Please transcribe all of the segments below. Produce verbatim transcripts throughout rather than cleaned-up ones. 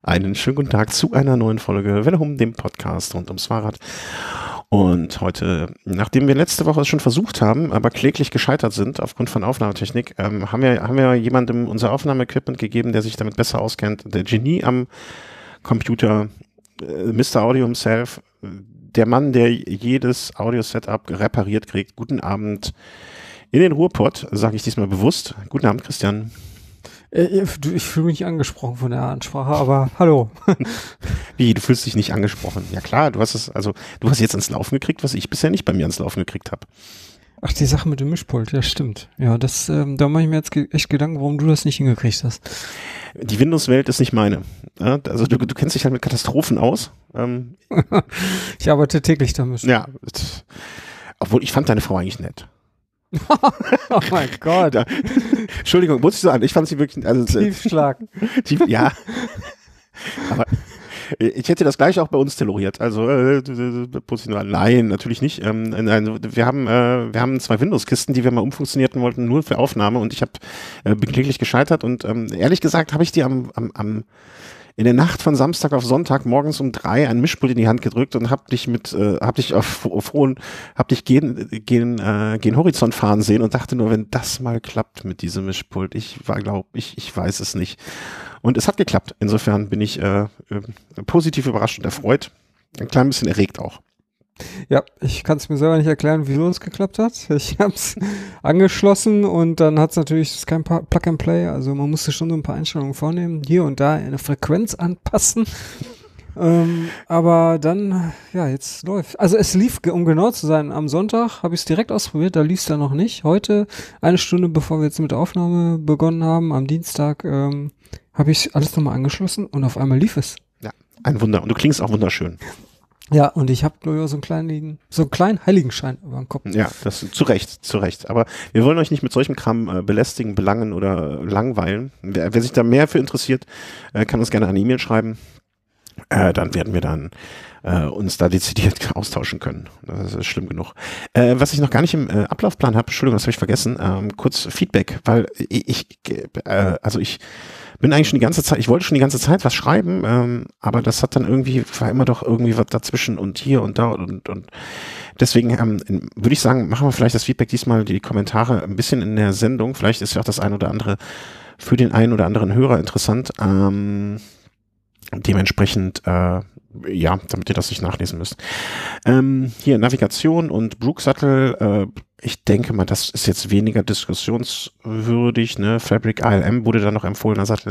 Einen schönen guten Tag zu einer neuen Folge Welle um, dem Podcast rund ums Fahrrad. Und heute, nachdem wir letzte Woche es schon versucht haben, aber kläglich gescheitert sind aufgrund von Aufnahmetechnik, ähm, haben wir, haben wir jemandem unser Aufnahmeequipment gegeben, der sich damit besser auskennt. Der Genie am Computer, äh, Mister Audio himself, der Mann, der jedes Audio-Setup repariert kriegt. Guten Abend in den Ruhrpott, sage ich diesmal bewusst. Guten Abend, Christian. Äh, du, ich fühle mich nicht angesprochen von der Ansprache, aber hallo. Wie, du fühlst dich nicht angesprochen? Ja klar, du hast es, also du hast jetzt ans Laufen gekriegt, was ich bisher nicht bei mir ans Laufen gekriegt habe. Ach, die Sache mit dem Mischpult, ja stimmt. Ja, das, ähm, da mache ich mir jetzt ge- echt Gedanken, warum du das nicht hingekriegt hast. Die Windows-Welt ist nicht meine. Ja, also du, du kennst dich halt mit Katastrophen aus. Ähm, ich arbeite täglich damit. ja, obwohl ich fand deine Frau eigentlich nett. Oh mein Gott. Da, Entschuldigung, muss ich so an, ich fand sie wirklich, also Tiefschlag. Tief, ja. Aber ich hätte das gleich auch bei uns telluriert. Also äh, nein, natürlich nicht. Ähm, nein, wir haben äh, wir haben zwei Windows-Kisten, die wir mal umfunktionieren wollten, nur für Aufnahme, und ich habe äh, bin kläglich gescheitert und ähm, ehrlich gesagt habe ich dir am, am, am in der Nacht von Samstag auf Sonntag morgens um drei ein Mischpult in die Hand gedrückt und hab dich mit, äh, hab dich auf, auf hohen, hab dich gen, gen, äh, gen Horizont fahren sehen und dachte nur, wenn das mal klappt mit diesem Mischpult, ich war, glaub ich, ich weiß es nicht. Und es hat geklappt. Insofern bin ich äh, äh, positiv überrascht und erfreut. Ein klein bisschen erregt auch. Ja, ich kann es mir selber nicht erklären, wieso es geklappt hat. Ich habe es angeschlossen und dann hat es natürlich, das ist kein Plug and Play, also man musste schon so ein paar Einstellungen vornehmen, hier und da eine Frequenz anpassen. ähm, aber dann, ja, jetzt läuft. Also es lief, um genau zu sein, am Sonntag habe ich es direkt ausprobiert, da lief es dann noch nicht. Heute, eine Stunde bevor wir jetzt mit der Aufnahme begonnen haben, am Dienstag, ähm, habe ich alles nochmal angeschlossen und auf einmal lief es. Ja, ein Wunder. Und du klingst auch wunderschön. Ja, und ich habe nur so einen kleinen, so einen kleinen Heiligenschein über den Kopf. Ja, das zu Recht, zu Recht. Aber wir wollen euch nicht mit solchem Kram äh, belästigen, belangen oder langweilen. Wer, wer sich da mehr für interessiert, äh, kann uns gerne eine E-Mail schreiben. Äh, dann werden wir dann äh, uns da dezidiert austauschen können. Das ist schlimm genug. Äh, was ich noch gar nicht im äh, Ablaufplan habe, Entschuldigung, das habe ich vergessen, ähm, kurz Feedback, weil ich, ich äh, also ich bin eigentlich schon die ganze Zeit, ich wollte schon die ganze Zeit was schreiben, ähm, aber das hat dann irgendwie, war immer doch irgendwie was dazwischen und hier und da und, und deswegen ähm, würde ich sagen, machen wir vielleicht das Feedback diesmal, die Kommentare ein bisschen in der Sendung, vielleicht ist ja auch das ein oder andere für den einen oder anderen Hörer interessant, ähm, dementsprechend, äh, ja, damit ihr das nicht nachlesen müsst. Ähm, hier Navigation und Brooksattel, äh, ich denke mal, das ist jetzt weniger diskussionswürdig, ne? Fabric A L M wurde da noch empfohlener Sattel.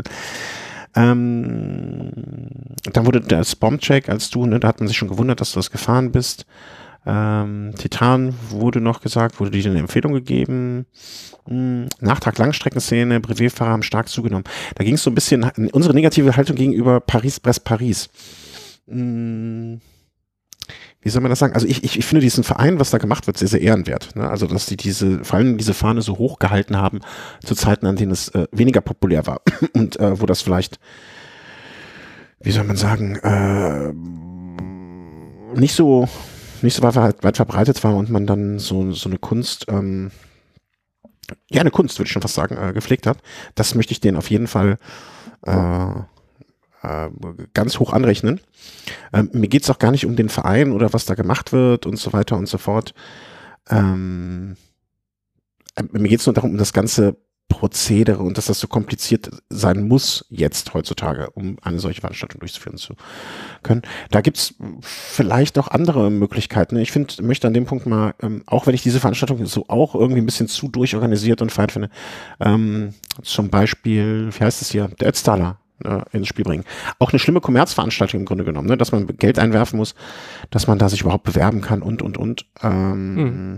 Ähm, dann wurde der Spom-Check als du, ne, da hat man sich schon gewundert, dass du das gefahren bist. Ähm, Titan wurde noch gesagt, wurde dir eine Empfehlung gegeben. Hm, Nachtrag Langstreckenszene, Brevetfahrer haben stark zugenommen. Da ging es so ein bisschen, unsere negative Haltung gegenüber Paris-Brest-Paris. Hm, wie soll man das sagen? Also ich, ich, ich finde diesen Verein, was da gemacht wird, sehr, sehr ehrenwert. Ne? Also dass die diese, vor allem diese Fahne so hoch gehalten haben zu Zeiten, an denen es äh, weniger populär war und äh, wo das vielleicht, wie soll man sagen, äh, nicht so nicht so weit, weit verbreitet war und man dann so so eine Kunst, ähm, ja eine Kunst, würde ich schon fast sagen, äh, gepflegt hat. Das möchte ich denen auf jeden Fall äh, äh, ganz hoch anrechnen. Ähm, mir geht es auch gar nicht um den Verein oder was da gemacht wird und so weiter und so fort. Ähm, äh, mir geht es nur darum, um das ganze Prozedere und dass das so kompliziert sein muss jetzt heutzutage, um eine solche Veranstaltung durchzuführen zu können. Da gibt's vielleicht noch andere Möglichkeiten. Ich finde, möchte an dem Punkt mal, ähm, auch wenn ich diese Veranstaltung so auch irgendwie ein bisschen zu durchorganisiert und feind finde, ähm, zum Beispiel, wie heißt es hier, der Ötztaler äh, ins Spiel bringen. Auch eine schlimme Kommerzveranstaltung im Grunde genommen, ne? Dass man Geld einwerfen muss, dass man da sich überhaupt bewerben kann und, und, und. Ähm, hm.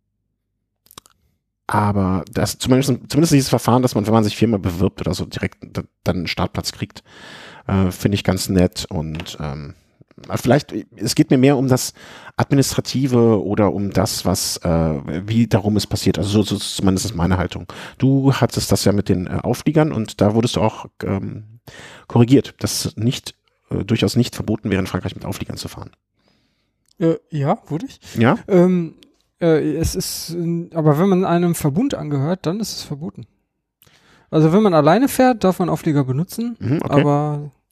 Aber das, zumindest, zumindest dieses Verfahren, dass man, wenn man sich viermal bewirbt oder so, direkt dann einen Startplatz kriegt, äh, finde ich ganz nett. Und ähm, vielleicht, es geht mir mehr um das Administrative oder um das, was, äh, wie darum es passiert. Also so, so zumindest ist meine Haltung. Du hattest das ja mit den äh, Aufliegern und da wurdest du auch ähm, korrigiert, dass es nicht, äh, durchaus nicht verboten wäre, in Frankreich mit Aufliegern zu fahren. Äh, ja, wurde ich. Ja? Ähm, äh, es ist, aber wenn man einem Verbund angehört, dann ist es verboten. Also wenn man alleine fährt, darf man Auflieger benutzen, Mhm, okay. aber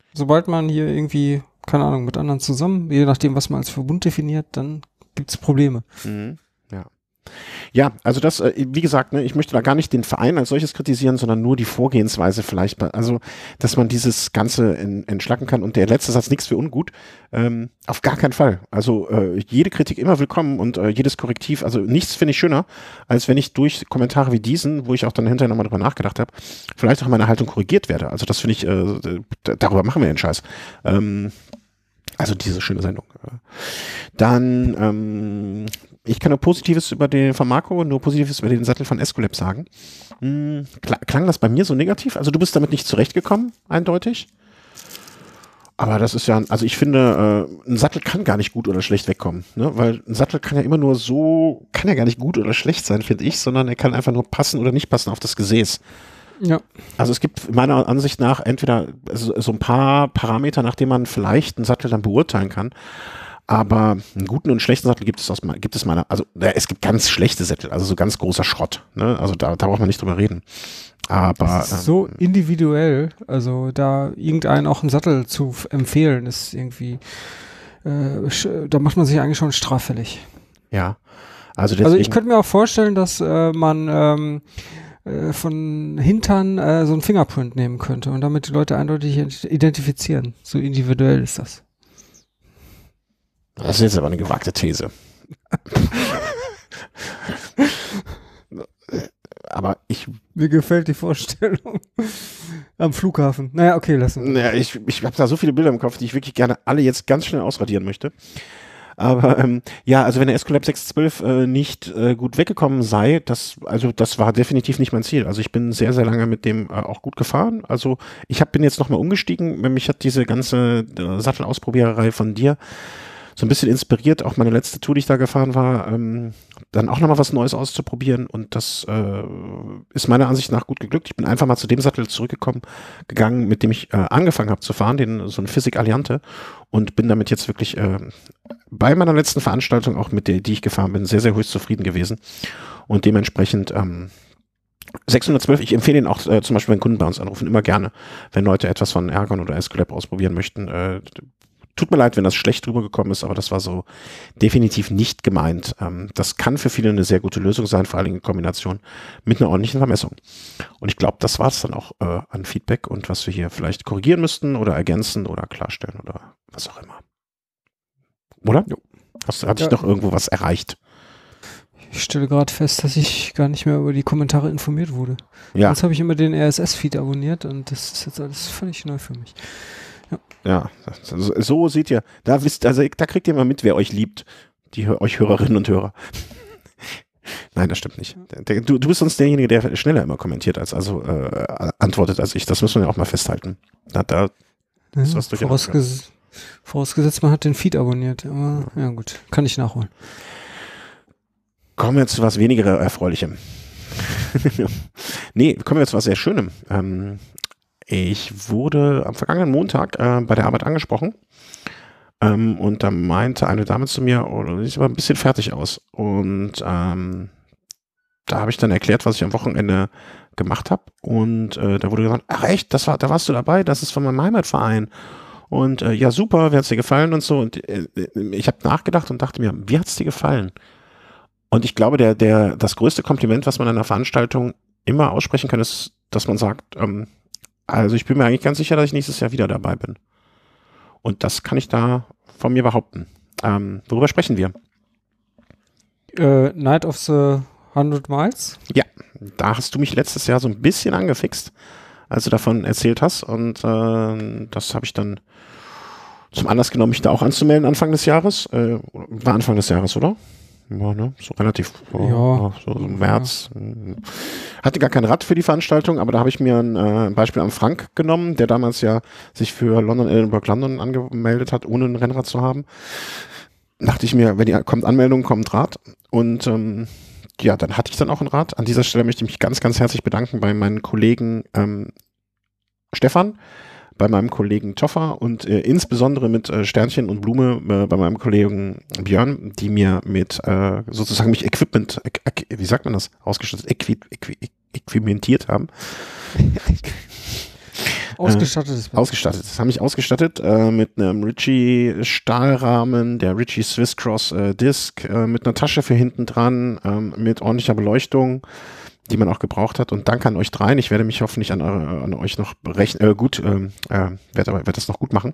Sobald man hier irgendwie, keine Ahnung, mit anderen zusammen, je nachdem, was man als Verbund definiert, dann gibt's Probleme. Mhm. Ja. Ja, also das, äh, wie gesagt, ne, ich möchte da gar nicht den Verein als solches kritisieren, sondern nur die Vorgehensweise vielleicht, bei- also dass man dieses Ganze en- entschlacken kann. Und der letzte Satz, nichts für ungut, ähm, auf gar keinen Fall. Also äh, jede Kritik immer willkommen und äh, jedes Korrektiv, also nichts finde ich schöner, als wenn ich durch Kommentare wie diesen, wo ich auch dann hinterher nochmal drüber nachgedacht habe, vielleicht auch meine Haltung korrigiert werde. Also das finde ich, äh, d- darüber machen wir den Scheiß. Ähm, also diese schöne Sendung. Dann, ähm, ich kann nur Positives über den von Marco, nur Positives über den Sattel von Escolab sagen. Hm, kla- klang das bei mir so negativ? Also du bist damit nicht zurechtgekommen, eindeutig. Aber das ist ja, also ich finde, äh, ein Sattel kann gar nicht gut oder schlecht wegkommen, ne? Weil ein Sattel kann ja immer nur so, kann ja gar nicht gut oder schlecht sein, finde ich, sondern er kann einfach nur passen oder nicht passen auf das Gesäß. Ja. Also es gibt meiner Ansicht nach entweder so, so ein paar Parameter, nach denen man vielleicht einen Sattel dann beurteilen kann. Aber einen guten und einen schlechten Sattel gibt es aus gibt es meiner, also ja, es gibt ganz schlechte Sättel, also so ganz großer Schrott. Ne? Also da, da braucht man nicht drüber reden. Aber Das ist so ähm, individuell, also da irgendeinen auch einen Sattel zu f- empfehlen, ist irgendwie, äh, sch- da macht man sich eigentlich schon straffällig. ja, also deswegen. Also ich könnte mir auch vorstellen, dass äh, man ähm, äh, von Hintern äh, so ein Fingerprint nehmen könnte und damit die Leute eindeutig identifizieren. So individuell ist das. Das ist jetzt aber eine gewagte These. Aber ich, Mir gefällt die Vorstellung. Am Flughafen. Naja, okay, lassen wir. naja, ich, ich habe da so viele Bilder im Kopf, die ich wirklich gerne alle jetzt ganz schnell ausradieren möchte. Aber ähm, ja, also wenn der Escolab sechs zwölf äh, nicht äh, gut weggekommen sei, das, also das war definitiv nicht mein Ziel. Also ich bin sehr, sehr lange mit dem äh, auch gut gefahren. Also ich hab, bin jetzt nochmal umgestiegen. Mich hat diese ganze äh, Sattelausprobiererei von dir so ein bisschen inspiriert, auch meine letzte Tour, die ich da gefahren war, ähm, dann auch nochmal was Neues auszuprobieren und das äh, ist meiner Ansicht nach gut geglückt. Ich bin einfach mal zu dem Sattel zurückgekommen, gegangen, mit dem ich äh, angefangen habe zu fahren, den so ein Physik Alliante und bin damit jetzt wirklich äh, bei meiner letzten Veranstaltung, auch mit der, die ich gefahren bin, sehr, sehr höchst zufrieden gewesen und dementsprechend ähm, sechshundertzwölf, ich empfehle ihn auch äh, zum Beispiel, wenn Kunden bei uns anrufen, immer gerne, wenn Leute etwas von Ergon oder Escolab ausprobieren möchten, äh, tut mir leid, wenn das schlecht rübergekommen ist, aber das war so definitiv nicht gemeint. Ähm, das kann für viele eine sehr gute Lösung sein, vor allem in Kombination mit einer ordentlichen Vermessung. Und ich glaube, das war es dann auch äh, an Feedback und was wir hier vielleicht korrigieren müssten oder ergänzen oder klarstellen oder was auch immer. Oder? Jo. Hast, hat Ja. dich noch irgendwo was erreicht? Ich stelle gerade fest, dass ich gar nicht mehr über die Kommentare informiert wurde. Ja, Jetzt habe ich immer den R S S-Feed abonniert und das ist jetzt alles völlig neu für mich. ja. So, so seht ihr, da wisst, also da kriegt ihr mal mit, wer euch liebt. Die euch Hörerinnen und Hörer. Nein, das stimmt nicht. Der, du, du bist sonst derjenige, der schneller immer kommentiert als, also äh, antwortet als ich. Das müssen wir ja auch mal festhalten. Da, da Ja, ist was durcheinander. vorausges vorausgesetzt, man hat den Feed abonniert. Aber ja gut, kann ich nachholen. Kommen wir zu was weniger Erfreulichem. Nee, kommen wir zu was sehr Schönem. Ähm, ich wurde am vergangenen Montag äh, bei der Arbeit angesprochen. Ähm, und da meinte eine Dame zu mir, oh, du siehst aber ein bisschen fertig aus. Und ähm, da habe ich dann erklärt, was ich am Wochenende gemacht habe. Und äh, da wurde gesagt, ach echt, das war, da warst du dabei, das ist von meinem Heimatverein. Und äh, ja, super, wie hat's dir gefallen und so. Und äh, ich habe nachgedacht und dachte mir, wie hat's dir gefallen? Und ich glaube, der, der, das größte Kompliment, was man an einer Veranstaltung immer aussprechen kann, ist, dass man sagt, ähm, also ich bin mir eigentlich ganz sicher, dass ich nächstes Jahr wieder dabei bin. Und das kann ich da von mir behaupten. Ähm, worüber sprechen wir? Äh, Night of the hundred Miles? Ja, da hast du mich letztes Jahr so ein bisschen angefixt, als du davon erzählt hast. Und äh, das habe ich dann zum Anlass genommen, mich da auch anzumelden Anfang des Jahres. Äh, war Anfang des Jahres, oder? Ja, ne? So relativ, oh, Ja. so, so im März. Hatte gar kein Rad für die Veranstaltung, aber da habe ich mir ein äh, Beispiel am Frank genommen, der damals ja sich für London, Edinburgh, London angemeldet hat, ohne ein Rennrad zu haben. Dachte ich mir, wenn die kommt Anmeldung, kommt Rad. Und ähm, ja, dann hatte ich dann auch ein Rad. An dieser Stelle möchte ich mich ganz, ganz herzlich bedanken bei meinen Kollegen ähm, Stefan, bei meinem Kollegen Toffer und äh, insbesondere mit äh, Sternchen und Blume äh, bei meinem Kollegen Björn, die mir mit äh, sozusagen mich Equipment, äqu- äqu- wie sagt man das, ausgestattet, äqui, äqui, äquipmentiert haben. Ausgestattet ist äh, Ausgestattet. Das haben mich ausgestattet äh, mit einem Ritchie Stahlrahmen, der Ritchie Swiss Cross äh, Disc, äh, mit einer Tasche für hinten dran, äh, mit ordentlicher Beleuchtung, die man auch gebraucht hat. Und danke an euch dreien. Ich werde mich hoffentlich an, eure, an euch noch berechnen, äh, gut, äh, äh, werde aber werd das noch gut machen.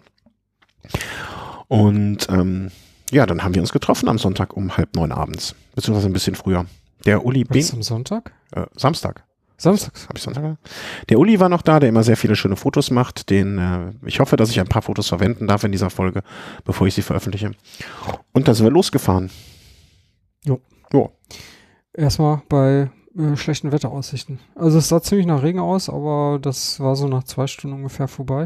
Und ähm, ja, dann haben wir uns getroffen am Sonntag um halb neun abends, beziehungsweise ein bisschen früher. Der Uli Bing. Was ist am Sonntag? Äh, Samstag. Samstags. Hab ich Sonntag? Der Uli war noch da, der immer sehr viele schöne Fotos macht. Den, äh, ich hoffe, dass ich ein paar Fotos verwenden darf in dieser Folge, bevor ich sie veröffentliche. Und dann sind wir losgefahren. Jo. Jo. Erstmal bei äh, schlechten Wetteraussichten. Also es sah ziemlich nach Regen aus, aber das war so nach zwei Stunden ungefähr vorbei.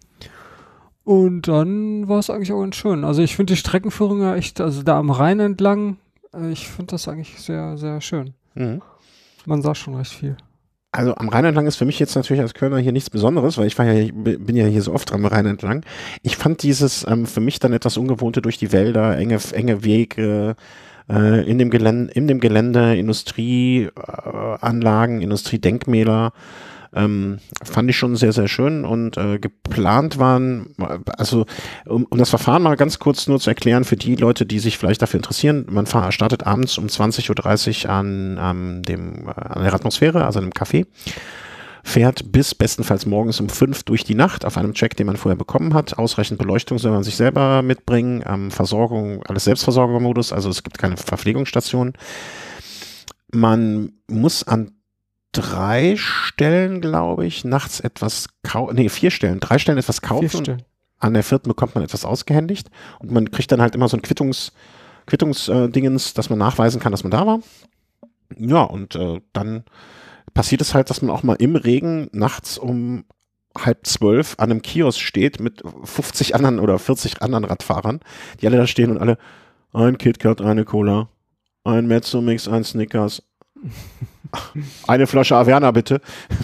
Und dann war es eigentlich auch ganz schön. Also ich finde die Streckenführung ja echt, also da am Rhein entlang, äh, ich finde das eigentlich sehr, sehr schön. Mhm. Man sah schon recht viel. Also am Rhein entlang ist für mich jetzt natürlich als Kölner hier nichts Besonderes, weil ich war ja, ich bin ja hier so oft am Rhein entlang. Ich fand dieses ähm, für mich dann etwas Ungewohnte durch die Wälder, enge, enge Wege, äh, in dem Gelände, in dem Gelände, Industrieanlagen, äh, Industriedenkmäler, ähm, fand ich schon sehr, sehr schön und äh, geplant waren, also um, um das Verfahren mal ganz kurz nur zu erklären für die Leute, die sich vielleicht dafür interessieren, man fahr, startet abends um zwanzig Uhr dreißig an, an, dem, an der Atmosphäre, also einem Café, fährt bis bestenfalls morgens um fünf durch die Nacht auf einem Check, den man vorher bekommen hat, ausreichend Beleuchtung soll man sich selber mitbringen, ähm, Versorgung, alles Selbstversorgermodus, also es gibt keine Verpflegungsstation. Man muss an drei Stellen, glaube ich, nachts etwas kaufen, nee, vier Stellen, drei Stellen etwas kaufen. Vier Stellen. An der vierten bekommt man etwas ausgehändigt und man kriegt dann halt immer so ein Quittungs, Quittungsdingens, äh, dass man nachweisen kann, dass man da war. Ja, und äh, dann passiert es halt, dass man auch mal im Regen nachts um halb zwölf an einem Kiosk steht mit fünfzig anderen oder vierzig anderen Radfahrern, die alle da stehen und alle ein KitKat, eine Cola, ein Mezzomix, ein Snickers, eine Flasche Averna bitte.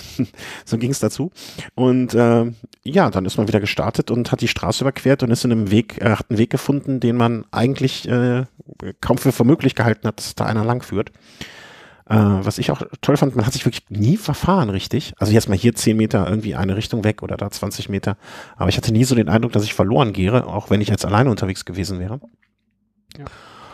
So ging es dazu. Und äh, ja, dann ist man wieder gestartet und hat die Straße überquert und ist in einem Weg, äh, hat einen Weg gefunden, den man eigentlich äh, kaum für, für möglich gehalten hat, dass da einer lang führt. Äh, was ich auch toll fand, man hat sich wirklich nie verfahren, richtig. Also jetzt mal hier zehn Meter irgendwie eine Richtung weg oder da zwanzig Meter. Aber ich hatte nie so den Eindruck, dass ich verloren gehe, auch wenn ich jetzt alleine unterwegs gewesen wäre. Ja.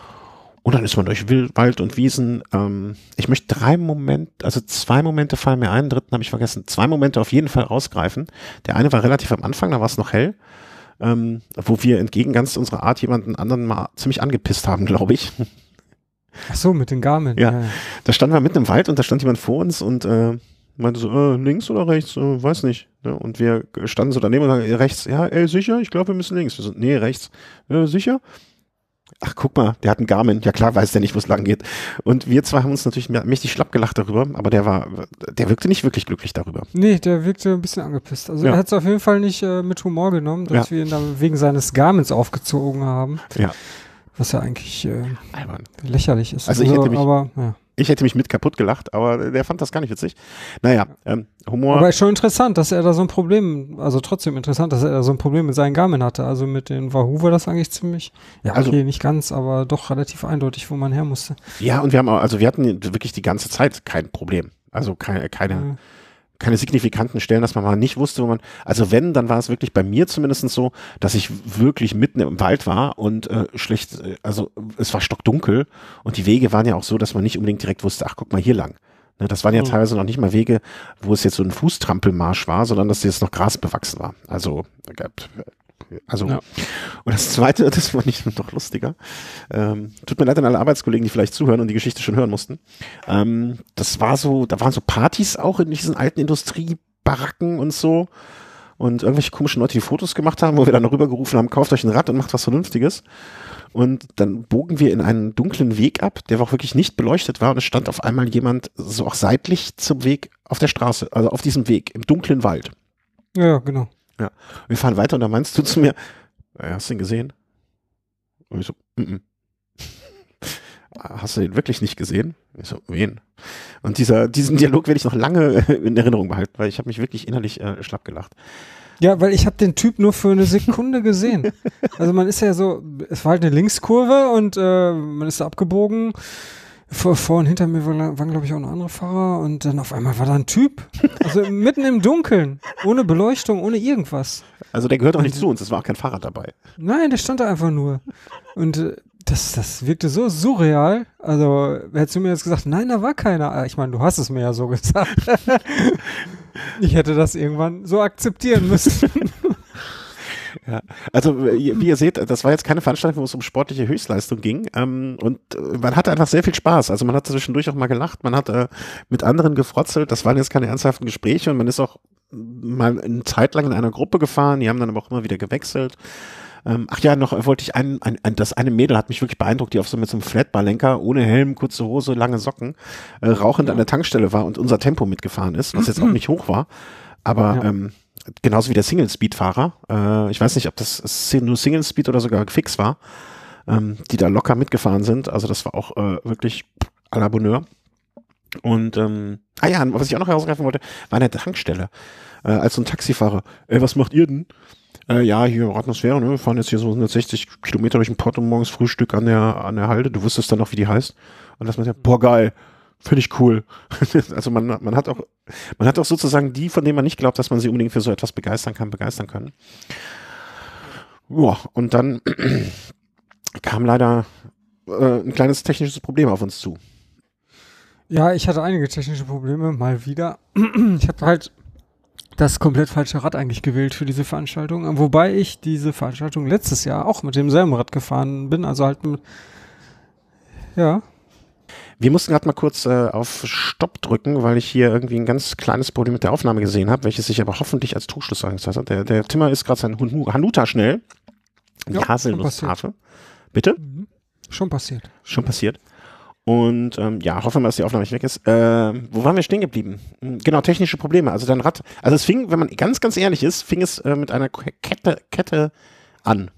Und dann ist man durch Wald und Wiesen. Ähm, ich möchte drei Momente, also zwei Momente fallen mir ein, einen dritten habe ich vergessen. Zwei Momente auf jeden Fall rausgreifen. Der eine war relativ am Anfang, da war es noch hell, ähm, wo wir entgegen ganz unserer Art jemanden anderen mal ziemlich angepisst haben, glaube ich. Ach so, mit den Garmin. Ja, ja, ja. Da standen wir mitten im Wald und da stand jemand vor uns und äh, meinte so, äh, links oder rechts, äh, weiß nicht. Ja, und wir standen so daneben und sagen, rechts, ja, ey, sicher? Ich glaube, wir müssen links. Wir so, nee, rechts. Äh, sicher? Ach, guck mal, der hat einen Garmin. Ja klar, weiß der nicht, wo es lang geht. Und wir zwei haben uns natürlich mächtig schlapp gelacht darüber, aber der war, der wirkte nicht wirklich glücklich darüber. Nee, der wirkte ein bisschen angepisst. Also Ja. er hat es auf jeden Fall nicht äh, mit Humor genommen, dass Ja. wir ihn dann wegen seines Garmins aufgezogen haben. Ja. Was ja eigentlich äh, Albern. lächerlich ist. Also ich hätte mich- aber, ja. Ich hätte mich mit kaputt gelacht, aber der fand das gar nicht witzig. Naja, ähm, Humor. aber ist schon interessant, dass er da so ein Problem, also trotzdem interessant, dass er da so ein Problem mit seinen Garmin hatte. Also mit den Wahoo war das eigentlich ziemlich, ja okay, Also- nicht ganz, aber doch relativ eindeutig, wo man her musste. Ja, und wir haben auch, also wir hatten wirklich die ganze Zeit kein Problem. Also keine, keine, Ja. keine signifikanten Stellen, dass man mal nicht wusste, wo man, also wenn, dann war es wirklich bei mir zumindest so, dass ich wirklich mitten im Wald war und äh, schlecht, äh, also es war stockdunkel und die Wege waren ja auch so, dass man nicht unbedingt direkt wusste, ach guck mal hier lang. Ne, das waren ja Mhm. teilweise noch nicht mal Wege, wo es jetzt so ein Fußtrampelmarsch war, sondern dass jetzt noch Gras bewachsen war. Also, äh, also Ja. und das Zweite, das fand ich noch lustiger. Ähm, tut mir leid an alle Arbeitskollegen, die vielleicht zuhören und die Geschichte schon hören mussten. Ähm, das war so, da waren so Partys auch in diesen alten Industriebaracken und so. Und irgendwelche komischen Leute, die Fotos gemacht haben, wo wir dann noch rübergerufen haben, kauft euch ein Rad und macht was Vernünftiges. Und dann bogen wir in einen dunklen Weg ab, der auch wirklich nicht beleuchtet war. Und es stand auf einmal jemand so auch seitlich zum Weg auf der Straße, also auf diesem Weg, im dunklen Wald. Ja, ja, genau. Wir fahren weiter und da meinst du zu mir, "Äh, hast du ihn gesehen? Und ich so, mm -mm. Hast du den wirklich nicht gesehen? Ich so, wen? Und dieser, diesen Dialog werde ich noch lange in Erinnerung behalten, weil ich habe mich wirklich innerlich äh, schlapp gelacht. Ja, weil ich habe den Typ nur für eine Sekunde gesehen. Also man ist ja so, es war halt eine Linkskurve und äh, man ist da abgebogen. Vor, vor und hinter mir waren, waren glaube ich, auch noch andere Fahrer und dann auf einmal war da ein Typ. Also mitten im Dunkeln, ohne Beleuchtung, ohne irgendwas. Also der gehört auch nicht und, zu uns, es war auch kein Fahrrad dabei. Nein, der stand da einfach nur. Und äh, das, das wirkte so surreal. Also hättest du mir jetzt gesagt, nein, da war keiner. Ich meine, du hast es mir ja so gesagt. Ich hätte das irgendwann so akzeptieren müssen. Ja, also wie ihr seht, das war jetzt keine Veranstaltung, wo es um sportliche Höchstleistung ging, ähm, und man hatte einfach sehr viel Spaß. Also man hat zwischendurch auch mal gelacht, man hat äh, mit anderen gefrotzelt, das waren jetzt keine ernsthaften Gespräche und man ist auch mal eine Zeit lang in einer Gruppe gefahren, die haben dann aber auch immer wieder gewechselt. Ähm, ach ja, noch wollte ich ein, ein, ein, das eine Mädel hat mich wirklich beeindruckt, die auf so mit so einem Flatbarlenker, ohne Helm, kurze Hose, lange Socken, äh, rauchend ja. an der Tankstelle war und unser Tempo mitgefahren ist, was jetzt auch nicht hoch war, aber ja. ähm, genauso wie der Single-Speed-Fahrer. Äh, ich weiß nicht, ob das nur Single-Speed oder sogar fix war, ähm, die da locker mitgefahren sind. Also das war auch äh, wirklich à la Bonheur. Und, ähm, ah ja, was ich auch noch herausgreifen wollte, war eine Tankstelle. Äh, als so ein Taxifahrer, ey, was macht ihr denn? Äh, ja, hier Atmosphäre, ne? Wir fahren jetzt hier so hundertsechzig Kilometer durch den Pott und morgens Frühstück an der, an der Halde. Du wusstest dann noch, wie die heißt. Und das man sagt, boah, geil. Finde ich cool. Also man, man hat auch, man hat auch sozusagen die, von denen man nicht glaubt, dass man sie unbedingt für so etwas begeistern kann, begeistern können. Ja, und dann kam leider äh, ein kleines technisches Problem auf uns zu. Ja, ich hatte einige technische Probleme, mal wieder. Ich habe halt das komplett falsche Rad eigentlich gewählt für diese Veranstaltung, wobei ich diese Veranstaltung letztes Jahr auch mit demselben Rad gefahren bin, also halt mit, ja. Wir mussten gerade mal kurz äh, auf Stopp drücken, weil ich hier irgendwie ein ganz kleines Problem mit der Aufnahme gesehen habe, welches sich aber hoffentlich als Trugschluss angezeigt hat. Der, der Timmer ist gerade sein Hanuta schnell. Die ja, Haselnusstafel. Bitte? Mhm. Schon passiert. Schon passiert. Und ähm, ja, hoffen wir, dass die Aufnahme nicht weg ist. Äh, wo waren wir stehen geblieben? Genau, technische Probleme. Also dein Rad, also es fing, wenn man ganz, ganz ehrlich ist, fing es äh, mit einer Kette, Kette an.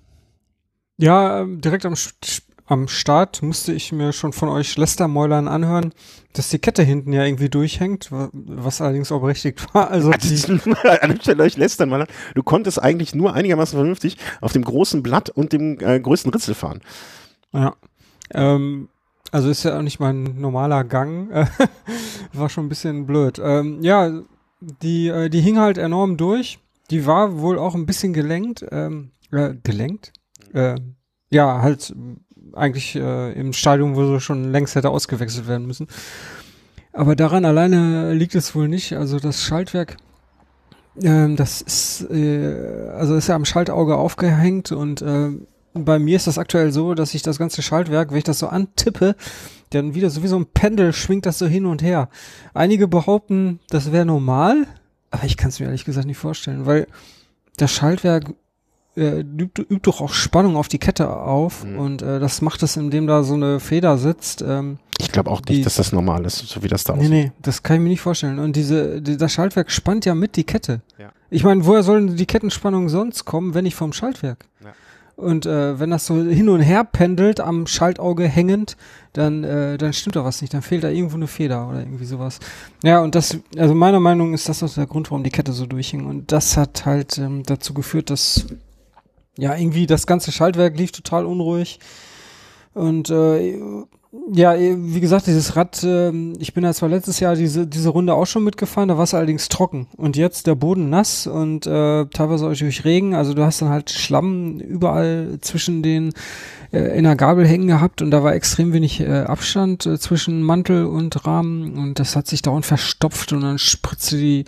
Ja, ähm, direkt am St- Am Start musste ich mir schon von euch Lästermäulern anhören, dass die Kette hinten ja irgendwie durchhängt, was allerdings auch berechtigt war. Also die an der Stelle euch Lästermäulern, du konntest eigentlich nur einigermaßen vernünftig auf dem großen Blatt und dem äh, größten Ritzel fahren. Ja, ähm, also ist ja auch nicht mein normaler Gang, war schon ein bisschen blöd. Ähm, ja, die, äh, die hing halt enorm durch, die war wohl auch ein bisschen gelenkt, ähm, äh, gelenkt? Äh, ja, halt eigentlich äh, im Stadium, wo sie schon längst hätte ausgewechselt werden müssen. Aber daran alleine liegt es wohl nicht. Also das Schaltwerk, ähm, das ist, äh, also ist ja am Schaltauge aufgehängt und äh, bei mir ist das aktuell so, dass ich das ganze Schaltwerk, wenn ich das so antippe, dann wieder so wie so ein Pendel schwingt das so hin und her. Einige behaupten, das wäre normal, aber ich kann es mir ehrlich gesagt nicht vorstellen, weil das Schaltwerk Äh, übt, übt doch auch Spannung auf die Kette auf mhm. und äh, das macht es, indem da so eine Feder sitzt. Ähm, ich glaube auch nicht, die, dass das normal ist, so wie das da nee, aussieht. Nee, das kann ich mir nicht vorstellen. Und diese, die, das Schaltwerk spannt ja mit die Kette. Ja. Ich meine, woher sollen die Kettenspannungen sonst kommen, wenn nicht vom Schaltwerk? Ja. Und äh, wenn das so hin und her pendelt, am Schaltauge hängend, dann, äh, dann stimmt da was nicht. Dann fehlt da irgendwo eine Feder oder irgendwie sowas. Ja, und das, also meiner Meinung nach ist das auch der Grund, warum die Kette so durchhing. Und das hat halt ähm, dazu geführt, dass ja, irgendwie das ganze Schaltwerk lief total unruhig und äh, ja, wie gesagt, dieses Rad, äh, ich bin ja zwar letztes Jahr diese diese Runde auch schon mitgefahren, da war es allerdings trocken und jetzt der Boden nass und äh, teilweise auch durch Regen, also du hast dann halt Schlamm überall zwischen den äh, in der Gabel hängen gehabt und da war extrem wenig äh, Abstand äh, zwischen Mantel und Rahmen und das hat sich dauernd verstopft und dann spritzte die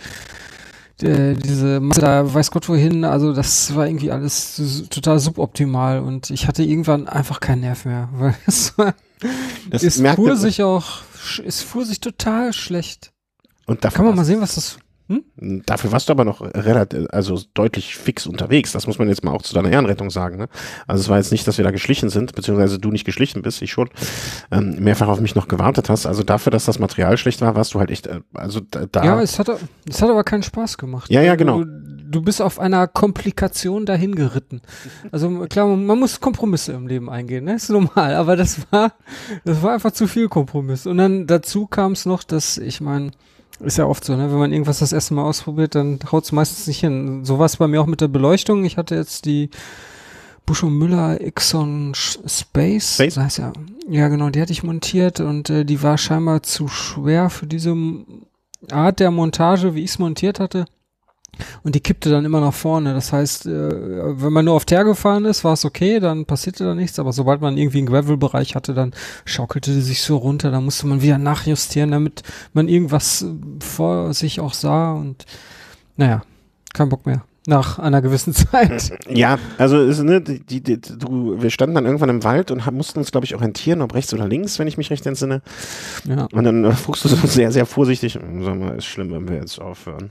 Äh, diese Masse da, weiß Gott wohin, also das war irgendwie alles s- total suboptimal und ich hatte irgendwann einfach keinen Nerv mehr, weil es war, das es merkt fuhr man- sich auch, sch- es fuhr sich total schlecht. Und dafür Kann man mal warst- sehen, was das, hm? Dafür warst du aber noch relativ, also deutlich fix unterwegs. Das muss man jetzt mal auch zu deiner Ehrenrettung sagen. Ne? Also es war jetzt nicht, dass wir da geschlichen sind, beziehungsweise du nicht geschlichen bist, ich schon, ähm, mehrfach auf mich noch gewartet hast. Also dafür, dass das Material schlecht war, warst du halt echt, äh, also da. da Ja, es hat, es hat aber keinen Spaß gemacht. Ja, ja, genau. Du, du bist auf einer Komplikation dahin geritten. Also klar, man, man muss Kompromisse im Leben eingehen, ne? Ist normal, aber das war, das war einfach zu viel Kompromiss. Und dann dazu kam es noch, dass, ich meine, ist ja oft so, ne? Wenn man irgendwas das erste Mal ausprobiert, dann haut es meistens nicht hin. So war es bei mir auch mit der Beleuchtung. Ich hatte jetzt die Busch und Müller Exxon Space. Space? Das heißt ja, ja genau, die hatte ich montiert und äh, die war scheinbar zu schwer für diese Art der Montage, wie ich es montiert hatte. Und die kippte dann immer nach vorne. Das heißt, äh, wenn man nur auf Teer gefahren ist, war es okay, dann passierte da nichts. Aber sobald man irgendwie einen Gravel-Bereich hatte, dann schaukelte die sich so runter. Da musste man wieder nachjustieren, damit man irgendwas vor sich auch sah. Und naja, kein Bock mehr. Nach einer gewissen Zeit. Ja, also ist, ne, die, die, die, du, wir standen dann irgendwann im Wald und haben, mussten uns, glaube ich, orientieren, ob rechts oder links, wenn ich mich recht entsinne. Ja. Und dann äh, fragst du so sehr, sehr vorsichtig, sag mal, ist schlimm, wenn wir jetzt aufhören.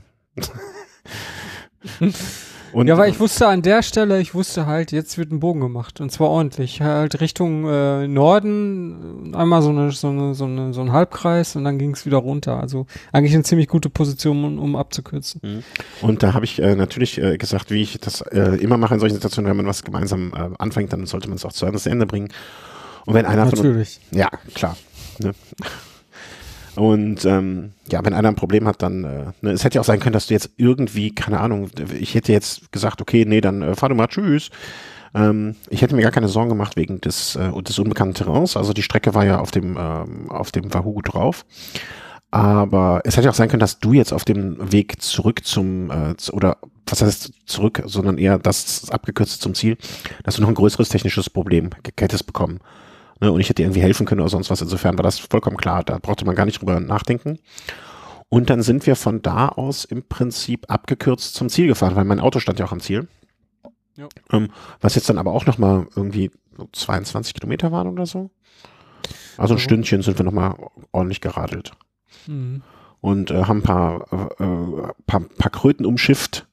Und, ja, weil ich wusste an der Stelle, ich wusste halt, jetzt wird ein Bogen gemacht und zwar ordentlich, halt Richtung äh, Norden, einmal so eine, so eine, so eine, so ein Halbkreis und dann ging es wieder runter. Also eigentlich eine ziemlich gute Position, um, um abzukürzen. Und da habe ich äh, natürlich äh, gesagt, wie ich das äh, immer mache in solchen Situationen, wenn man was gemeinsam äh, anfängt, dann sollte man es auch zu Ende bringen. Und wenn einer natürlich. von uns, ja klar. Ne? Und ähm, ja, wenn einer ein Problem hat, dann, äh, ne, es hätte ja auch sein können, dass du jetzt irgendwie, keine Ahnung, ich hätte jetzt gesagt, okay, nee, dann äh, fahr du mal, tschüss. Ähm, ich hätte mir gar keine Sorgen gemacht wegen des, äh, des unbekannten Terrains. Also die Strecke war ja auf dem, ähm, auf dem Wahoo drauf. Aber es hätte auch sein können, dass du jetzt auf dem Weg zurück zum, äh, zu, oder was heißt zurück, sondern eher das abgekürzt zum Ziel, dass du noch ein größeres technisches Problem hättest bekommen. Und ich hätte irgendwie helfen können oder sonst was. Insofern war das vollkommen klar. Da brauchte man gar nicht drüber nachdenken. Und dann sind wir von da aus im Prinzip abgekürzt zum Ziel gefahren, weil mein Auto stand ja auch am Ziel. Ja. Ähm, was jetzt dann aber auch nochmal irgendwie zweiundzwanzig Kilometer waren oder so. Also ein mhm. Stündchen sind wir nochmal ordentlich geradelt. Mhm. Und äh, haben ein paar, äh, paar, paar Kröten umschifft,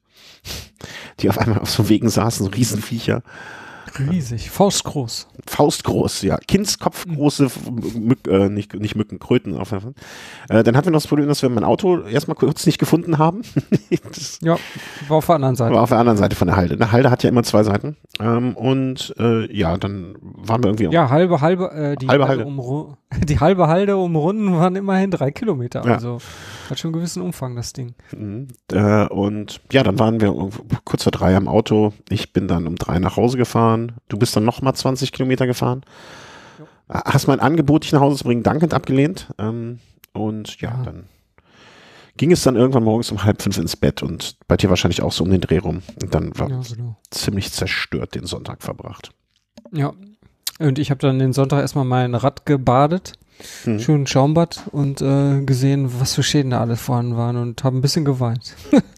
die auf einmal auf so Wegen saßen, so Riesenviecher. Riesig, faustgroß. Faustgroß, ja. Kindskopfgroße, Mück, äh, nicht, nicht Mücken, Kröten. Auf jeden Fall. Äh, dann hatten wir noch das Problem, dass wir mein Auto erstmal kurz nicht gefunden haben. Ja, war auf der anderen Seite. War auf der anderen Seite von der Halde. Eine Halde hat ja immer zwei Seiten. Ähm, und äh, ja, dann waren wir irgendwie... Ja, halbe, halbe, äh, die halbe Halde. Um, die halbe Halde umrunden waren immerhin drei Kilometer. Ja. Also hat schon einen gewissen Umfang, das Ding. Mhm. Äh, und ja, dann waren wir kurz vor drei am Auto. Ich bin dann um drei nach Hause gefahren. Du bist dann nochmal zwanzig Kilometer gefahren. Ja. Hast mein Angebot, dich nach Hause zu bringen, dankend abgelehnt. Ähm, und ja, ja, dann ging es dann irgendwann morgens um halb fünf ins Bett und bei dir wahrscheinlich auch so um den Dreh rum. Und dann war ja, genau. ziemlich zerstört den Sonntag verbracht. Ja, und ich habe dann den Sonntag erstmal mein Rad gebadet. Hm. Schön Schaumbad und äh, gesehen, was für Schäden da alles vorhanden waren und habe ein bisschen geweint.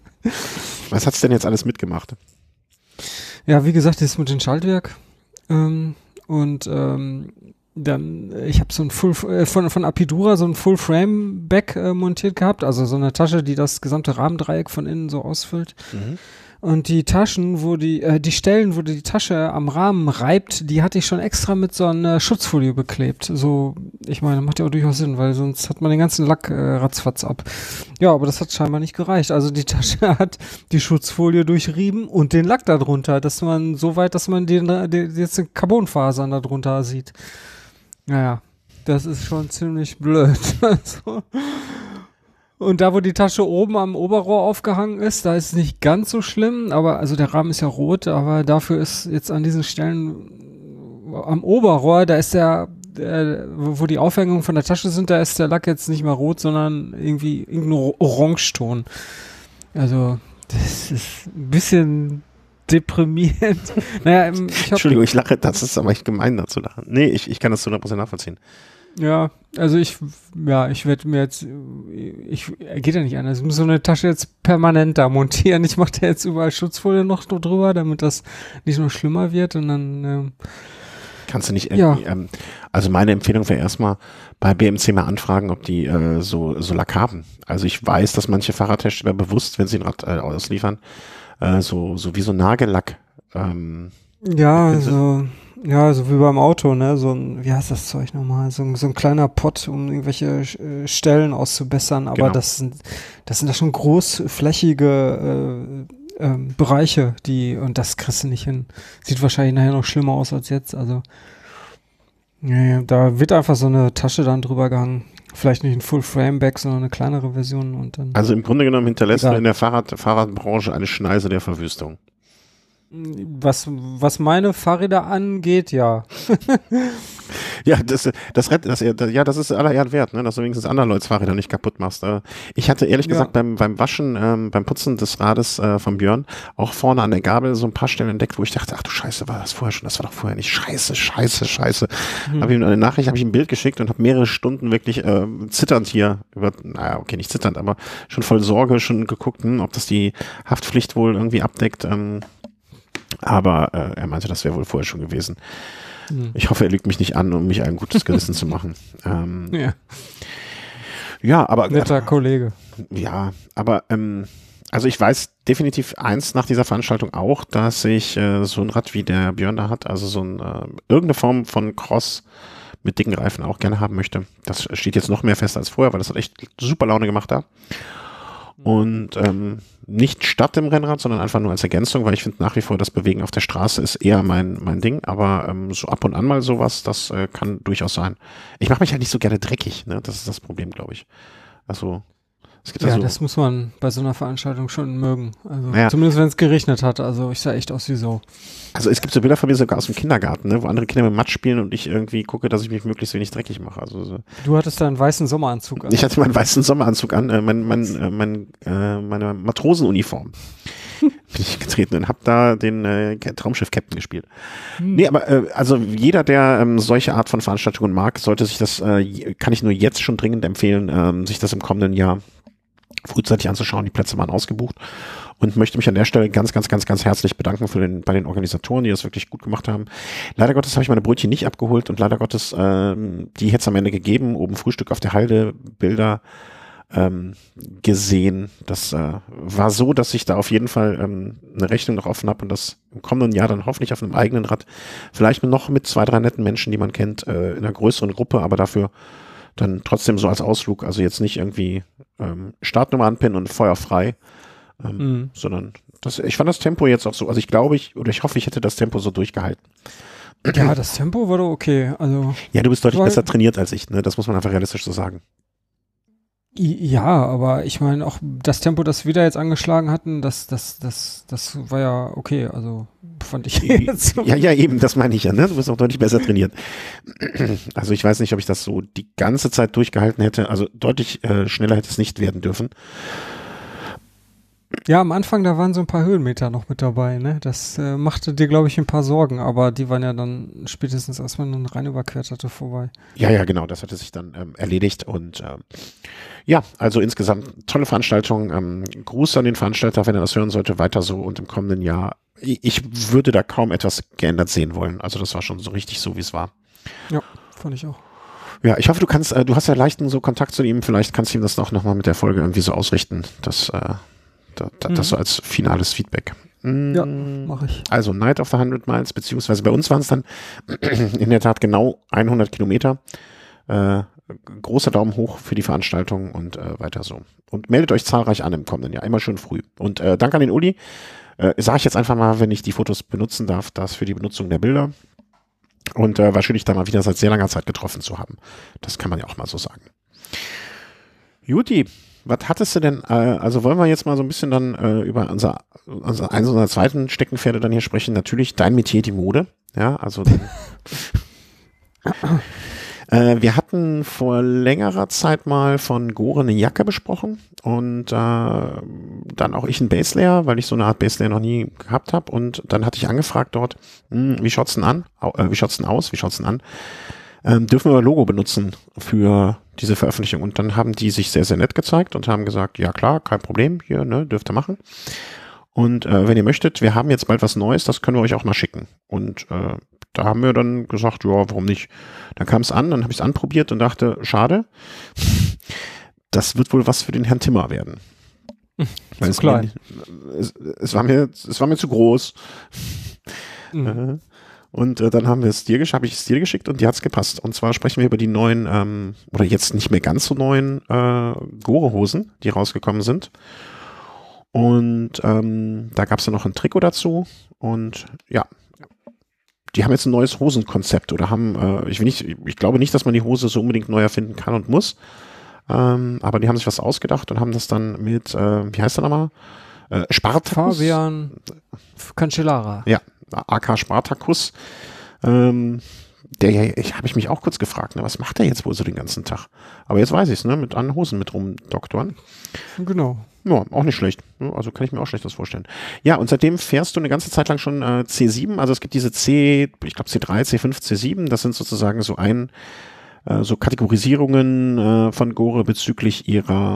Was hat's denn jetzt alles mitgemacht? Ja, wie gesagt, das ist mit dem Schaltwerk ähm, und ähm, dann, ich habe so ein Full äh, von von Apidura so ein Full Frame Back äh, montiert gehabt, also so eine Tasche, die das gesamte Rahmendreieck von innen so ausfüllt. Mhm. Und die Taschen, wo die, äh, die Stellen, wo die Tasche am Rahmen reibt, die hatte ich schon extra mit so einer Schutzfolie beklebt. So, ich meine, macht ja auch durchaus Sinn, weil sonst hat man den ganzen Lack äh, ratzfatz ab. Ja, aber das hat scheinbar nicht gereicht. Also die Tasche hat die Schutzfolie durchrieben und den Lack da drunter, dass man so weit, dass man den, den jetzt den Carbonfasern da drunter sieht. Naja, das ist schon ziemlich blöd. Also. Und da, wo die Tasche oben am Oberrohr aufgehangen ist, da ist es nicht ganz so schlimm, aber also der Rahmen ist ja rot, aber dafür ist jetzt an diesen Stellen am Oberrohr, da ist der, der wo die Aufhängungen von der Tasche sind, da ist der Lack jetzt nicht mehr rot, sondern irgendwie irgendein Orangeton. Also das ist ein bisschen deprimierend. Naja, ich hab, Entschuldigung, ich lache, das ist aber echt gemein, da zu lachen. Nee, ich, ich kann das zu hundert Prozent nachvollziehen. Ja, also ich, ja, ich werde mir jetzt, ich, geht ja nicht anders. Ich muss so eine Tasche jetzt permanent da montieren. Ich mache da jetzt überall Schutzfolie noch drüber, damit das nicht noch schlimmer wird und dann, ähm, kannst du nicht irgendwie, ja. ähm, also meine Empfehlung wäre erstmal bei B M C mal anfragen, ob die äh, so, so Lack haben. Also ich weiß, dass manche Fahrradhersteller bewusst, wenn sie ein Rad äh, ausliefern, äh, so, so wie so Nagellack, ähm, ja, so, ja, so wie beim Auto, ne, so ein, wie heißt das Zeug nochmal, so ein, so ein kleiner Pott, um irgendwelche äh, Stellen auszubessern, aber genau. das sind, das sind da schon großflächige äh, äh, Bereiche, die, und das kriegst du nicht hin. Sieht wahrscheinlich nachher noch schlimmer aus als jetzt, also, ja, da wird einfach so eine Tasche dann drüber gehangen. Vielleicht nicht ein Full-Frame-Back, sondern eine kleinere Version und dann. Also im Grunde genommen hinterlässt du in der Fahrrad, Fahrradbranche eine Schneise der Verwüstung. Was, was meine Fahrräder angeht, ja. Ja, das, das, das, das, ja, das ist aller Ehren wert, ne, dass du wenigstens andere Leute Fahrräder nicht kaputt machst. Ich hatte ehrlich Ja. gesagt beim, beim Waschen, ähm, beim Putzen des Rades äh, von Björn auch vorne an der Gabel so ein paar Stellen entdeckt, wo ich dachte, ach du Scheiße, war das vorher schon, das war doch vorher nicht. Scheiße, scheiße, scheiße. Mhm. Habe ihm eine Nachricht, habe ich ihm ein Bild geschickt und habe mehrere Stunden wirklich äh, zitternd hier über, naja, okay, nicht zitternd, aber schon voll Sorge schon geguckt, hm, ob das die Haftpflicht wohl irgendwie abdeckt. Ähm, aber äh, er meinte, das wäre wohl vorher schon gewesen. Ich hoffe, er lügt mich nicht an, um mich ein gutes Gewissen zu machen. Ähm, ja. ja, aber netter Kollege. Ja, aber ähm, also ich weiß definitiv eins nach dieser Veranstaltung auch, dass ich äh, so ein Rad wie der Björn da hat, also so ein äh, irgendeine Form von Cross mit dicken Reifen auch gerne haben möchte. Das steht jetzt noch mehr fest als vorher, weil das hat echt super Laune gemacht da. Und ähm, nicht statt dem Rennrad, sondern einfach nur als Ergänzung, weil ich finde nach wie vor, das Bewegen auf der Straße ist eher mein mein Ding, aber ähm, so ab und an mal sowas, das äh, kann durchaus sein. Ich mache mich halt nicht so gerne dreckig, ne? Das ist das Problem, glaube ich. Also es gibt ja, also, das muss man bei so einer Veranstaltung schon mögen. Also naja. Zumindest wenn es geregnet hat. Also ich sah echt aus wie so. Also es gibt so Bilder von mir sogar aus dem Kindergarten, ne, wo andere Kinder mit Matsch spielen und ich irgendwie gucke, dass ich mich möglichst wenig dreckig mache. Also so. Du hattest da einen weißen Sommeranzug an. Ich hatte meinen weißen Sommeranzug an, äh, mein, mein, äh, mein, äh, meine Matrosenuniform. Bin ich getreten und habe da den äh, Traumschiff-Captain gespielt. Hm. Nee, aber äh, also jeder, der ähm, solche Art von Veranstaltungen mag, sollte sich das, äh, kann ich nur jetzt schon dringend empfehlen, ähm, sich das im kommenden Jahr frühzeitig anzuschauen. Die Plätze waren ausgebucht und möchte mich an der Stelle ganz, ganz, ganz, ganz herzlich bedanken für den, bei den Organisatoren, die das wirklich gut gemacht haben. Leider Gottes habe ich meine Brötchen nicht abgeholt und leider Gottes, ähm, die hätte es am Ende gegeben, oben Frühstück auf der Halde, Bilder ähm, gesehen. Das äh, war so, dass ich da auf jeden Fall ähm, eine Rechnung noch offen habe und das im kommenden Jahr dann hoffentlich auf einem eigenen Rad, vielleicht noch mit zwei, drei netten Menschen, die man kennt, äh, in einer größeren Gruppe, aber dafür dann trotzdem so als Ausflug, also jetzt nicht irgendwie ähm, Startnummer anpinnen und Feuer frei, ähm, mhm. sondern das, ich fand das Tempo jetzt auch so, also ich glaube, ich, oder ich hoffe, ich hätte das Tempo so durchgehalten. Ja, das Tempo war doch okay, also. Ja, du bist deutlich besser trainiert als ich, ne, das muss man einfach realistisch so sagen. Ja, aber ich meine auch das Tempo, das wir da jetzt angeschlagen hatten, das, das, das, das war ja okay, also fand ich jetzt. Ja, ja, eben, das meine ich ja, ne? Du bist auch deutlich besser trainiert. Also ich weiß nicht, ob ich das so die ganze Zeit durchgehalten hätte, also deutlich äh, schneller hätte es nicht werden dürfen. Ja, am Anfang, da waren so ein paar Höhenmeter noch mit dabei, ne? Das äh, machte dir, glaube ich, ein paar Sorgen, aber die waren ja dann spätestens, als man dann rein überquert hatte, vorbei. Ja, ja, genau, das hatte sich dann ähm, erledigt und ähm, ja, also insgesamt tolle Veranstaltung. Ähm, Gruß an den Veranstalter, wenn er das hören sollte, weiter so und im kommenden Jahr. Ich würde da kaum etwas geändert sehen wollen. Also das war schon so richtig so, wie es war. Ja, fand ich auch. Ja, ich hoffe, du kannst, äh, du hast ja leichten so Kontakt zu ihm, vielleicht kannst du ihm das auch nochmal mit der Folge irgendwie so ausrichten, dass äh, Da, da, mhm. Das so als finales Feedback. Ja, mache ich. Also Night of the hundred Miles, beziehungsweise bei uns waren es dann in der Tat genau hundert Kilometer. Äh, großer Daumen hoch für die Veranstaltung und äh, weiter so. Und meldet euch zahlreich an im kommenden Jahr, immer schön früh. Und äh, danke an den Uli. Äh, sage ich jetzt einfach mal, wenn ich die Fotos benutzen darf, das für die Benutzung der Bilder. Und äh, war schön, dich da mal wieder seit sehr langer Zeit getroffen zu haben. Das kann man ja auch mal so sagen. Juti. Was hattest du denn, äh, also wollen wir jetzt mal so ein bisschen dann äh, über unser, unser eins unserer zweiten Steckenpferde dann hier sprechen, natürlich dein Metier, die Mode, ja, also äh, wir hatten vor längerer Zeit mal von Gore eine Jacke besprochen und äh, dann auch ich einen Baselayer, weil ich so eine Art Baselayer noch nie gehabt habe und dann hatte ich angefragt dort, hm, wie schaut's denn an, äh, wie schaut's denn aus, wie schaut's denn an? Ähm, dürfen wir Logo benutzen für diese Veröffentlichung? Und dann haben die sich sehr, sehr nett gezeigt und haben gesagt, ja klar, kein Problem, hier, ne, dürft ihr machen. Und äh, wenn ihr möchtet, wir haben jetzt bald was Neues, das können wir euch auch mal schicken. Und äh, da haben wir dann gesagt, ja, warum nicht? Dann kam es an, dann habe ich es anprobiert und dachte, schade, das wird wohl was für den Herrn Timmer werden. Weil es, klein. Mir, es, es, war mir, es war mir zu groß. Mhm. Äh, Und äh, dann haben wir es dir geschickt, habe ich es dir geschickt und dir hat's gepasst. Und zwar sprechen wir über die neuen, ähm, oder jetzt nicht mehr ganz so neuen äh, Gore-Hosen, die rausgekommen sind. Und ähm, da gab's dann noch ein Trikot dazu. Und ja, die haben jetzt ein neues Hosenkonzept oder haben, äh, ich will nicht, ich glaube nicht, dass man die Hose so unbedingt neu erfinden kann und muss. Ähm, aber die haben sich was ausgedacht und haben das dann mit, äh, wie heißt der nochmal? Äh, Spartacus. Fabian Cancellara. Ja, A K Spartacus. Ähm, der, ich habe ich mich auch kurz gefragt, ne, was macht der jetzt wohl so den ganzen Tag? Aber jetzt weiß ich es, ne, mit an Hosen mit rumdoktoren. Genau. Ja, auch nicht schlecht. Also kann ich mir auch schlecht was vorstellen. Ja, und seitdem fährst du eine ganze Zeit lang schon äh, C sieben. Also es gibt diese C, ich glaube C drei, C fünf, C sieben. Das sind sozusagen so ein, äh, so Kategorisierungen äh, von Gore bezüglich ihrer,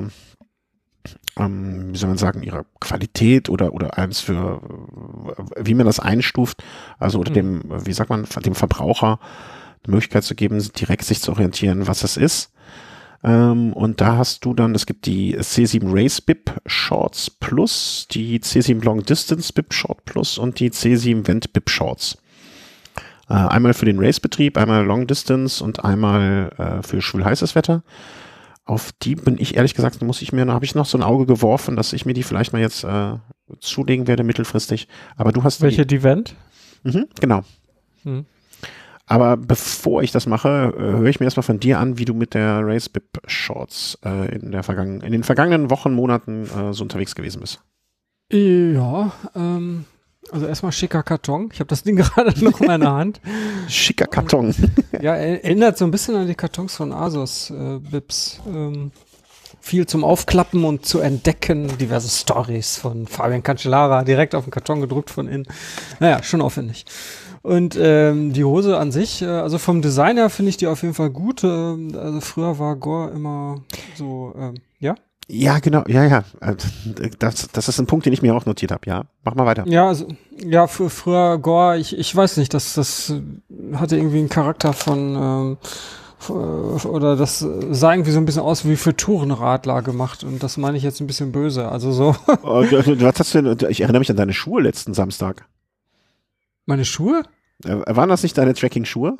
ähm, wie soll man sagen, ihrer Qualität oder oder eins für, äh, wie man das einstuft. Also oder dem, wie sagt man, dem Verbraucher die Möglichkeit zu geben, direkt sich zu orientieren, was es ist. Ähm, und da hast du dann, es gibt die C sieben Race B I P Shorts Plus, die C sieben Long Distance B I P Short Plus und die C sieben Vent B I P Shorts. Äh, einmal für den Racebetrieb, einmal Long Distance und einmal äh, für schwül-heißes Wetter. Auf die bin ich ehrlich gesagt, muss ich mir, da habe ich noch so ein Auge geworfen, dass ich mir die vielleicht mal jetzt äh, zulegen werde mittelfristig. Aber du hast welche die Vent? Mhm, genau. Hm. Aber bevor ich das mache, äh, höre ich mir erstmal von dir an, wie du mit der Race B I P Shorts äh, in, der vergangen, in den vergangenen Wochen, Monaten äh, so unterwegs gewesen bist. Ja, ähm, also erstmal schicker Karton. Ich habe das Ding gerade noch in meiner Hand. Schicker Karton. Ja, erinnert so ein bisschen an die Kartons von Asos äh, B I Ps. Ähm, viel zum Aufklappen und zu entdecken. Diverse Stories von Fabian Cancellara, direkt auf den Karton gedruckt von innen. Naja, schon aufwendig. Und ähm, die Hose an sich, äh, also vom Design her finde ich die auf jeden Fall gut. Äh, also früher war Gore immer so, ähm, ja? Ja, genau, ja, ja. Das, das ist ein Punkt, den ich mir auch notiert habe, ja. Mach mal weiter. Ja, also, ja, für, früher Gore, ich, ich weiß nicht, das, das hatte irgendwie einen Charakter von, ähm, oder das sah irgendwie so ein bisschen aus wie für Tourenradler gemacht und das meine ich jetzt ein bisschen böse, also so. Was hast du denn, ich erinnere mich an deine Schuhe letzten Samstag. Meine Schuhe? Äh, waren das nicht deine Tracking-Schuhe?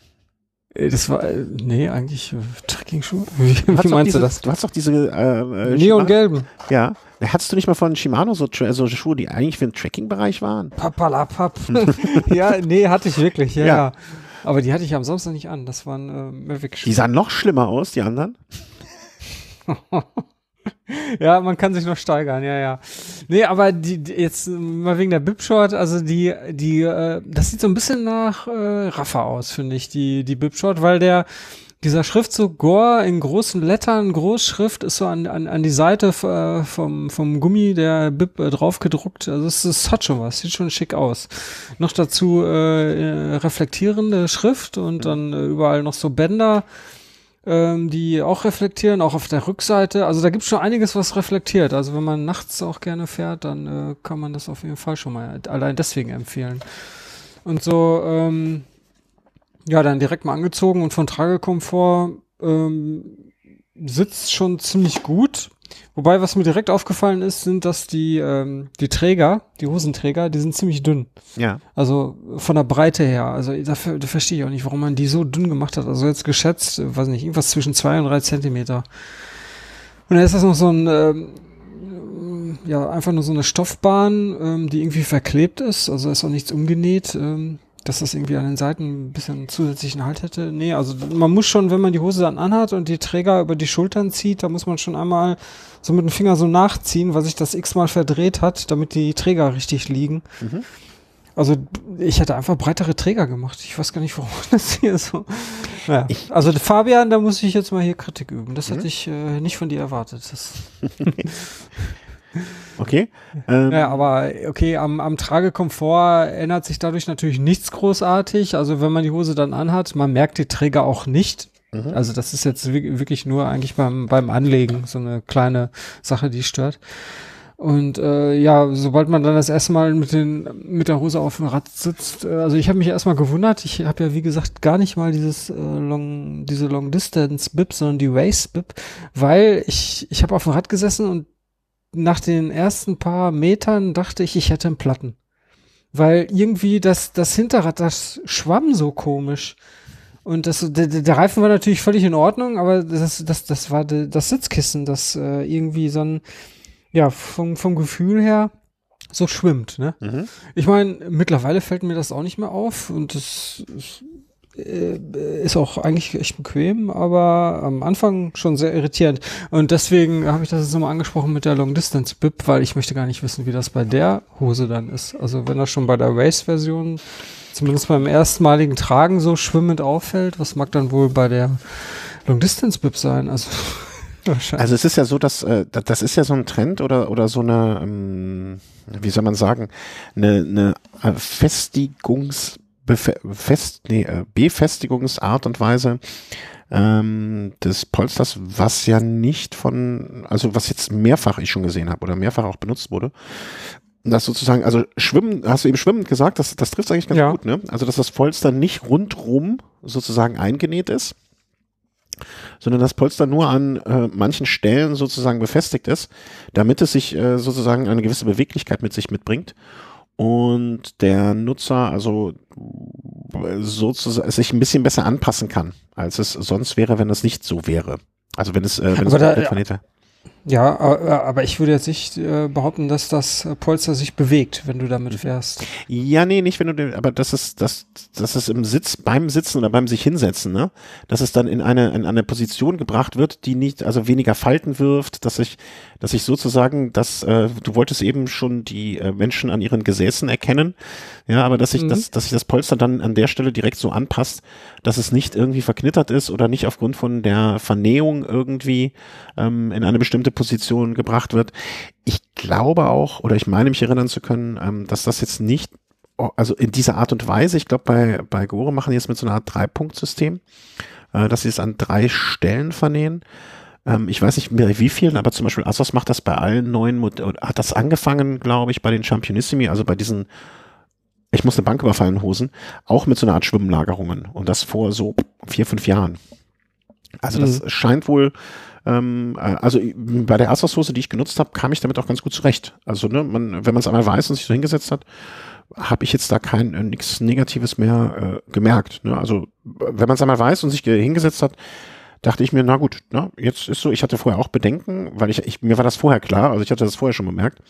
Das war, äh, nee, eigentlich äh, Trekking-Schuhe. Wie, wie meinst diese, du das? Du hast doch diese äh, äh, Neongelben. Ja. Hattest du nicht mal von Shimano so, so Schuhe, die eigentlich für den Tracking-Bereich waren? Papalapap. Ja, nee, hatte ich wirklich, ja, ja. ja. Aber die hatte ich am Samstag nicht an. Das waren äh, Mavic-Schuhe. Die sahen noch schlimmer aus, die anderen. Ja, man kann sich noch steigern, ja, ja. Nee, aber die, die jetzt mal wegen der B I P-Short, also die, die, äh, das sieht so ein bisschen nach äh, Raffa aus, finde ich, die, die B I P-Short, weil der, dieser Schriftzug Gore in großen Lettern, Großschrift, ist so an, an, an die Seite äh, vom, vom Gummi der B I P äh, drauf gedruckt. Also es, es hat schon was, sieht schon schick aus. Noch dazu äh, reflektierende Schrift und dann äh, überall noch so Bänder, die auch reflektieren, auch auf der Rückseite. Also da gibt es schon einiges, was reflektiert. Also wenn man nachts auch gerne fährt, dann äh, kann man das auf jeden Fall schon mal allein deswegen empfehlen. Und so, ähm, ja, dann direkt mal angezogen und von Tragekomfort ähm, sitzt schon ziemlich gut. Wobei, was mir direkt aufgefallen ist, sind, dass die ähm, die Träger, die Hosenträger, die sind ziemlich dünn. Ja. Also von der Breite her. Also dafür, da verstehe ich auch nicht, warum man die so dünn gemacht hat. Also jetzt geschätzt, weiß nicht, irgendwas zwischen zwei und drei Zentimeter. Und dann ist das noch so ein, ähm, ja, einfach nur so eine Stoffbahn, ähm, die irgendwie verklebt ist. Also ist auch nichts umgenäht, ähm, dass das irgendwie an den Seiten ein bisschen zusätzlichen Halt hätte. Nee, also man muss schon, wenn man die Hose dann anhat und die Träger über die Schultern zieht, da muss man schon einmal so mit dem Finger so nachziehen, weil sich das x-mal verdreht hat, damit die Träger richtig liegen. Mhm. Also ich hätte einfach breitere Träger gemacht. Ich weiß gar nicht, warum das hier so... Naja. Ich, also Fabian, da muss ich jetzt mal hier Kritik üben. Das mhm. hätte ich äh, nicht von dir erwartet. Das Okay. Ähm. Ja, aber okay, am, am Tragekomfort ändert sich dadurch natürlich nichts großartig. Also wenn man die Hose dann anhat, man merkt die Träger auch nicht. Mhm. Also das ist jetzt wirklich nur eigentlich beim, beim Anlegen so eine kleine Sache, die stört. Und äh, ja, sobald man dann das erste Mal mit den mit der Hose auf dem Rad sitzt, äh, also ich habe mich erstmal gewundert, ich habe ja wie gesagt gar nicht mal dieses äh, Long diese Long Distance B I P, sondern die Race B I P, weil ich ich habe auf dem Rad gesessen und nach den ersten paar Metern dachte ich, ich hätte einen Platten. Weil irgendwie das das Hinterrad, das schwamm so komisch. Und das der, der Reifen war natürlich völlig in Ordnung, aber das das das war de, das Sitzkissen, das äh, irgendwie so ein ja, vom, vom Gefühl her so schwimmt, ne? Mhm. Ich meine, mittlerweile fällt mir das auch nicht mehr auf und das, äh, ist auch eigentlich echt bequem, aber am Anfang schon sehr irritierend. Und deswegen habe ich das jetzt nochmal angesprochen mit der Long Distance Bib, weil ich möchte gar nicht wissen, wie das bei der Hose dann ist. Also wenn das schon bei der Race-Version zumindest beim erstmaligen Tragen so schwimmend auffällt, was mag dann wohl bei der Long Distance Bib sein? Also Also es ist ja so, dass äh, das ist ja so ein Trend oder oder so eine, ähm, wie soll man sagen, eine, eine Festigungs Fest, nee, äh, Befestigungsart und Weise ähm, des Polsters, was ja nicht von, also was jetzt mehrfach ich schon gesehen habe oder mehrfach auch benutzt wurde. Das sozusagen, also Schwimmen, hast du eben schwimmend gesagt, das, das trifft eigentlich ganz ja. gut, ne? Also dass das Polster nicht rundrum sozusagen eingenäht ist, sondern das Polster nur an äh, manchen Stellen sozusagen befestigt ist, damit es sich äh, sozusagen eine gewisse Beweglichkeit mit sich mitbringt und der Nutzer also sozusagen sich ein bisschen besser anpassen kann, als es sonst wäre, wenn es nicht so wäre. Also wenn es, äh, wenn Aber es da, komplett vernäht. Ja, aber, aber ich würde jetzt nicht äh, behaupten, dass das Polster sich bewegt, wenn du damit fährst. Ja, nee, nicht wenn du den, aber das ist, das, das ist im Sitz, beim Sitzen oder beim sich hinsetzen, ne, dass es dann in eine, in eine Position gebracht wird, die nicht, also weniger Falten wirft, dass ich, dass ich sozusagen, dass, äh, du wolltest eben schon die äh, Menschen an ihren Gesäßen erkennen, ja, aber dass sich Mhm. das, dass sich das Polster dann an der Stelle direkt so anpasst, dass es nicht irgendwie verknittert ist oder nicht aufgrund von der Vernähung irgendwie ähm, in eine bestimmte Position gebracht wird. Ich glaube auch, oder ich meine mich erinnern zu können, ähm, dass das jetzt nicht, also in dieser Art und Weise, ich glaube bei, bei Gore machen die jetzt mit so einer Art Drei-Punkt-System, äh, dass sie es an drei Stellen vernähen. Ähm, ich weiß nicht mehr wie vielen, aber zum Beispiel Asos macht das bei allen neuen Modellen, hat das angefangen, glaube ich, bei den Championissimi, also bei diesen, ich muss eine Bank überfallen Hosen, auch mit so einer Art Schwimmlagerungen und das vor so vier, fünf Jahren. Also das Mhm. scheint wohl, ähm, äh, also bei der Asos-Hose, die ich genutzt habe, kam ich damit auch ganz gut zurecht. Also ne, man, wenn man es einmal weiß und sich so hingesetzt hat, habe ich jetzt da kein äh, nichts Negatives mehr äh, gemerkt. Ne? Also wenn man es einmal weiß und sich ge- hingesetzt hat, dachte ich mir, na gut, na, jetzt ist so, ich hatte vorher auch Bedenken, weil ich, ich mir war das vorher klar, also ich hatte das vorher schon bemerkt.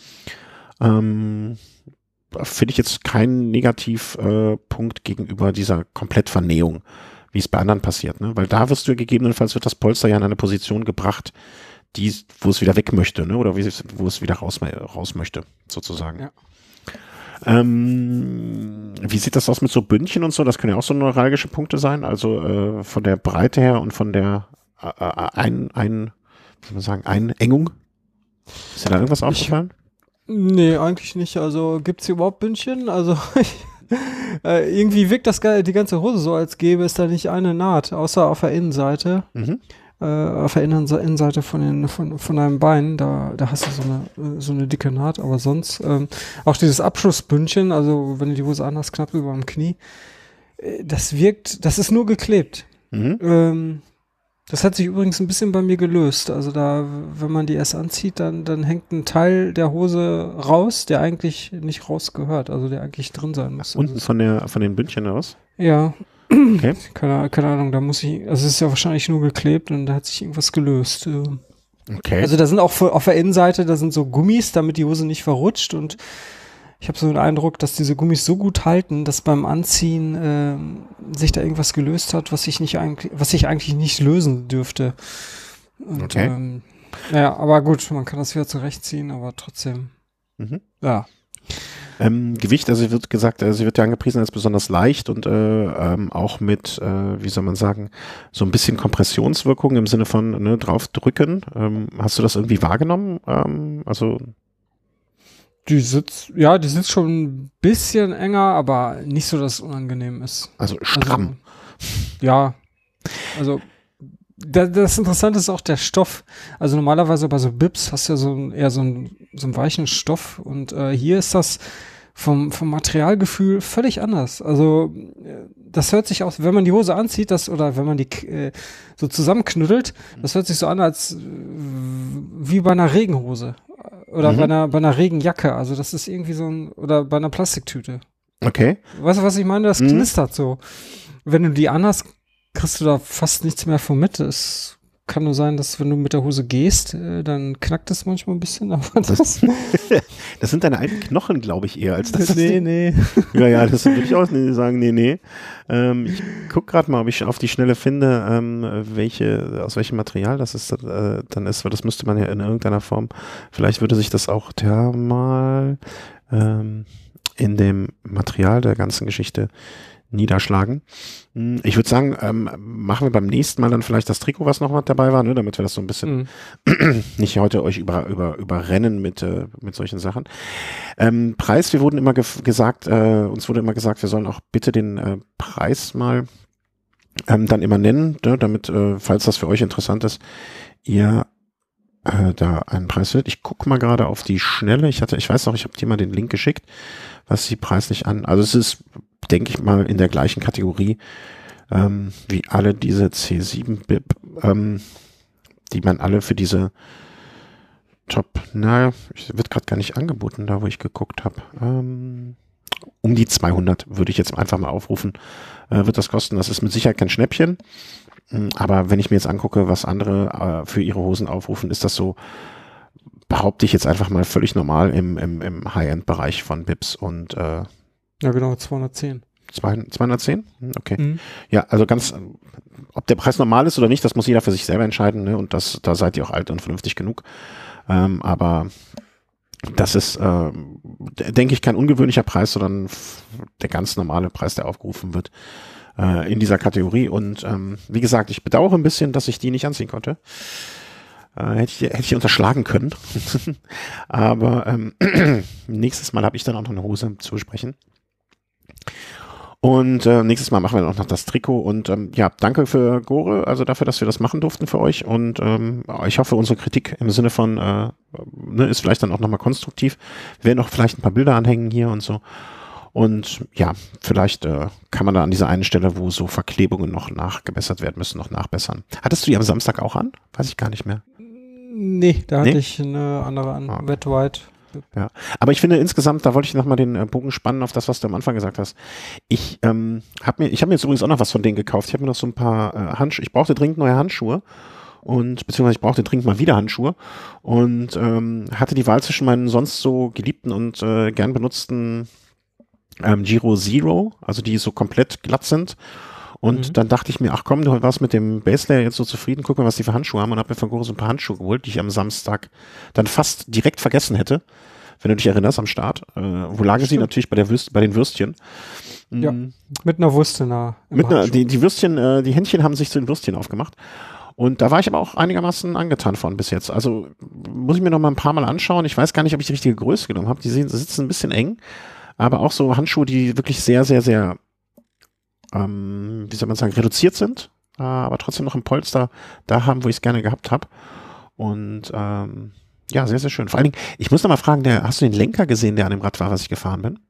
Ähm, finde ich jetzt keinen Negativpunkt äh, gegenüber dieser Komplettvernähung, wie es bei anderen passiert, ne? Weil da wirst du ja gegebenenfalls wird das Polster ja in eine Position gebracht, die, wo es wieder weg möchte, ne? Oder wie es, wo es wieder raus, raus möchte, sozusagen. Ja. Ähm, wie sieht das aus mit so Bündchen und so? Das können ja auch so neuralgische Punkte sein, also äh, von der Breite her und von der äh, ein, ein, wie soll man sagen, Einengung. Ist dir da irgendwas aufgefallen? Nee, eigentlich nicht. Also gibt's hier überhaupt Bündchen? Also äh, irgendwie wirkt das ge- die ganze Hose so, als gäbe es da nicht eine Naht, außer auf der Innenseite. Mhm. Äh, auf der Innense- Innenseite von, den, von, von deinem Bein, da, da hast du so eine, äh, so eine dicke Naht, aber sonst ähm, auch dieses Abschlussbündchen, also wenn du die Hose anhast, knapp über dem Knie, äh, das wirkt, das ist nur geklebt. Mhm. Ähm, das hat sich übrigens ein bisschen bei mir gelöst. Also da, wenn man die erst anzieht, dann, dann hängt ein Teil der Hose raus, der eigentlich nicht rausgehört, also der eigentlich drin sein muss. Unten Also von der von den Bündchen aus? ja, Okay. keine, keine Ahnung, da muss ich, also es ist ja wahrscheinlich nur geklebt und da hat sich irgendwas gelöst. Ähm, Okay. Also da sind auch auf der Innenseite, da sind so Gummis, damit die Hose nicht verrutscht und ich habe so den Eindruck, dass diese Gummis so gut halten, dass beim Anziehen ähm, sich da irgendwas gelöst hat, was sich nicht eigentlich, was sich eigentlich nicht lösen dürfte. Und, Okay. Ähm, naja, aber gut, man kann das wieder zurechtziehen, aber trotzdem. Mhm. Ja. Ähm, Gewicht, also wird gesagt, also sie wird ja angepriesen als besonders leicht und äh, ähm, auch mit, äh, wie soll man sagen, so ein bisschen Kompressionswirkung im Sinne von ne, draufdrücken. Ähm, hast du das irgendwie wahrgenommen? Ähm, also Die sitzt, ja, die sitzt schon ein bisschen enger, aber nicht so, dass es unangenehm ist. also stramm. Also, ja, also da, das Interessante ist auch der Stoff. Also normalerweise bei so Bibs hast du ja so ein, eher so einen, so einen weichen Stoff und äh, hier ist das vom, vom Materialgefühl völlig anders. Also äh, das hört sich aus, wenn man die Hose anzieht, das oder wenn man die äh, so zusammenknüttelt, das hört sich so an, als äh, wie bei einer Regenhose oder Mhm. bei einer bei einer Regenjacke. Also das ist irgendwie so ein oder bei einer Plastiktüte. Okay. Weißt du, was ich meine? Das Mhm. knistert so. Wenn du die anhast, kriegst du da fast nichts mehr von mit. Das ist kann nur sein, dass wenn du mit der Hose gehst, äh, dann knackt es manchmal ein bisschen. Aber das, Das, das sind deine alten Knochen, glaube ich, eher als das. nee, nee. Ja, ja, das würde ich auch nee, sagen, nee, nee. Ähm, ich gucke gerade mal, ob ich auf die Schnelle finde, ähm, welche, aus welchem Material das ist, äh, dann ist, weil das müsste man ja in irgendeiner Form, vielleicht würde sich das auch thermal ähm, in dem Material der ganzen Geschichte niederschlagen. Ich würde sagen, ähm, machen wir beim nächsten Mal dann vielleicht das Trikot, was noch mal dabei war, ne, damit wir das so ein bisschen mhm. nicht heute euch über, über, überrennen mit, äh, mit solchen Sachen. Ähm, Preis, wir wurden immer ge gesagt, äh, uns wurde immer gesagt, wir sollen auch bitte den äh, Preis mal ähm, dann immer nennen, ne, damit, äh, falls das für euch interessant ist, ihr äh, da einen Preis findet. Ich gucke mal gerade auf die Schnelle. Ich hatte, ich weiß noch, ich habe dir mal den Link geschickt, was sie preislich an. Also es ist, denke ich mal, in der gleichen Kategorie ähm, wie alle diese C sieben B I P, ähm, die man alle für diese Top, naja, wird gerade gar nicht angeboten, da wo ich geguckt habe. Ähm, um die zweihundert würde ich jetzt einfach mal aufrufen, äh, wird das kosten. Das ist mit Sicherheit kein Schnäppchen, aber wenn ich mir jetzt angucke, was andere äh, für ihre Hosen aufrufen, ist das so, behaupte ich jetzt einfach mal völlig normal im, im, im High-End-Bereich von B I Ps und äh, ja genau, zweihundertzehn. zweihundertzehn? Okay. Mhm. Ja, also ganz, ob der Preis normal ist oder nicht, das muss jeder für sich selber entscheiden, ne? Und das, da seid ihr auch alt und vernünftig genug. Ähm, aber das ist, äh, denke ich, kein ungewöhnlicher Preis, sondern der ganz normale Preis, der aufgerufen wird äh, in dieser Kategorie. Und ähm, wie gesagt, ich bedauere ein bisschen, dass ich die nicht anziehen konnte. Äh, hätte ich, hätte ich unterschlagen können. Aber ähm, nächstes Mal habe ich dann auch noch eine Hose zu besprechen. Und äh, nächstes Mal machen wir dann auch noch das Trikot und ähm, ja, danke für Gore, also dafür, dass wir das machen durften für euch und ähm, ich hoffe, unsere Kritik im Sinne von äh, ne, ist vielleicht dann auch nochmal konstruktiv. Wir werden auch vielleicht ein paar Bilder anhängen hier und so und ja, vielleicht äh, kann man da an dieser einen Stelle, wo so Verklebungen noch nachgebessert werden müssen, noch nachbessern. Hattest du die am Samstag auch an? Weiß ich gar nicht mehr. Nee, da Nee? hatte ich eine andere an, Ah. Wet White. Ja, aber ich finde insgesamt, da wollte ich nochmal den äh, Bogen spannen auf das, was du am Anfang gesagt hast. Ich ähm, habe mir, ich habe mir jetzt übrigens auch noch was von denen gekauft. Ich habe mir noch so ein paar äh, Handschuhe. Ich brauchte dringend neue Handschuhe und beziehungsweise ich brauchte dringend mal wieder Handschuhe und ähm, hatte die Wahl zwischen meinen sonst so geliebten und äh, gern benutzten ähm, Giro Zero, also die so komplett glatt sind. Und Mhm. dann dachte ich mir, ach komm, du warst mit dem Base Layer jetzt so zufrieden, guck mal, was die für Handschuhe haben und habe mir von Gore so ein paar Handschuhe geholt, die ich am Samstag dann fast direkt vergessen hätte, wenn du dich erinnerst am Start. Äh, wo lagen sie? Natürlich bei der Würst, bei den Würstchen. Ja, Mm, mit einer Wurst in der im mit einer, Handschuh. die, die Würstchen, äh, die Händchen haben sich zu den Würstchen aufgemacht. Und da war ich aber auch einigermaßen angetan von bis jetzt. Also muss ich mir noch mal ein paar Mal anschauen. Ich weiß gar nicht, ob ich die richtige Größe genommen habe. Die sehen, sitzen ein bisschen eng, aber auch so Handschuhe, die wirklich sehr, sehr, sehr ähm, wie soll man sagen, reduziert sind, äh, aber trotzdem noch ein Polster da haben, wo ich es gerne gehabt habe. Und ähm, ja, sehr, sehr schön. Vor allen Dingen, ich muss noch mal fragen, der, hast du den Lenker gesehen, der an dem Rad war, was ich gefahren bin?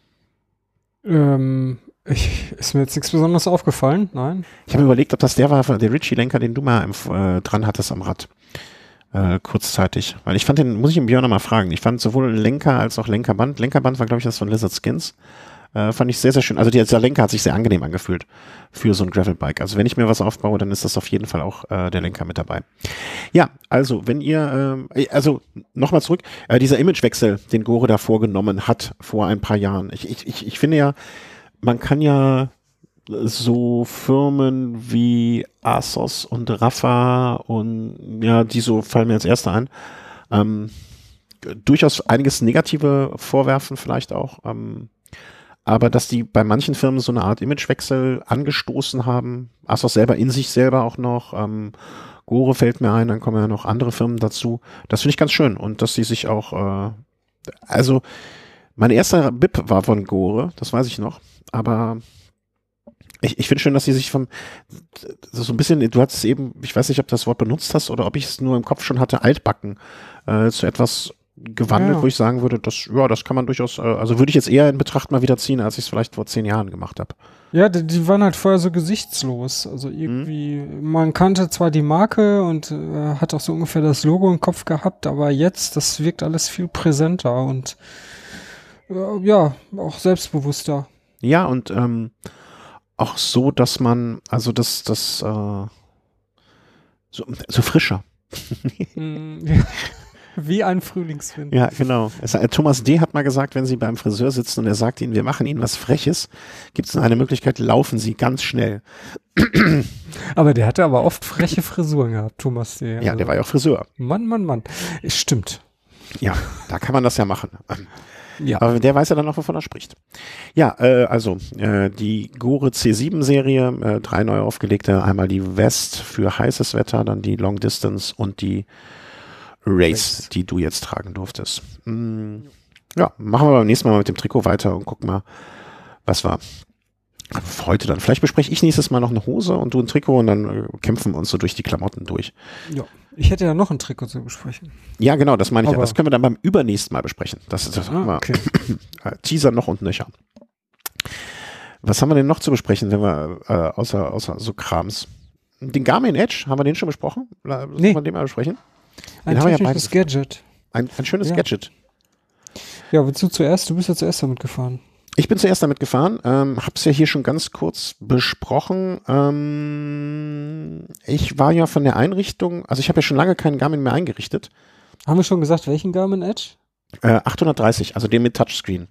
Ähm, ich, ist mir jetzt nichts Besonderes aufgefallen, nein. Ich habe mir überlegt, ob das der war, der Ritchie-Lenker, den du mal im, äh, dran hattest am Rad. Äh, kurzzeitig. Weil ich fand den, muss ich den Björn noch mal fragen, ich fand sowohl Lenker als auch Lenkerband. Lenkerband war, glaube ich, das von Lizard Skins. Äh, fand ich sehr, sehr schön. Also der, der Lenker hat sich sehr angenehm angefühlt für so ein Gravelbike. Also wenn ich mir was aufbaue, dann ist das auf jeden Fall auch äh, der Lenker mit dabei. Ja, also wenn ihr, äh, also nochmal zurück, äh, dieser Imagewechsel, den Gore da vorgenommen hat vor ein paar Jahren. Ich, ich, ich, ich finde ja, man kann ja so Firmen wie Asos und Rafa und ja, die so fallen mir als erste ein, ähm, durchaus einiges Negative vorwerfen vielleicht auch, ähm, aber dass die bei manchen Firmen so eine Art Imagewechsel angestoßen haben, Asos selber in sich selber auch noch, ähm, Gore fällt mir ein, dann kommen ja noch andere Firmen dazu, das finde ich ganz schön und dass sie sich auch, äh, also mein erster B I P war von Gore, das weiß ich noch, aber ich, ich finde schön, dass sie sich vom, so ein bisschen, du hattest eben, ich weiß nicht, ob du das Wort benutzt hast oder ob ich es nur im Kopf schon hatte, altbacken, äh, zu etwas gewandelt, Ja. wo ich sagen würde, das, ja, das kann man durchaus, äh, also würde ich jetzt eher in Betracht mal wieder ziehen, als ich es vielleicht vor zehn Jahren gemacht habe. Ja, die, die waren halt vorher so gesichtslos. Also irgendwie, man kannte zwar die Marke und äh, hat auch so ungefähr das Logo im Kopf gehabt, aber jetzt, das wirkt alles viel präsenter und äh, ja, auch selbstbewusster. Ja, und ähm, auch so, dass man, also das, das, äh, So, so frischer. Wie ein Frühlingswind. Ja, genau. Es, äh, Thomas D. hat mal gesagt, wenn Sie beim Friseur sitzen und er sagt Ihnen, wir machen Ihnen was Freches, gibt es eine Möglichkeit, laufen Sie ganz schnell. Aber der hatte aber oft freche Frisuren gehabt, Thomas D. Ja, also, der war ja auch Friseur. Mann, Mann, Mann. Es stimmt. Ja, da kann man das ja machen. Ja. Aber der weiß ja dann noch, wovon er spricht. Ja, äh, also äh, die Gore C sieben Serie, äh, drei neu aufgelegte, einmal die West für heißes Wetter, dann die Long Distance und die Race, die du jetzt tragen durftest. Hm, ja, machen wir beim nächsten Mal mit dem Trikot weiter und gucken mal, was war heute dann. Vielleicht bespreche ich nächstes Mal noch eine Hose und du ein Trikot und dann äh, kämpfen wir uns so durch die Klamotten durch. Ja, ich hätte ja noch ein Trikot zu besprechen. Ja, genau, das meine ich. Aber ja. Das können wir dann beim übernächsten Mal besprechen. Das ist das ah, okay. Teaser noch und nöcher. Was haben wir denn noch zu besprechen, wenn wir äh, außer, außer so Krams? Den Garmin Edge, haben wir den schon besprochen? Sollen nee. wir den mal besprechen? Ein den technisches ja Gadget. Ein, ein schönes ja. Gadget. Ja, willst du zuerst? Du bist ja zuerst damit gefahren. Ich bin zuerst damit gefahren, ähm, hab's ja hier schon ganz kurz besprochen. Ähm, ich war ja von der Einrichtung, also ich habe ja schon lange keinen Garmin mehr eingerichtet. Haben wir schon gesagt, welchen Garmin Edge? Äh, achthundertdreißig, also den mit Touchscreen.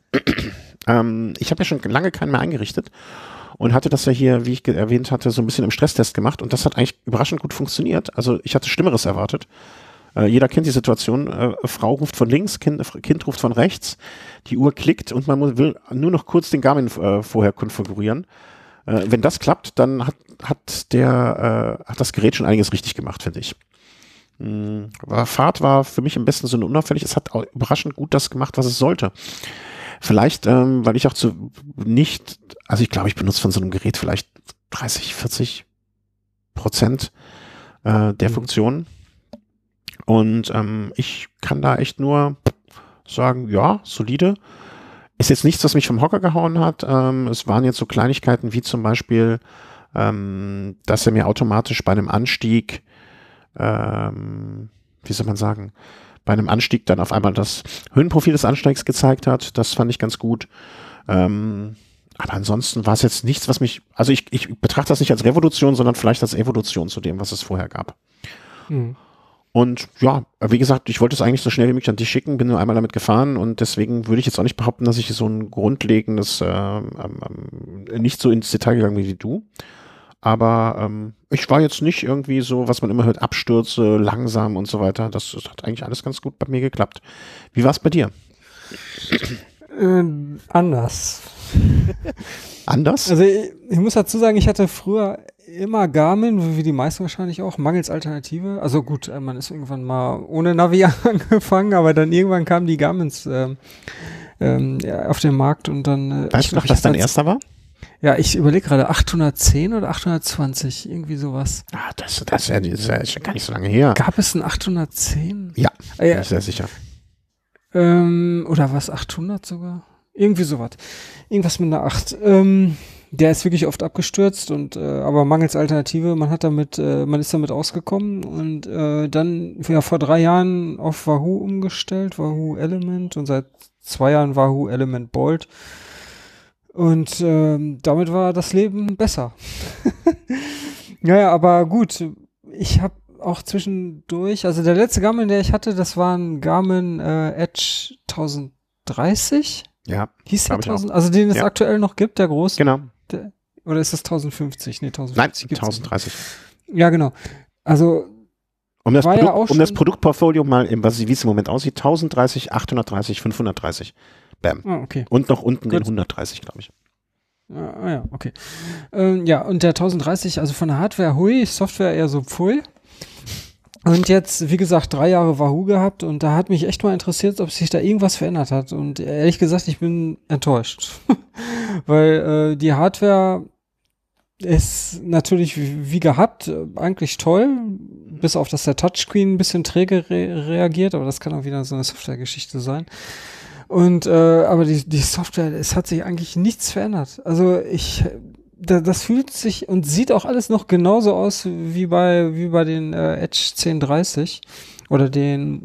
ähm, ich habe ja schon lange keinen mehr eingerichtet und hatte das ja hier, wie ich erwähnt hatte, so ein bisschen im Stresstest gemacht und das hat eigentlich überraschend gut funktioniert. Also ich hatte Schlimmeres erwartet. Äh, jeder kennt die Situation, äh, Frau ruft von links, kind, Kind ruft von rechts, die Uhr klickt und man muss, will nur noch kurz den Garmin äh, vorher konfigurieren. Äh, wenn das klappt, dann hat, hat, der, äh, hat das Gerät schon einiges richtig gemacht, finde ich. Mhm. Fahrt war für mich im besten Sinne unauffällig. Es hat auch überraschend gut das gemacht, was es sollte. Vielleicht, ähm, weil ich auch zu nicht, also ich glaube, ich benutze von so einem Gerät vielleicht dreißig, vierzig Prozent äh, der mhm. Funktionen. Und ähm, ich kann da echt nur sagen, ja, solide. Ist jetzt nichts, was mich vom Hocker gehauen hat. Ähm, es waren jetzt so Kleinigkeiten wie zum Beispiel, ähm, dass er mir automatisch bei einem Anstieg, ähm, wie soll man sagen, bei einem Anstieg dann auf einmal das Höhenprofil des Ansteigs gezeigt hat. Das fand ich ganz gut. Ähm, aber ansonsten war es jetzt nichts, was mich, also ich, ich betrachte das nicht als Revolution, sondern vielleicht als Evolution zu dem, was es vorher gab. Mhm. Und ja, wie gesagt, ich wollte es eigentlich so schnell wie möglich an dich schicken, bin nur einmal damit gefahren und deswegen würde ich jetzt auch nicht behaupten, dass ich so ein grundlegendes, äh, ähm, nicht so ins Detail gegangen bin wie du. Aber ähm, ich war jetzt nicht irgendwie so, was man immer hört, Abstürze, langsam und so weiter. Das, das hat eigentlich alles ganz gut bei mir geklappt. Wie war es bei dir? Ähm, anders. Anders? Also ich, ich muss dazu sagen, ich hatte früher immer Garmin, wie die meisten wahrscheinlich auch, mangels Alternative. Also gut, man ist irgendwann mal ohne Navi angefangen, aber dann irgendwann kamen die Garmins ähm, ähm, ja, auf den Markt und dann... Äh, weißt du noch, was dein erster war? Ja, ich überlege gerade, achthundertzehn oder achthundertzwanzig, irgendwie sowas. Ah, das, das, das ist ja ist gar nicht so lange her. Gab es ein achthundertzehn? Ja, äh, ja. bin ich sehr sicher. Ähm, oder was, achthundert sogar? Irgendwie sowas. Irgendwas mit einer acht. Ähm, der ist wirklich oft abgestürzt und äh, aber mangels Alternative, man hat damit, äh, man ist damit ausgekommen und äh, dann ja vor drei Jahren auf Wahoo umgestellt, Wahoo Element und seit zwei Jahren Wahoo Element Bold. Und ähm, damit war das Leben besser. Naja, aber gut, ich habe auch zwischendurch, also der letzte Garmin, der ich hatte, das war ein Garmin äh, Edge tausenddreißig. Ja. Hieß der tausend, also den es ja. aktuell noch gibt, der große? Genau. Der, oder ist das tausendfünfzig? Nee, tausendfünfzig. Nein, tausenddreißig. Ja, genau. Also um das, war Produkt, ja auch um das Produktportfolio mal, im, was, wie es im Moment aussieht, tausenddreißig, achthundertdreißig, fünfhundertdreißig. Bam. Ah, okay. Und noch unten Gut. den hundertdreißig, glaube ich. Ah ja, okay. Ähm, ja, und der tausenddreißig, also von der Hardware hui, Software eher so pfui. Und jetzt, wie gesagt, drei Jahre Wahoo gehabt und da hat mich echt mal interessiert, ob sich da irgendwas verändert hat. Und ehrlich gesagt, ich bin enttäuscht. Weil äh, die Hardware ist natürlich wie, wie gehabt, eigentlich toll, bis auf, dass der Touchscreen ein bisschen träge re- reagiert, aber das kann auch wieder so eine Softwaregeschichte sein. Und äh, aber die, die Software, es hat sich eigentlich nichts verändert. Also ich... das fühlt sich und sieht auch alles noch genauso aus wie bei wie bei den äh, Edge zehn dreißig oder den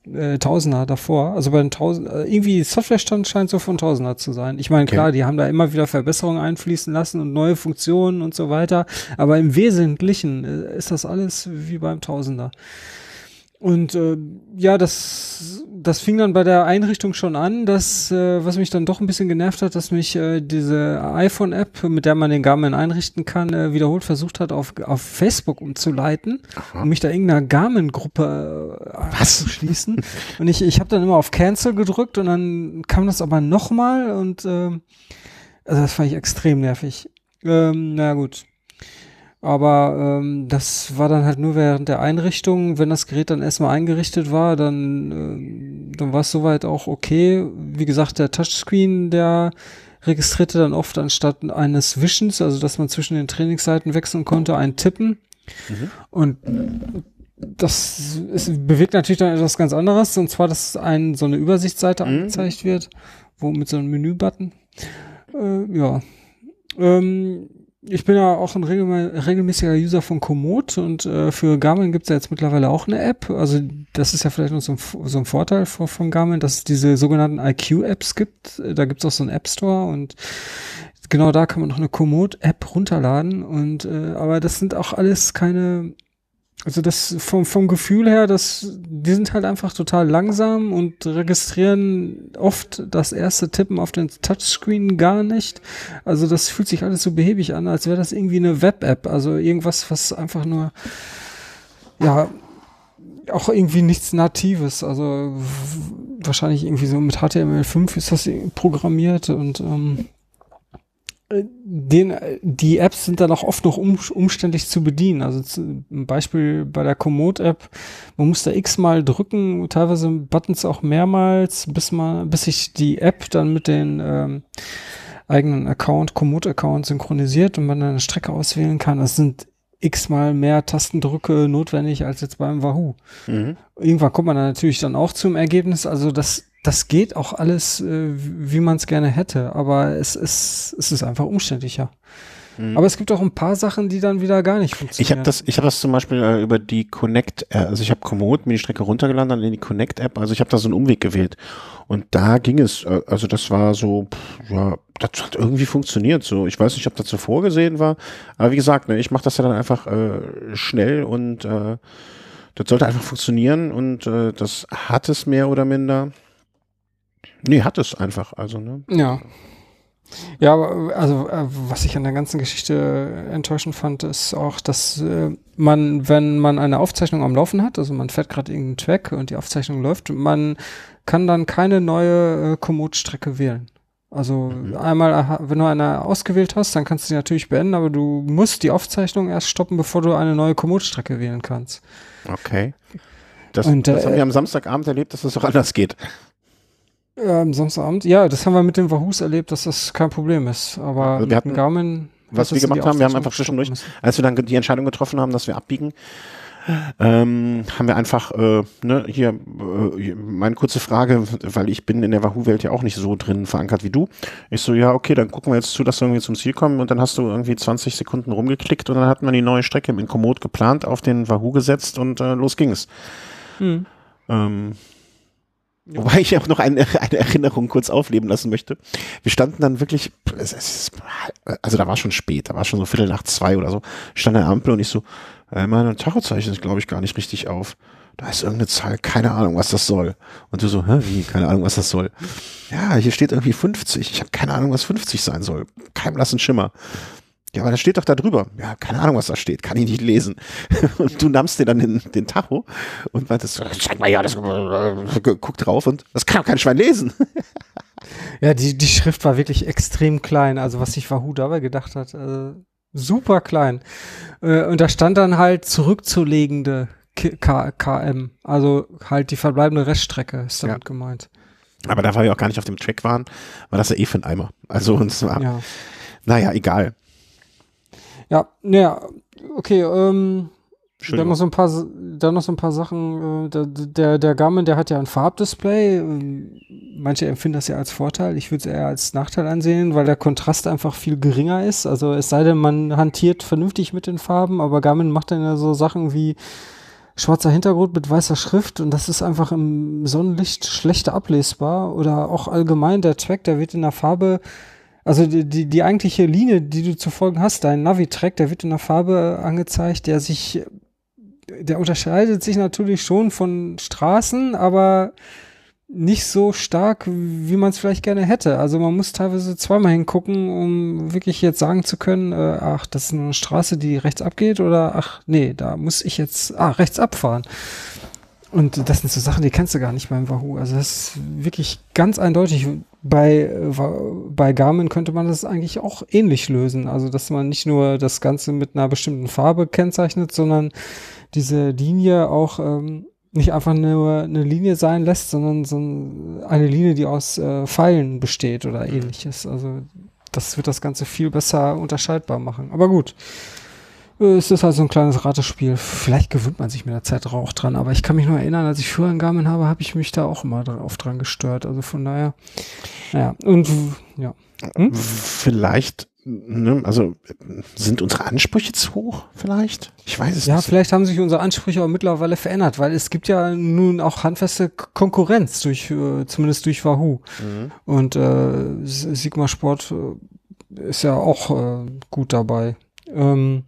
äh, Tausender davor. Also bei den Tausend, äh, irgendwie Softwarestand scheint so von Tausender zu sein. Ich meine, klar, Okay. die haben da immer wieder Verbesserungen einfließen lassen und neue Funktionen und so weiter. Aber im Wesentlichen äh, ist das alles wie beim Tausender. Und äh, ja, das, das fing dann bei der Einrichtung schon an, dass, äh, was mich dann doch ein bisschen genervt hat, dass mich äh, diese iPhone-App, mit der man den Garmin einrichten kann, äh, wiederholt versucht hat, auf, auf Facebook umzuleiten, Aha. um mich da irgendeiner Garmin-Gruppe äh, Was? zu schließen. Und ich, ich habe dann immer auf Cancel gedrückt und dann kam das aber nochmal und äh, also das fand ich extrem nervig. Ähm, na gut. Aber ähm, das war dann halt nur während der Einrichtung. Wenn das Gerät dann erstmal eingerichtet war, dann, äh, dann war es soweit auch okay. Wie gesagt, der Touchscreen, der registrierte dann oft anstatt eines Wischens, also dass man zwischen den Trainingsseiten wechseln konnte, ein Tippen. Mhm. Und das ist, bewirkt natürlich dann etwas ganz anderes, und zwar, dass ein, so eine Übersichtsseite Mhm. angezeigt wird, wo mit so einem Menübutton. Äh, ja. Ähm, ich bin ja auch ein regelmä- regelmäßiger User von Komoot, und äh, für Garmin gibt's ja jetzt mittlerweile auch eine App. Also das ist ja vielleicht noch so ein, so ein Vorteil von, von Garmin, dass es diese sogenannten I Q-Apps gibt. Da gibt's auch so einen App Store, und genau da kann man noch eine Komoot-App runterladen. Und äh, aber das sind auch alles keine, also das vom vom Gefühl her, das, die sind halt einfach total langsam und registrieren oft das erste Tippen auf den Touchscreen gar nicht. Also das fühlt sich alles so behäbig an, als wäre das irgendwie eine Web-App. Also irgendwas, was einfach nur, ja, auch irgendwie nichts Natives. Also w- wahrscheinlich irgendwie so mit H T M L fünf ist das programmiert, und ähm, den, die Apps sind dann auch oft noch um, umständlich zu bedienen. Also zu, ein Beispiel bei der Komoot-App, man muss da x-mal drücken, teilweise Buttons auch mehrmals, bis man, bis sich die App dann mit den ähm, eigenen Account, Komoot-Account synchronisiert und man dann eine Strecke auswählen kann. Das sind x-mal mehr Tastendrücke notwendig als jetzt beim Wahoo. Mhm. Irgendwann kommt man dann natürlich dann auch zum Ergebnis. Also das, das geht auch alles, äh, wie man es gerne hätte, aber es ist, es ist einfach umständlicher. Mhm. Aber es gibt auch ein paar Sachen, die dann wieder gar nicht funktionieren. Ich habe das, ich habe das zum Beispiel äh, über die Connect, äh, also ich habe Komoot mir die Strecke runtergeladen, dann in die Connect-App, also ich habe da so einen Umweg gewählt und da ging es, äh, also das war so, pff, ja, das hat irgendwie funktioniert so. Ich weiß nicht, ob das so vorgesehen war, aber wie gesagt, ne, ich mache das ja dann einfach äh, schnell und äh, das sollte einfach funktionieren und äh, das hat es mehr oder minder. Nee, hat es einfach, also ne. Ja. Ja, aber also äh, was ich an der ganzen Geschichte äh, enttäuschend fand, ist auch, dass äh, man, wenn man eine Aufzeichnung am Laufen hat, also man fährt gerade irgendeinen Track und die Aufzeichnung läuft, man kann dann keine neue äh, Komoot-Strecke wählen. Also Mhm. einmal, aha, wenn du eine ausgewählt hast, dann kannst du sie natürlich beenden, aber du musst die Aufzeichnung erst stoppen, bevor du eine neue Komoot-Strecke wählen kannst. Okay. Das, Und, das äh, haben wir am Samstagabend erlebt, dass das auch anders geht. Ähm, Samstagabend, ja, das haben wir mit den Wahoos erlebt, dass das kein Problem ist. Aber Also wir mit hatten- dem Garmin, was wir hättest du die gemacht haben, wir haben Aufzeichnung einfach zwischendurch, stoppen müssen. als wir dann die Entscheidung getroffen haben, dass wir abbiegen, ähm, haben wir einfach, äh, ne, hier, äh, meine kurze Frage, weil ich bin in der Wahoo-Welt ja auch nicht so drin verankert wie du. Ich so, ja, okay, dann gucken wir jetzt zu, dass wir irgendwie zum Ziel kommen, und dann hast du irgendwie zwanzig Sekunden rumgeklickt und dann hat man die neue Strecke in Komoot geplant, auf den Wahoo gesetzt und äh, los ging's. Hm. Ähm, Wobei ich auch noch eine, eine Erinnerung kurz aufleben lassen möchte. Wir standen dann wirklich, es ist, also da war schon spät, da war schon so Viertel nach zwei oder so, stand an der Ampel und ich so, äh, meine Tachozeichen ist, glaube ich, gar nicht richtig auf. Da ist irgendeine Zahl, keine Ahnung, was das soll. Und du so, hä, wie, keine Ahnung, was das soll. Ja, hier steht irgendwie fünfzig. Ich habe keine Ahnung, was fünfzig sein soll. Kein blassen Schimmer. Ja, aber da steht doch da drüber. Ja, keine Ahnung, was da steht. Kann ich nicht lesen. Und du nahmst dir dann den, den Tacho und meintest, zeig mal ja, das, guck drauf und das kann doch kein Schwein lesen. Ja, die, die Schrift war wirklich extrem klein, also was sich Wahoo dabei gedacht hat, äh, super klein. Äh, und da stand dann halt zurückzulegende K KM, also halt die verbleibende Reststrecke ist damit Ja. gemeint. Aber da wir auch gar nicht auf dem Track waren, war das ja eh für ein Eimer. Also, und es war, Ja. naja, egal. Ja, naja, okay, ähm, dann Entschuldigung. noch so ein paar, dann noch so ein paar Sachen. Äh, der, der, der Garmin, der hat ja ein Farbdisplay. Ähm, manche empfinden das ja als Vorteil. Ich würde es eher als Nachteil ansehen, weil der Kontrast einfach viel geringer ist. Also es sei denn, man hantiert vernünftig mit den Farben, aber Garmin macht dann ja so Sachen wie schwarzer Hintergrund mit weißer Schrift und das ist einfach im Sonnenlicht schlechter ablesbar oder auch allgemein der Track, der wird in der Farbe, also die, die, die eigentliche Linie, die du zu folgen hast, dein Navi-Track, der wird in der Farbe angezeigt, der sich, der unterscheidet sich natürlich schon von Straßen, aber nicht so stark, wie man es vielleicht gerne hätte. Also man muss teilweise zweimal hingucken, um wirklich jetzt sagen zu können, äh, ach, das ist nur eine Straße, die rechts abgeht oder ach, nee, da muss ich jetzt ah, rechts abfahren. Und das sind so Sachen, die kennst du gar nicht beim Wahoo. Also das ist wirklich ganz eindeutig. Bei, bei Garmin könnte man das eigentlich auch ähnlich lösen. Also dass man nicht nur das Ganze mit einer bestimmten Farbe kennzeichnet, sondern diese Linie auch ähm, nicht einfach nur eine Linie sein lässt, sondern so eine Linie, die aus äh, Pfeilen besteht oder ähnliches. Also das wird das Ganze viel besser unterscheidbar machen. Aber gut, es ist halt so ein kleines Ratespiel. Vielleicht gewöhnt man sich mit der Zeit auch dran. Aber ich kann mich nur erinnern, als ich früher einen Garmin habe, habe ich mich da auch immer drauf dran gestört. Also von daher, naja. Und ja. Hm? Vielleicht, ne, also sind unsere Ansprüche zu hoch vielleicht? Ich weiß es ja, nicht. Ja, vielleicht haben sich unsere Ansprüche auch mittlerweile verändert, weil es gibt ja nun auch handfeste Konkurrenz durch, äh, zumindest durch Wahoo. Mhm. Und äh, Sigma Sport äh, ist ja auch äh, gut dabei. Ähm,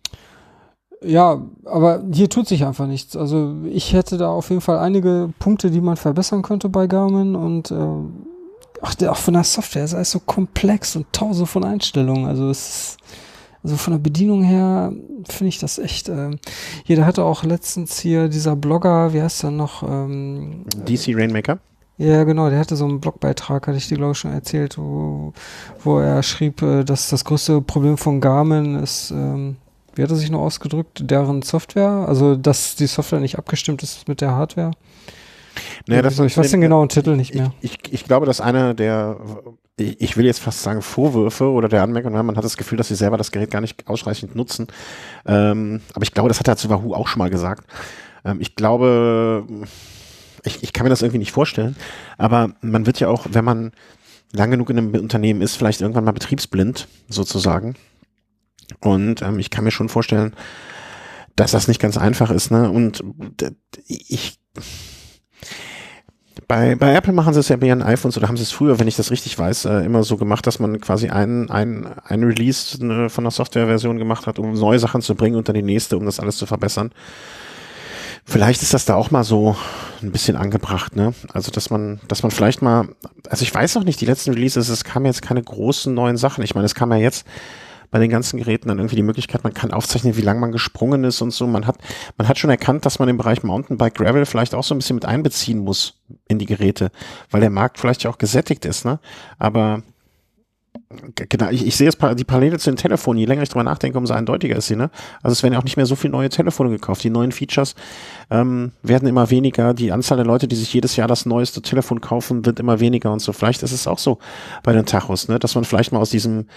ja, aber hier tut sich einfach nichts. Also ich hätte da auf jeden Fall einige Punkte, die man verbessern könnte bei Garmin und äh, ach, der, auch von der Software ist alles so komplex und tausende von Einstellungen. Also es ist, also von der Bedienung her finde ich das echt. Äh, hier, da hatte auch letztens hier dieser Blogger, wie heißt der noch? Ähm, D C Rainmaker? Ja, genau, der hatte so einen Blogbeitrag, hatte ich dir, glaube ich, schon erzählt, wo, wo er schrieb, äh, dass das größte Problem von Garmin ist, ähm, wie hat er sich noch ausgedrückt, deren Software, also dass die Software nicht abgestimmt ist mit der Hardware. Naja, das ich weiß den genauen Titel nicht mehr. Ich, ich, ich glaube, dass einer der, ich will jetzt fast sagen Vorwürfe oder der Anmerkung, man hat das Gefühl, dass sie selber das Gerät gar nicht ausreichend nutzen. Ähm, aber ich glaube, das hat er zu Wahoo auch schon mal gesagt. Ähm, ich glaube, ich, ich kann mir das irgendwie nicht vorstellen, aber man wird ja auch, wenn man lang genug in einem Unternehmen ist, vielleicht irgendwann mal betriebsblind sozusagen. Und ähm, ich kann mir schon vorstellen, dass das nicht ganz einfach ist, ne? Und ich Bei, bei Apple machen sie es ja bei ihren iPhones, oder haben sie es früher, wenn ich das richtig weiß, äh, immer so gemacht, dass man quasi ein, ein, ein Release ne, von der Softwareversion gemacht hat, um neue Sachen zu bringen und dann die nächste, um das alles zu verbessern. Vielleicht ist das da auch mal so ein bisschen angebracht, ne? Also, dass man, dass man vielleicht mal, also ich weiß noch nicht, die letzten Releases, es kamen jetzt keine großen neuen Sachen. Ich meine, es kam ja jetzt bei den ganzen Geräten dann irgendwie die Möglichkeit, man kann aufzeichnen, wie lang man gesprungen ist und so. Man hat, man hat schon erkannt, dass man im Bereich Mountainbike Gravel vielleicht auch so ein bisschen mit einbeziehen muss in die Geräte, weil der Markt vielleicht ja auch gesättigt ist, ne? Aber genau, ich, ich sehe jetzt die Parallele zu den Telefonen, je länger ich drüber nachdenke, umso eindeutiger ist sie, ne? Also es werden ja auch nicht mehr so viele neue Telefone gekauft. Die neuen Features ähm, werden immer weniger. Die Anzahl der Leute, die sich jedes Jahr das neueste Telefon kaufen, wird immer weniger und so. Vielleicht ist es auch so bei den Tachos, ne? Dass man vielleicht mal aus diesem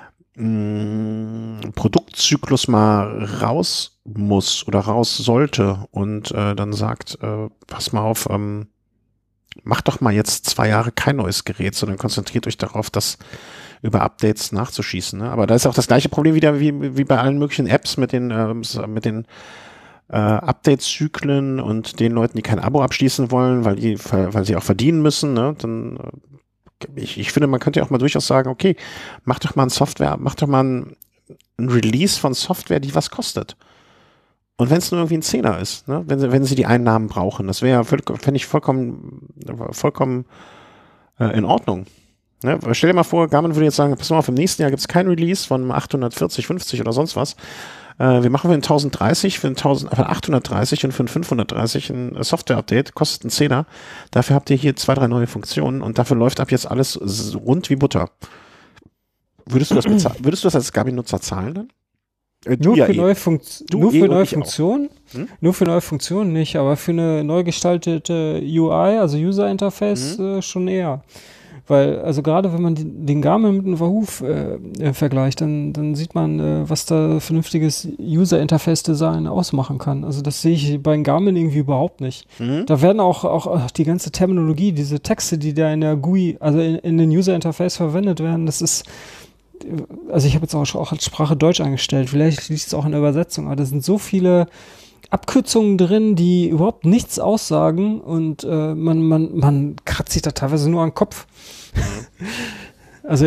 Produktzyklus mal raus muss oder raus sollte und äh, dann sagt, äh, pass mal auf, ähm, macht doch mal jetzt zwei Jahre kein neues Gerät, sondern konzentriert euch darauf, das über Updates nachzuschießen. Ne? Aber da ist auch das gleiche Problem wieder wie, wie bei allen möglichen Apps mit den, äh, mit den äh, Update-Zyklen und den Leuten, die kein Abo abschließen wollen, weil die, weil sie auch verdienen müssen, ne? Dann äh, Ich, ich finde, man könnte ja auch mal durchaus sagen, okay, mach doch mal ein Software, mach doch mal ein, ein Release von Software, die was kostet. Und wenn es nur irgendwie ein Zehner ist, ne? wenn, sie, wenn sie die Einnahmen brauchen, das wäre, fände ich vollkommen, vollkommen äh, in Ordnung. Ne? Stell dir mal vor, Garmin würde jetzt sagen, pass mal auf, im nächsten Jahr gibt es kein Release von achthundertvierzig, fünfzig oder sonst was. Äh, wir machen für ein tausenddreißig, für ein achthundertdreißig und für ein fünfhundertdreißig ein Software-Update, kostet ein Zehner. Dafür habt ihr hier zwei, drei neue Funktionen und dafür läuft ab jetzt alles rund wie Butter. Würdest du das, würdest du das als Garmin-Nutzer zahlen dann? Äh, nur, ja für neue Funkt- nur für neue Funktionen? Hm? Nur für neue Funktionen nicht, aber für eine neu gestaltete U I, also User Interface, hm? äh, schon eher. Weil, also gerade wenn man den, den Garmin mit dem Wahoo äh, vergleicht, dann, dann sieht man, äh, was da vernünftiges User-Interface-Design ausmachen kann. Also das sehe ich bei Garmin irgendwie überhaupt nicht. Mhm. Da werden auch, auch die ganze Terminologie, diese Texte, die da in der G U I, also in, in den User-Interface verwendet werden, das ist, also ich habe jetzt auch, auch als Sprache Deutsch eingestellt, vielleicht liegt es auch in der Übersetzung, aber da sind so viele Abkürzungen drin, die überhaupt nichts aussagen und äh, man, man, man kratzt sich da teilweise nur an den Kopf. Mhm. Also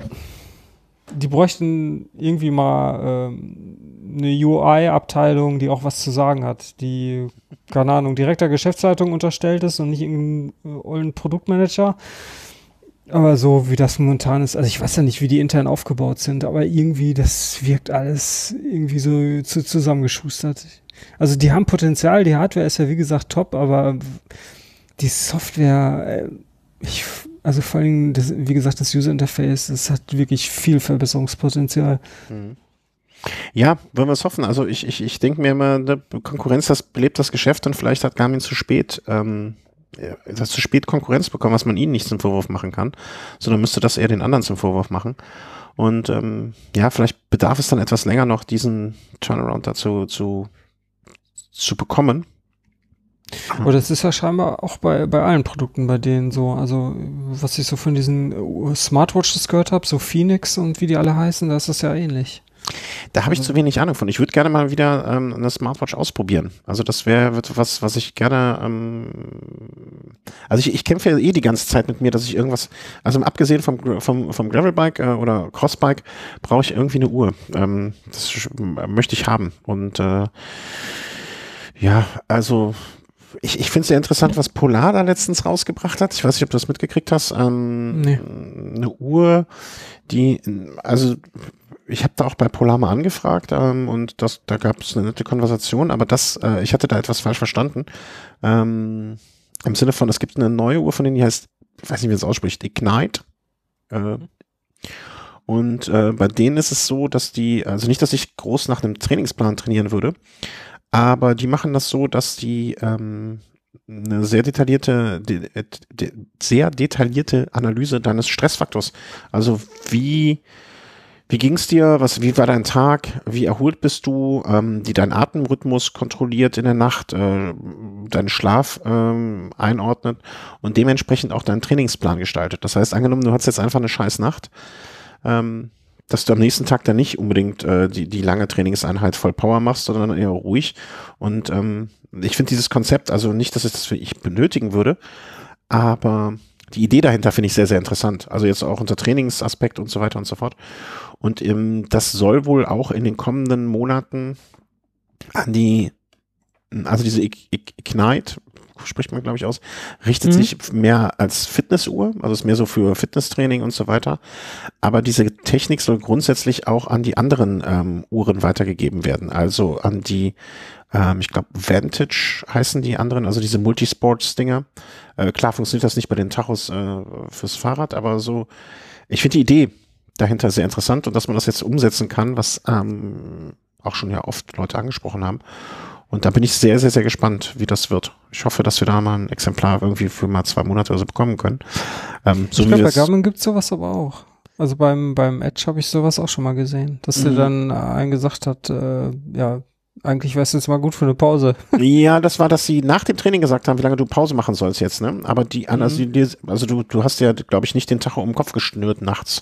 die bräuchten irgendwie mal ähm, eine U I-Abteilung, die auch was zu sagen hat, die, keine Ahnung, direkter Geschäftsleitung unterstellt ist und nicht irgendein ollen Produktmanager. Aber so wie das momentan ist, also ich weiß ja nicht, wie die intern aufgebaut sind, aber irgendwie, das wirkt alles irgendwie so zu, zusammengeschustert. Also die haben Potenzial, die Hardware ist ja wie gesagt top, aber die Software, ich, also vor allem, das, wie gesagt, das User Interface, das hat wirklich viel Verbesserungspotenzial. Mhm. Ja, wollen wir es hoffen. Also ich, ich, ich denke mir immer, ne, Konkurrenz, das belebt das Geschäft und vielleicht hat Garmin zu spät ähm, das zu spät Konkurrenz bekommen, was man ihnen nicht zum Vorwurf machen kann, sondern müsste das eher den anderen zum Vorwurf machen. Und ähm, ja, vielleicht bedarf es dann etwas länger noch, diesen Turnaround dazu zu, zu bekommen. Aber das ist ja scheinbar auch bei, bei allen Produkten bei denen so. Also was ich so von diesen Smartwatches gehört habe, so Phoenix und wie die alle heißen, da ist das ja ähnlich. Da habe ich zu wenig Ahnung von. Ich würde gerne mal wieder ähm, eine Smartwatch ausprobieren. Also das wäre was, was ich gerne, ähm, also ich, ich kämpfe ja eh die ganze Zeit mit mir, dass ich irgendwas, also abgesehen vom, vom, vom Gravelbike äh, oder Crossbike, brauche ich irgendwie eine Uhr. Ähm, das möchte ich haben. Und äh, ja, also ich, ich finde es sehr interessant, was Polar da letztens rausgebracht hat. Ich weiß nicht, ob du das mitgekriegt hast. Ähm, nee. Eine Uhr, die, also ich habe da auch bei Polar mal angefragt ähm, und das, da gab es eine nette Konversation, aber das, äh, ich hatte da etwas falsch verstanden. Ähm, Im Sinne von, es gibt eine neue Uhr von denen, die heißt, ich weiß nicht, wie es ausspricht, Ignite. Äh, und äh, bei denen ist es so, dass die, also nicht, dass ich groß nach einem Trainingsplan trainieren würde, aber die machen das so, dass die ähm, eine sehr detaillierte, de, de, sehr detaillierte Analyse deines Stressfaktors, also wie Wie ging's dir? Was, wie war dein Tag? Wie erholt bist du? Ähm, die deinen Atemrhythmus kontrolliert in der Nacht, äh, deinen Schlaf ähm, einordnet und dementsprechend auch deinen Trainingsplan gestaltet. Das heißt, angenommen, du hast jetzt einfach eine scheiß Nacht, ähm, dass du am nächsten Tag dann nicht unbedingt äh, die, die lange Trainingseinheit voll Power machst, sondern eher ruhig. Und ähm, ich finde dieses Konzept, also nicht, dass ich das für ich benötigen würde, aber die Idee dahinter finde ich sehr, sehr interessant. Also jetzt auch unter Trainingsaspekt und so weiter und so fort. Und ähm, das soll wohl auch in den kommenden Monaten an die, also diese Ignite, spricht man glaube ich aus, richtet mhm. sich mehr als Fitnessuhr, also ist mehr so für Fitnesstraining und so weiter. Aber diese Technik soll grundsätzlich auch an die anderen ähm, Uhren weitergegeben werden. Also an die, ähm, ich glaube Vantage heißen die anderen, also diese Multisports-Dinger. Äh, klar funktioniert das nicht bei den Tachos äh, fürs Fahrrad, aber so, ich finde die Idee dahinter sehr interessant und dass man das jetzt umsetzen kann, was ähm, auch schon ja oft Leute angesprochen haben. Und da bin ich sehr, sehr, sehr gespannt, wie das wird. Ich hoffe, dass wir da mal ein Exemplar irgendwie für mal zwei Monate oder so bekommen können. Ähm, so ich glaube, bei Garmin gibt es sowas aber auch. Also beim, beim Edge habe ich sowas auch schon mal gesehen, dass mhm. der dann einen gesagt hat, äh, ja, eigentlich wäre es jetzt mal gut für eine Pause. Ja, das war, dass sie nach dem Training gesagt haben, wie lange du Pause machen sollst jetzt, ne? Aber die, mhm. also, die, also du, du hast ja, glaube ich, nicht den Tacho um den Kopf geschnürt nachts.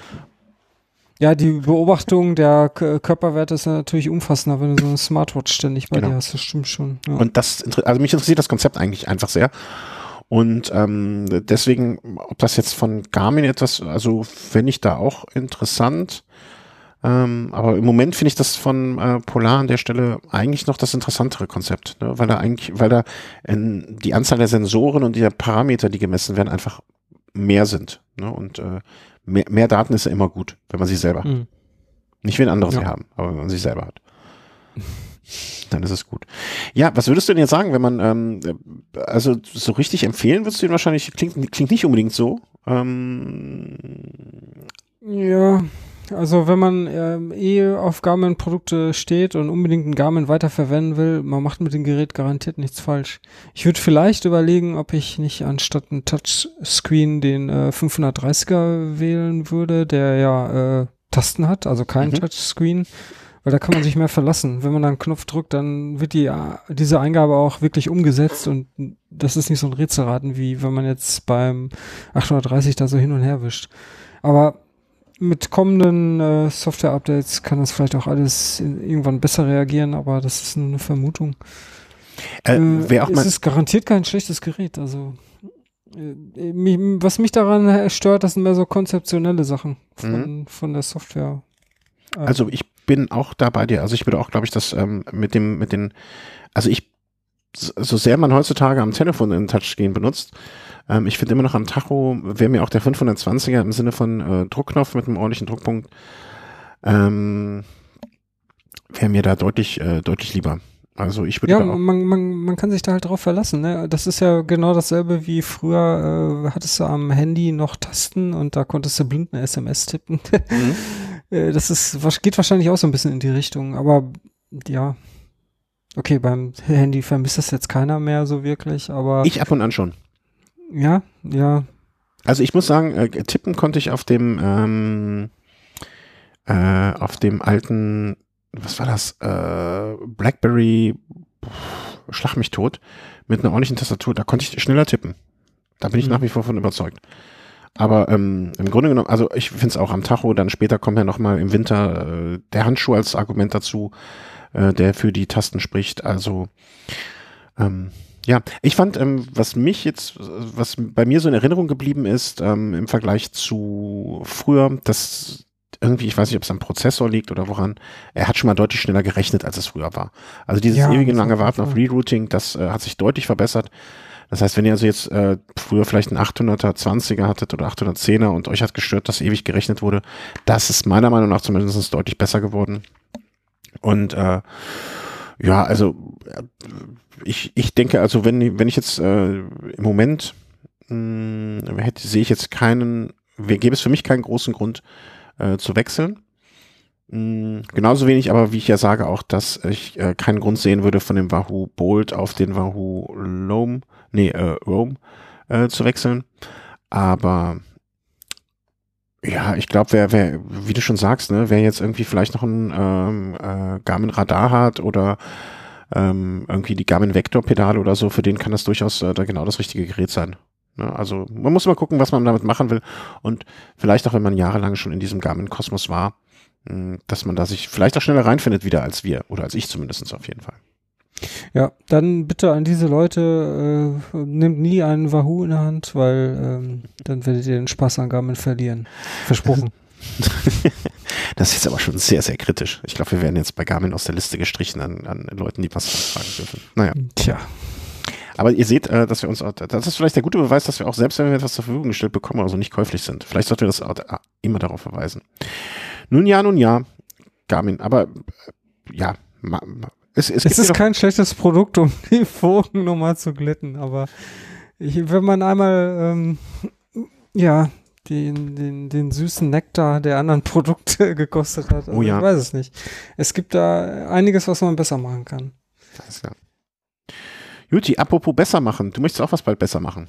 Ja, die Beobachtung der K- Körperwerte ist ja natürlich umfassender, wenn du so eine Smartwatch ständig bei genau. dir hast. Das stimmt schon. Ja. Und das, also mich interessiert das Konzept eigentlich einfach sehr. Und ähm, deswegen, ob das jetzt von Garmin etwas, also fände ich da auch interessant. Ähm, aber im Moment finde ich das von äh, Polar an der Stelle eigentlich noch das interessantere Konzept, ne? Weil da eigentlich, weil da in, die Anzahl der Sensoren und der Parameter, die gemessen werden, einfach mehr sind. Ne? Und äh, mehr, mehr Daten ist ja immer gut, wenn man sie selber hat. Mhm. Nicht wenn andere ja. sie haben, aber wenn man sie selber hat. Dann ist es gut. Ja, was würdest du denn jetzt sagen, wenn man, ähm, also so richtig empfehlen würdest du ihn wahrscheinlich, klingt, klingt nicht unbedingt so. Ähm, ja, also wenn man ähm, eh auf Garmin-Produkte steht und unbedingt ein Garmin weiterverwenden will, man macht mit dem Gerät garantiert nichts falsch. Ich würde vielleicht überlegen, ob ich nicht anstatt ein Touchscreen den äh, fünfhundertdreißiger wählen würde, der ja äh, Tasten hat, also kein mhm. Touchscreen, weil da kann man sich mehr verlassen. Wenn man da einen Knopf drückt, dann wird die diese Eingabe auch wirklich umgesetzt und das ist nicht so ein Rätselraten, wie wenn man jetzt beim achthundertdreißig da so hin und her wischt. Aber mit kommenden äh, Software-Updates kann das vielleicht auch alles in, irgendwann besser reagieren, aber das ist nur eine Vermutung. Äh, Äh, wer auch es mal, ist garantiert kein schlechtes Gerät. Also äh, mich, was mich daran stört, das sind mehr so konzeptionelle Sachen von, Mhm. von der Software. Ähm, also ich bin auch da bei dir. Also ich würde auch, glaube ich, das ähm, mit dem, mit den, also ich, so so sehr man heutzutage am Telefon den Touchscreen benutzt, ähm, ich finde immer noch am Tacho wäre mir auch der fünfhundertzwanziger im Sinne von äh, Druckknopf mit einem ordentlichen Druckpunkt, ähm, wäre mir da deutlich, äh, deutlich lieber. Also ich würde Ja, da auch, man, man, man kann sich da halt drauf verlassen. Ne? Das ist ja genau dasselbe wie früher, äh, hattest du am Handy noch Tasten und da konntest du blind eine S M S tippen. mhm. Äh, das ist, was- geht wahrscheinlich auch so ein bisschen in die Richtung, aber ja, okay, beim Handy vermisst das jetzt keiner mehr so wirklich, aber ich ab und an schon. ja, ja, Also ich muss sagen, äh, tippen konnte ich auf dem, ähm, äh, auf dem alten, was war das, äh, BlackBerry, pff, schlag mich tot, mit einer ordentlichen Tastatur, da konnte ich schneller tippen. Da bin ich Mhm. nach wie vor von überzeugt. Aber ähm, im Grunde genommen, also ich finde es auch am Tacho, dann später kommt ja nochmal im Winter äh, der Handschuh als Argument dazu, äh, der für die Tasten spricht. Also ähm, ja, ich fand, ähm, was mich jetzt, was bei mir so in Erinnerung geblieben ist, ähm, im Vergleich zu früher, dass irgendwie, ich weiß nicht, ob es am Prozessor liegt oder woran, er hat schon mal deutlich schneller gerechnet, als es früher war. Also dieses Ja, ewige das lange auf jeden Warten auf Fall. Rerouting, das äh, hat sich deutlich verbessert. Das heißt, wenn ihr also jetzt äh, früher vielleicht einen achthunderter zwanziger hattet oder achthundertzehner und euch hat gestört, dass ewig gerechnet wurde, das ist meiner Meinung nach zumindest deutlich besser geworden. Und äh, ja, also äh, ich, ich denke, also wenn, wenn ich jetzt äh, im Moment mh, hätte, sehe ich jetzt keinen, gäbe es für mich keinen großen Grund äh, zu wechseln. Mh, genauso wenig, aber wie ich ja sage, auch, dass ich äh, keinen Grund sehen würde, von dem Wahoo Bolt auf den Wahoo Loam, nee, äh, Roam äh, zu wechseln. Aber ja, ich glaube, wer, wer, wie du schon sagst, ne, wer jetzt irgendwie vielleicht noch ein ähm, äh, Garmin Radar hat oder ähm, irgendwie die Garmin Vector Pedale oder so, für den kann das durchaus äh, da genau das richtige Gerät sein. Ne? Also man muss mal gucken, was man damit machen will und vielleicht auch, wenn man jahrelang schon in diesem Garmin Kosmos war, mh, dass man da sich vielleicht auch schneller reinfindet wieder als wir oder als ich zumindest auf jeden Fall. Ja, dann bitte an diese Leute, äh, nehmt nie einen Wahoo in der Hand, weil ähm, dann werdet ihr den Spaß an Garmin verlieren. Versprochen. Das ist jetzt aber schon sehr, sehr kritisch. Ich glaube, wir werden jetzt bei Garmin aus der Liste gestrichen an, an Leuten, die was fragen dürfen. Naja. Tja. Aber ihr seht, äh, dass wir uns, auch, das ist vielleicht der gute Beweis, dass wir auch selbst, wenn wir etwas zur Verfügung gestellt bekommen, also nicht käuflich sind. Vielleicht sollten wir das auch, äh, immer darauf verweisen. Nun ja, nun ja, Garmin, aber äh, ja, ma, ma, es, es, Es gibt ist jedoch, kein schlechtes Produkt, um die Wogen nochmal zu glätten, aber ich, wenn man einmal, ähm, ja, den, den, den süßen Nektar der anderen Produkte gekostet hat, also Oh ja. ich weiß es nicht. Es gibt da einiges, was man besser machen kann. alles klar. Juti, apropos besser machen, du möchtest auch was bald besser machen.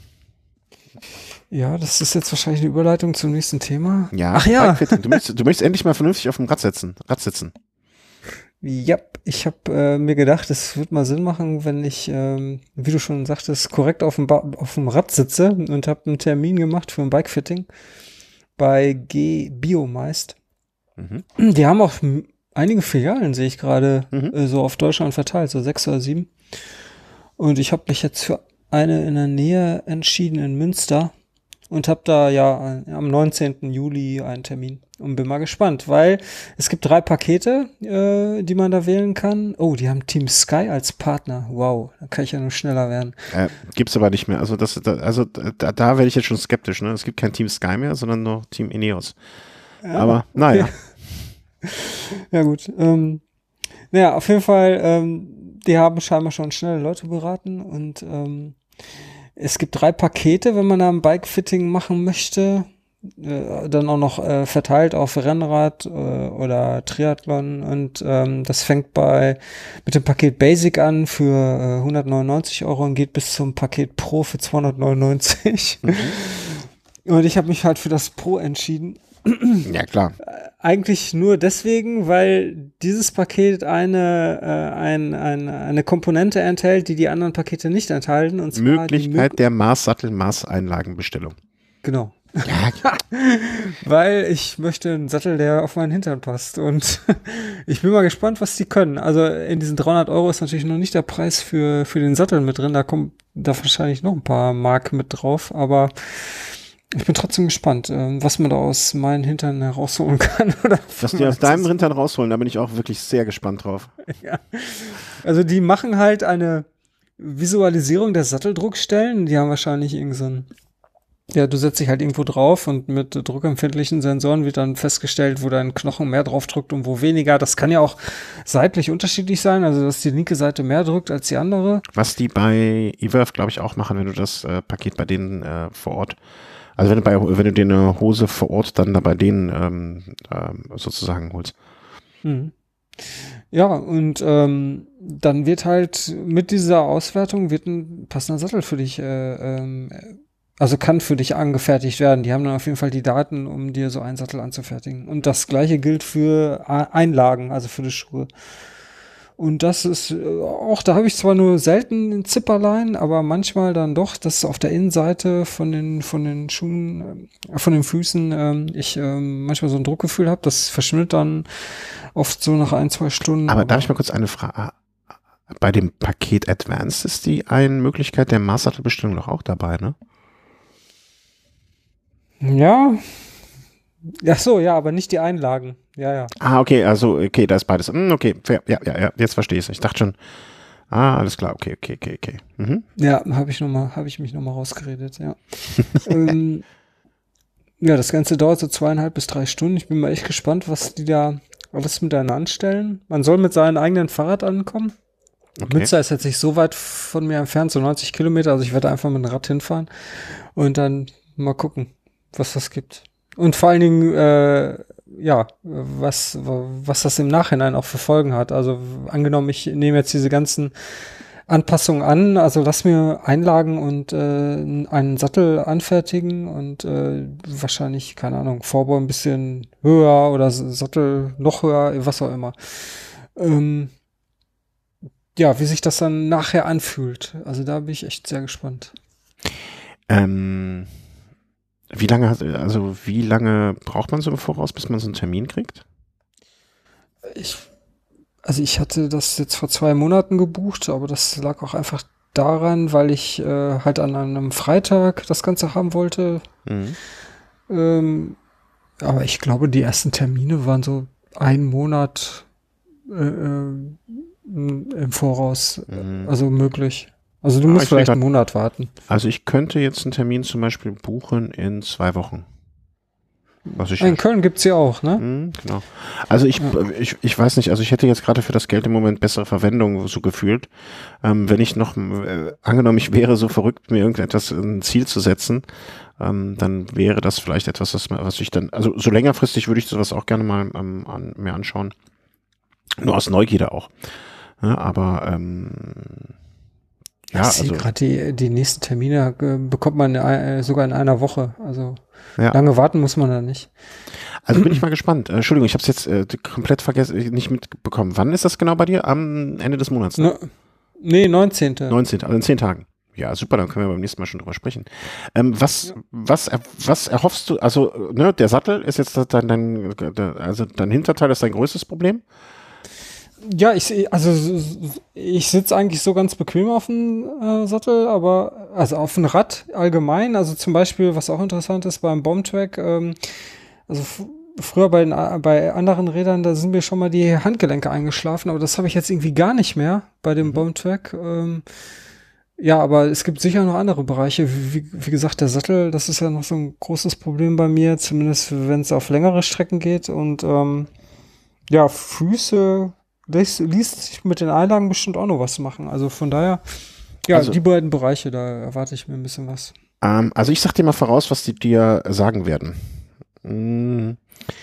Ja, das ist jetzt wahrscheinlich eine Überleitung zum nächsten Thema. Ja, Ach ja. Bikefitting. Du möchtest, du möchtest endlich mal vernünftig auf dem Rad sitzen. Rad sitzen. Ja, ich habe äh, mir gedacht, es wird mal Sinn machen, wenn ich, ähm, wie du schon sagtest, korrekt auf dem, ba auf dem Rad sitze und habe einen Termin gemacht für ein Bikefitting bei G Biomeist. Mhm. Die haben auch m- einige Filialen, sehe ich gerade, Mhm. äh, so auf Deutschland verteilt, so sechs oder sieben. Und ich habe mich jetzt für eine in der Nähe entschieden in Münster und habe da ja äh, am neunzehnten Juli einen Termin und bin mal gespannt, weil es gibt drei Pakete, äh, die man da wählen kann. Oh, die haben Team Sky als Partner. Wow, da kann ich ja nur schneller werden. Äh, gibt's aber nicht mehr. Also das, da, also da, da werde ich jetzt schon skeptisch. Ne? Es gibt kein Team Sky mehr, sondern nur Team Ineos. Ja, aber okay. naja. Ja gut. Ähm, naja, auf jeden Fall, ähm, die haben scheinbar schon schnelle Leute beraten und ähm, es gibt drei Pakete, wenn man da ein Bikefitting machen möchte. Äh, dann auch noch äh, verteilt auf Rennrad äh, oder Triathlon und ähm, das fängt bei mit dem Paket Basic an für äh, hundertneunundneunzig Euro und geht bis zum Paket Pro für zweihundertneunundneunzig. Mhm. Und ich habe mich halt für das Pro entschieden. Ja, klar. Eigentlich nur deswegen, weil dieses Paket eine, äh, ein, ein, eine Komponente enthält, die die anderen Pakete nicht enthalten. Und zwar die Möglichkeit Mö- der Maßsattel-Maßeinlagenbestellung. Genau. Ja, Weil ich möchte einen Sattel, der auf meinen Hintern passt. Und ich bin mal gespannt, was die können. Also in diesen dreihundert Euro ist natürlich noch nicht der Preis für, für den Sattel mit drin. Da kommt da wahrscheinlich noch ein paar Mark mit drauf. Aber ich bin trotzdem gespannt, äh, was man da aus meinen Hintern herausholen kann. Oder was die aus deinem Hintern rausholen, da bin ich auch wirklich sehr gespannt drauf. Ja. Also die machen halt eine Visualisierung der Satteldruckstellen. Die haben wahrscheinlich irgend so ein Ja, du setzt dich halt irgendwo drauf und mit druckempfindlichen Sensoren wird dann festgestellt, wo dein Knochen mehr drauf drückt und wo weniger. Das kann ja auch seitlich unterschiedlich sein, also dass die linke Seite mehr drückt als die andere. Was die bei eVerve, glaube ich, auch machen, wenn du das äh, Paket bei denen äh, vor Ort, also wenn du bei, wenn du dir eine Hose vor Ort dann da bei denen ähm, ähm, sozusagen holst. Mhm. Ja, und ähm, dann wird halt mit dieser Auswertung wird ein passender Sattel für dich äh, ähm, Also kann für dich angefertigt werden. Die haben dann auf jeden Fall die Daten, um dir so einen Sattel anzufertigen. Und das Gleiche gilt für Einlagen, also für die Schuhe. Und das ist äh, auch, da habe ich zwar nur selten ein Zipperlein, aber manchmal dann doch, dass auf der Innenseite von den von den Schuhen, äh, von den Füßen, äh, ich äh, manchmal so ein Druckgefühl habe. Das verschwindet dann oft so nach ein, zwei Stunden. Aber, aber darf ich mal kurz eine Frage? Bei dem Paket Advanced ist die eine Möglichkeit der Maßsattelbestellung doch auch dabei, ne? Ja. Ach so, ja, aber nicht die Einlagen. Ja, ja. Ah, okay, also, okay, da ist beides. Hm, okay, fair. Ja, ja, ja, jetzt verstehe ich es. Ich dachte schon, ah, alles klar, okay, okay, okay, okay. Mhm. Ja, habe ich noch mal, habe ich mich nochmal rausgeredet, ja. ähm, ja, das Ganze dauert so zweieinhalb bis drei Stunden. Ich bin mal echt gespannt, was die da alles miteinander anstellen. Man soll mit seinem eigenen Fahrrad ankommen. Okay. Münster ist jetzt nicht so weit von mir entfernt, so neunzig Kilometer. Also ich werde einfach mit dem Rad hinfahren und dann mal gucken, was das gibt. Und vor allen Dingen, äh, ja, was, was das im Nachhinein auch für Folgen hat. Also angenommen, ich nehme jetzt diese ganzen Anpassungen an, also lass mir Einlagen und äh, einen Sattel anfertigen und äh, wahrscheinlich, keine Ahnung, Vorbau ein bisschen höher oder Sattel noch höher, was auch immer. Ähm, ja, wie sich das dann nachher anfühlt. Also da bin ich echt sehr gespannt. Ähm, wie lange hat, also wie lange braucht man so im Voraus, bis man so einen Termin kriegt? Ich, also ich hatte das jetzt vor zwei Monaten gebucht, aber das lag auch einfach daran, weil ich äh, halt an einem Freitag das Ganze haben wollte. Mhm. Ähm, aber ich glaube, die ersten Termine waren so ein Monat äh, äh, im Voraus, Mhm. also möglich. Also du Ah, musst ich vielleicht grad, einen Monat warten. Also ich könnte jetzt einen Termin zum Beispiel buchen in zwei Wochen. Was ich In Köln gibt's ja auch, ne? Mhm, genau. Also ich, Ja. ich, ich weiß nicht, also ich hätte jetzt gerade für das Geld im Moment bessere Verwendung so gefühlt. Ähm, wenn ich noch, äh, angenommen, ich wäre so verrückt, mir irgendetwas ein Ziel zu setzen, ähm, dann wäre das vielleicht etwas, was, was ich dann, also so längerfristig würde ich sowas auch gerne mal ähm, an, mir anschauen. Nur aus Neugierde auch. Ja, aber ähm, ja, ich sehe also gerade die, die nächsten Termine äh, bekommt man äh, sogar in einer Woche. Also ja. lange warten muss man da nicht. Also bin ich mal gespannt. Äh, Entschuldigung, ich habe es jetzt äh, komplett vergessen, nicht mitbekommen. Wann ist das genau bei dir? Am Ende des Monats? Ne? No, nee, neunzehnten neunzehnten, also in zehn Tagen. Ja, super, dann können wir beim nächsten Mal schon drüber sprechen. Ähm, was, ja. was, was erhoffst du, also, ne, der Sattel ist jetzt dein, dein, also dein Hinterteil ist dein größtes Problem? Ja, ich, also, ich sitze eigentlich so ganz bequem auf dem äh, Sattel, aber, also auf dem Rad allgemein, also zum Beispiel, was auch interessant ist beim Bombtrack, ähm, also f- früher bei, den, bei anderen Rädern, da sind mir schon mal die Handgelenke eingeschlafen, aber das habe ich jetzt irgendwie gar nicht mehr bei dem mhm. Bombtrack. Ähm, ja, aber es gibt sicher noch andere Bereiche. Wie, wie gesagt, der Sattel, das ist ja noch so ein großes Problem bei mir, zumindest wenn es auf längere Strecken geht. Und ähm, ja, Füße ließ, ließ sich mit den Einlagen bestimmt auch noch was machen. Also von daher, ja, also, die beiden Bereiche, da erwarte ich mir ein bisschen was. Ähm, also ich sag dir mal voraus, was die dir sagen werden. Hm.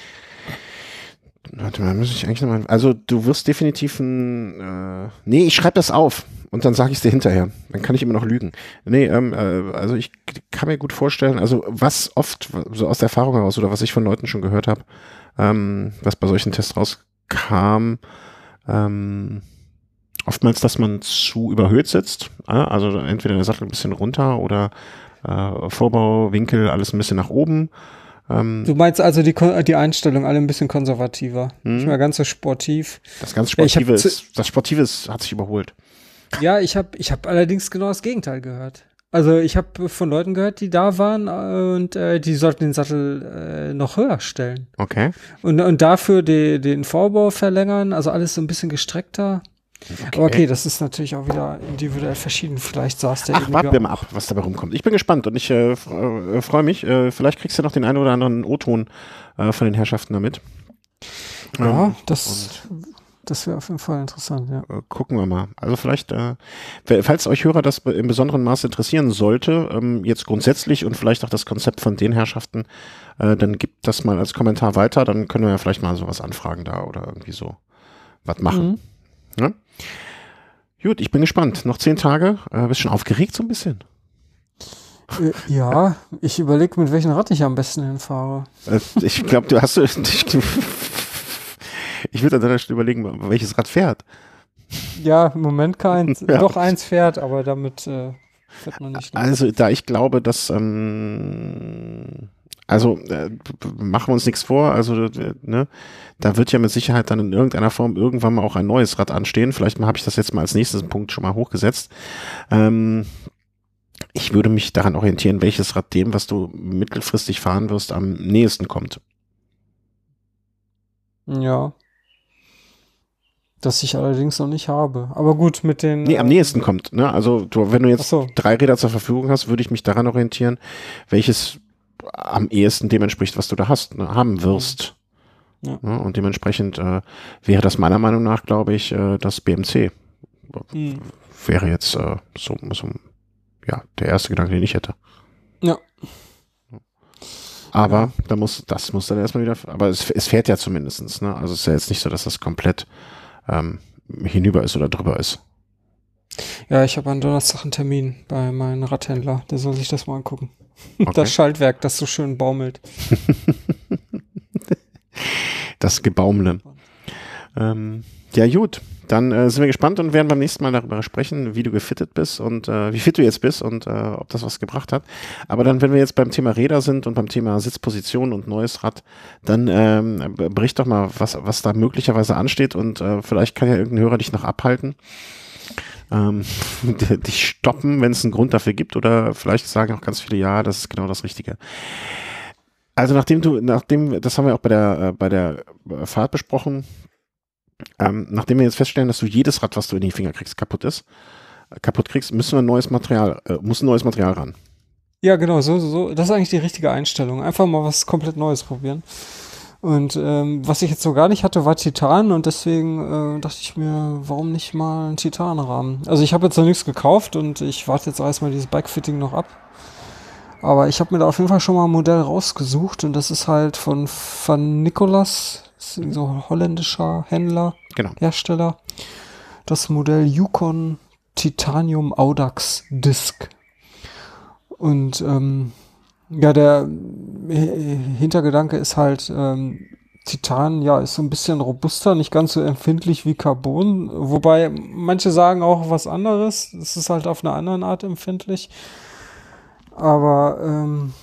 Warte mal, muss ich eigentlich nochmal. Also du wirst definitiv ein. Äh, nee, ich schreibe das auf und dann sage ich es dir hinterher. Dann kann ich immer noch lügen. Nee, ähm, äh, also ich kann mir gut vorstellen, also was oft, so aus der Erfahrung heraus oder was ich von Leuten schon gehört habe, ähm, was bei solchen Tests rauskam, ähm, oftmals, dass man zu überhöht sitzt. Äh, also entweder der Sattel ein bisschen runter oder äh, Vorbau, Winkel, alles ein bisschen nach oben. Ähm, du meinst also die, die Einstellung alle ein bisschen konservativer, hm? Nicht mehr ganz so sportiv. Das ganz Sportive, ja, ist, das Sportive ist, hat sich überholt. Ja, ich habe ich hab allerdings genau das Gegenteil gehört. Also ich habe von Leuten gehört, die da waren und äh, die sollten den Sattel äh, noch höher stellen. Okay. Und, und dafür die, den Vorbau verlängern, also alles so ein bisschen gestreckter. Okay. Aber okay, das ist natürlich auch wieder individuell verschieden. Vielleicht saß der Ach, warten wir mal ab, was dabei rumkommt. Ich bin gespannt und ich äh, freue mich. Äh, vielleicht kriegst du noch den einen oder anderen O-Ton äh, von den Herrschaften damit. Ja, ähm, das... Das wäre auf jeden Fall interessant, ja. Gucken wir mal. Also vielleicht, äh, falls euch Hörer das im besonderen Maße interessieren sollte, ähm, jetzt grundsätzlich und vielleicht auch das Konzept von den Herrschaften, äh, dann gibt das mal als Kommentar weiter, dann können wir ja vielleicht mal sowas anfragen da oder irgendwie so was machen. Mhm. Ja? Gut, ich bin gespannt. Noch zehn Tage. Äh, bist schon aufgeregt so ein bisschen? Äh, ja, ich überlege, mit welchem Rad ich am besten hinfahre. Äh, ich glaube, du hast... Ich würde an deiner Stelle überlegen, welches Rad fährt. Ja, im Moment keins. Ja. Doch eins fährt, aber damit äh, fährt man nicht. Also da ich glaube, dass ähm, also äh, machen wir uns nichts vor, also äh, ne, da wird ja mit Sicherheit dann in irgendeiner Form irgendwann mal auch ein neues Rad anstehen. Vielleicht habe ich das jetzt mal als nächsten Punkt schon mal hochgesetzt. Ähm, ich würde mich daran orientieren, welches Rad dem, was du mittelfristig fahren wirst, am nächsten kommt. Ja. Das ich allerdings noch nicht habe. Aber gut, mit den... Nee, am nächsten äh, kommt. Ne? Also du, wenn du jetzt so. drei Räder zur Verfügung hast, würde ich mich daran orientieren, welches am ehesten dem entspricht, was du da hast, ne, haben wirst. Ja. Ja, und dementsprechend äh, wäre das meiner Meinung nach, glaube ich, äh, das B M C. Mhm. Wäre jetzt äh, so, so ja, der erste Gedanke, den ich hätte. Ja. Aber ja. da muss, das muss dann erstmal wieder, aber es, es fährt ja zumindestens, ne? Also es ist ja jetzt nicht so, dass das komplett ähm, hinüber ist oder drüber ist. Ja, ich habe am Donnerstag einen Termin bei meinem Radhändler, der soll sich das mal angucken. Okay. Das Schaltwerk, das so schön baumelt. Das Gebaumle. Ähm, ja gut, dann äh, sind wir gespannt und werden beim nächsten Mal darüber sprechen, wie du gefittet bist und äh, wie fit du jetzt bist und äh, ob das was gebracht hat. Aber dann, wenn wir jetzt beim Thema Räder sind und beim Thema Sitzposition und neues Rad, dann ähm, bericht doch mal, was, was da möglicherweise ansteht und äh, vielleicht kann ja irgendein Hörer dich noch abhalten. Ähm, dich stoppen, wenn es einen Grund dafür gibt oder vielleicht sagen auch ganz viele, ja, das ist genau das Richtige. Also nachdem du, nachdem, das haben wir auch bei der, äh, bei der Fahrt besprochen, ähm, nachdem wir jetzt feststellen, dass du jedes Rad, was du in die Finger kriegst, kaputt ist, äh, kaputt kriegst, müssen wir neues Material, äh, muss ein neues Material ran. Ja, genau, so, so, das ist eigentlich die richtige Einstellung. Einfach mal was komplett Neues probieren. Und ähm, was ich jetzt so gar nicht hatte, war Titan und deswegen äh, dachte ich mir, warum nicht mal einen Titanrahmen? Also ich habe jetzt noch nichts gekauft und ich warte jetzt erstmal dieses Bikefitting noch ab. Aber ich habe mir da auf jeden Fall schon mal ein Modell rausgesucht und das ist halt von Van Nicolas, so ein holländischer Händler, genau. Hersteller. Das Modell Yukon Titanium Audax Disc. Und ähm, ja, der Hintergedanke ist halt, ähm, Titan, ja, ist so ein bisschen robuster, nicht ganz so empfindlich wie Carbon, wobei manche sagen auch was anderes, es ist halt auf eine andere Art empfindlich. Aber ähm,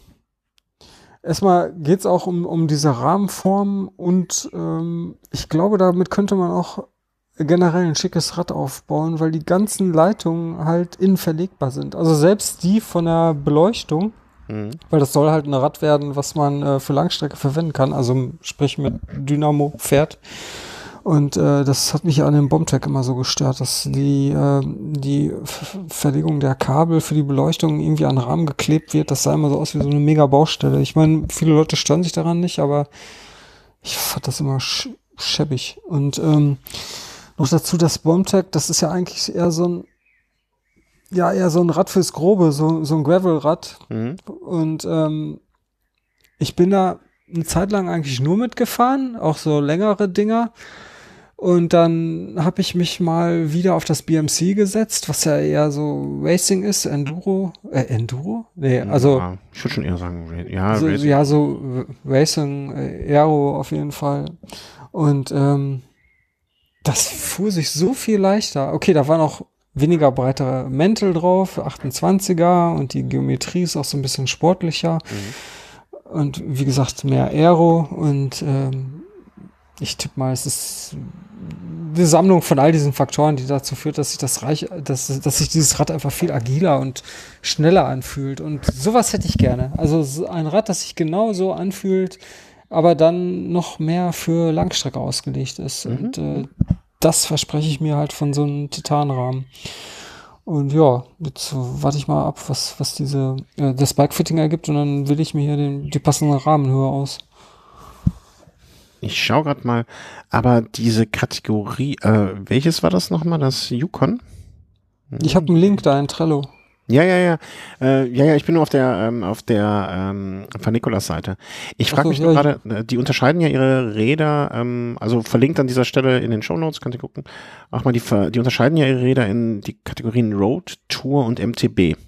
erstmal geht's auch um, um diese Rahmenform und ähm, ich glaube, damit könnte man auch generell ein schickes Rad aufbauen, weil die ganzen Leitungen halt innen verlegbar sind. Also selbst die von der Beleuchtung, mhm. weil das soll halt ein Rad werden, was man äh, für Langstrecke verwenden kann, also sprich mit Dynamo fährt. Und äh, das hat mich an dem BOMTech immer so gestört, dass die äh, die F- Verlegung der Kabel für die Beleuchtung irgendwie an den Rahmen geklebt wird. Das sah immer so aus wie so eine mega Baustelle. Ich meine, viele Leute stören sich daran nicht, aber ich fand das immer sch- schäbig. Und ähm, noch dazu das BOMTech, das ist ja eigentlich eher so ein ja eher so ein Rad fürs Grobe, so so ein Gravelrad. Mhm. Und ähm, ich bin da eine Zeit lang eigentlich nur mitgefahren, auch so längere Dinger. Und dann habe ich mich mal wieder auf das B M C gesetzt, was ja eher so Racing ist, Enduro, äh, Enduro? Nee, also. Ja, ich würde schon eher sagen, ja, so, Racing. Ja, so Racing, äh, Aero auf jeden Fall. Und ähm, das fuhr sich so viel leichter. Okay, da waren auch weniger breiter Mäntel drauf, achtundzwanziger, und die Geometrie ist auch so ein bisschen sportlicher. Mhm. Und wie gesagt, mehr Aero, und ähm, ich tippe mal, es ist die Sammlung von all diesen Faktoren, die dazu führt, dass sich das Reich, dass, dass sich dieses Rad einfach viel agiler und schneller anfühlt. Und sowas hätte ich gerne. Also so ein Rad, das sich genau so anfühlt, aber dann noch mehr für Langstrecke ausgelegt ist. Mhm. Und äh, das verspreche ich mir halt von so einem Titanrahmen. Und ja, jetzt warte ich mal ab, was, was diese äh, das Bike-Fitting ergibt, und dann wähle ich mir hier den, die passende Rahmenhöhe aus. Ich schaue gerade mal, aber diese Kategorie, äh, welches war das nochmal, das Yukon? Hm. Ich habe einen Link da in Trello. Ja, ja, ja, äh, ja, ja, ich bin nur auf der, ähm, auf der ähm, Van Nicolas Seite. Ich frage so, mich ja, nur gerade, die unterscheiden ja ihre Räder, ähm, also verlinkt an dieser Stelle in den Shownotes, könnt ihr gucken, auch mal, die, die unterscheiden ja ihre Räder in die Kategorien Road, Tour und M T B.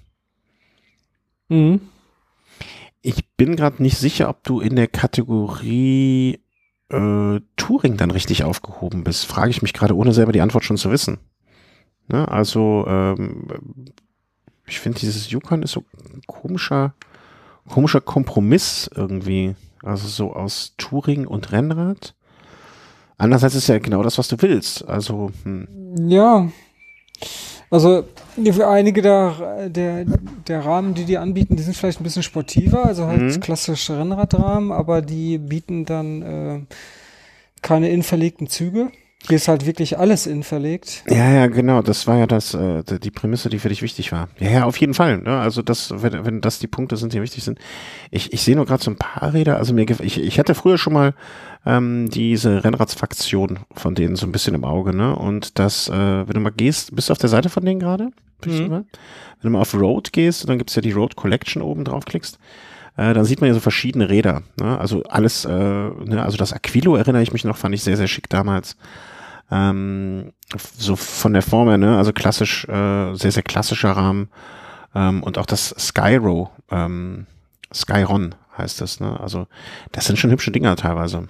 Mhm. Ich bin gerade nicht sicher, ob du in der Kategorie Äh, Touring dann richtig aufgehoben bist, frage ich mich gerade, ohne selber die Antwort schon zu wissen. Ne? Also, ähm, ich finde, dieses Yukon ist so ein komischer, komischer Kompromiss irgendwie. Also so aus Touring und Rennrad. Andererseits ist ja genau das, was du willst. Also, hm. Ja. Also für einige der, der, der Rahmen, die die anbieten, die sind vielleicht ein bisschen sportiver, also halt mhm. klassische Rennradrahmen, aber die bieten dann äh, keine innenverlegten Züge. Hier ist halt wirklich alles innenverlegt. Ja, ja, genau. Das war ja das, äh, die Prämisse, die für dich wichtig war. Ja, ja, auf jeden Fall. Ne? Also das, wenn, wenn das die Punkte sind, die wichtig sind. Ich, ich sehe nur gerade so ein paar Räder. Also mir, ich, ich hatte früher schon mal ähm, diese Rennradsfraktion von denen so ein bisschen im Auge. Ne? Und das, äh, wenn du mal gehst, bist du auf der Seite von denen gerade? Mhm. Wenn du mal auf Road gehst, dann gibt's ja die Road Collection oben drauf klickst. Äh, dann sieht man ja so verschiedene Räder. Ne? Also alles, äh, ne? Also das Aquilo erinnere ich mich noch, fand ich sehr, sehr schick damals. Ähm, so von der Form her, ne, also klassisch, äh, sehr, sehr klassischer Rahmen, ähm, und auch das Skyro, ähm, Skyron heißt das, ne, also das sind schon hübsche Dinger teilweise.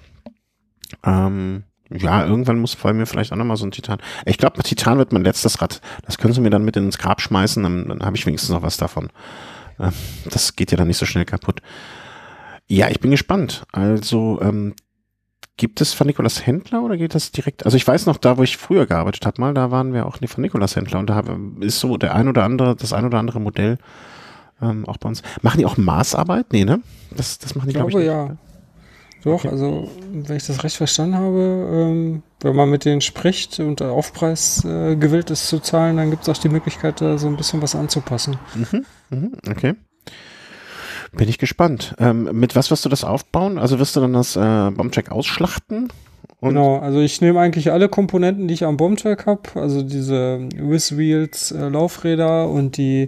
Ähm, ja, irgendwann muss bei mir vielleicht auch nochmal so ein Titan, ich glaube, Titan wird mein letztes Rad, das können sie mir dann mit ins Grab schmeißen, dann, dann habe ich wenigstens noch was davon. Ähm, das geht ja dann nicht so schnell kaputt. Ja, ich bin gespannt, also, ähm, gibt es Van Nicolas Händler oder geht das direkt? Also ich weiß noch, da wo ich früher gearbeitet habe mal, da waren wir auch die Van Nicolas Händler und da ist so der ein oder andere, das ein oder andere Modell ähm, auch bei uns. Machen die auch Maßarbeit? Nee, ne? Das, das machen die, glaube glaube, ich, ja. Nicht. Doch, okay. Also wenn ich das recht verstanden habe, ähm, wenn man mit denen spricht und der Aufpreis äh, gewillt ist zu zahlen, dann gibt es auch die Möglichkeit, da so ein bisschen was anzupassen. Mhm, mhm, okay. Bin ich gespannt. Ähm, mit was wirst du das aufbauen? Also wirst du dann das äh, Bombtrack ausschlachten? Und genau, also ich nehme eigentlich alle Komponenten, die ich am Bombtrack habe, also diese Whiz Wheels äh, Laufräder und die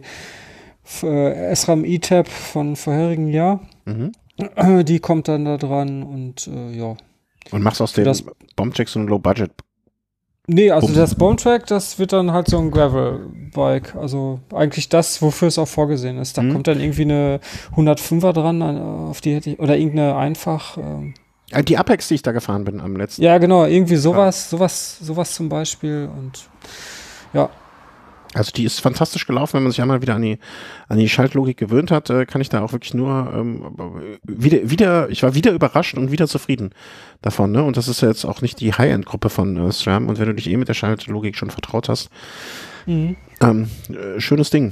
äh, S RAM E-Tab von vorherigen Jahr. Mhm. Äh, die kommt dann da dran und äh, ja. Und machst aus dem Bombtrack so ein Low-Budget? Nee, also Bums. Das Bombtrack, das wird dann halt so ein Gravel-Bike. Also eigentlich das, wofür es auch vorgesehen ist. Da mhm. kommt dann irgendwie eine hundertfünfer dran, auf die hätte ich, oder irgendeine einfach. Ähm, die Apex, die ich da gefahren bin am letzten. Ja, genau, irgendwie sowas, sowas, sowas zum Beispiel. Und ja. Also die ist fantastisch gelaufen, wenn man sich einmal wieder an die an die Schaltlogik gewöhnt hat, äh, kann ich da auch wirklich nur ähm, wieder wieder ich war wieder überrascht und wieder zufrieden davon, ne? Und das ist ja jetzt auch nicht die High-End-Gruppe von äh, SRAM, und wenn du dich eh mit der Schaltlogik schon vertraut hast, mhm. ähm, äh, schönes Ding.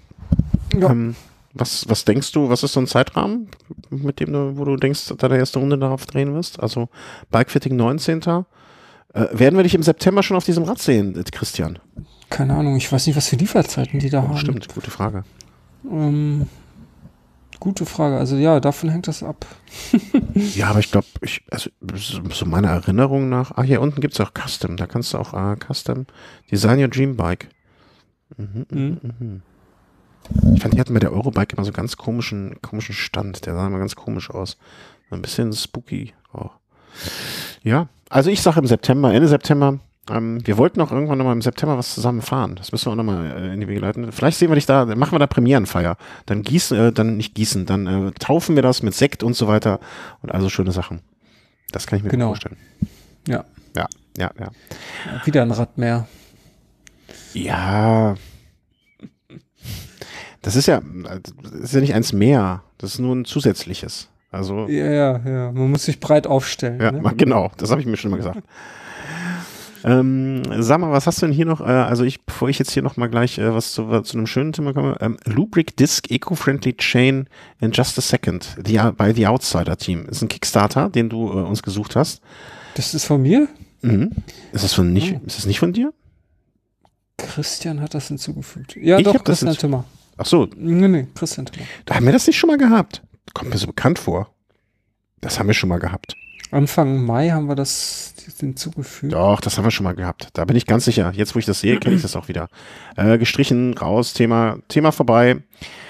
Ja. Ähm, was was denkst du, was ist so ein Zeitrahmen, mit dem du, wo du denkst, da der erste Runde darauf drehen wirst? Also Bikefitting neunzehnten Äh, werden wir dich im September schon auf diesem Rad sehen, Christian? Keine Ahnung, ich weiß nicht, was für Lieferzeiten die da oh, haben. Stimmt, gute Frage. Ähm, gute Frage, also ja, davon hängt das ab. Ja, aber ich glaube, ich, also so meiner Erinnerung nach, ah, hier unten gibt es auch Custom, da kannst du auch ah, Custom, Design Your Dream Bike. Mhm, mhm. Mhm. Ich fand, die hatten bei der Eurobike immer so ganz komischen, komischen Stand, der sah immer ganz komisch aus. Ein bisschen spooky auch. Ja, also ich sage im September, Ende September. Ähm, wir wollten auch irgendwann nochmal im September was zusammen fahren. Das müssen wir auch nochmal äh, in die Wege leiten. Vielleicht sehen wir dich da, machen wir da Premierenfeier. Dann gießen, äh, dann nicht gießen, dann äh, taufen wir das mit Sekt und so weiter und also schöne Sachen. Das kann ich mir genau. vorstellen. Ja. Ja, ja, ja. Wieder ein Rad mehr. Ja, das ist ja, das ist ja nicht eins mehr. Das ist nur ein zusätzliches. Also, Ja, ja, ja. Man muss sich breit aufstellen. ja, Ne? mal- genau, das habe ich mir schon mal gesagt. Ähm, sag mal, was hast du denn hier noch? Äh, also ich, bevor ich jetzt hier noch mal gleich äh, was zu, zu einem schönen Thema komme, ähm, Lubric Disc Eco-Friendly Chain in Just a Second, die, bei The Outsider Team. Ist ein Kickstarter, den du äh, uns gesucht hast. Das ist von mir? Mhm. Ist das von nicht, Oh. ist das nicht von dir? Christian hat das hinzugefügt. Ja, Ich doch, hab das Christian hinzu- Timmer. Ach so, Nee, nee, Christian Timmer. da haben wir das nicht schon mal gehabt. Kommt mir so bekannt vor. Das haben wir schon mal gehabt. Anfang Mai haben wir das hinzugefügt. Doch, das haben wir schon mal gehabt. Da bin ich ganz sicher. Jetzt, wo ich das sehe, kenne ich das auch wieder. Äh, gestrichen, raus, Thema, Thema vorbei.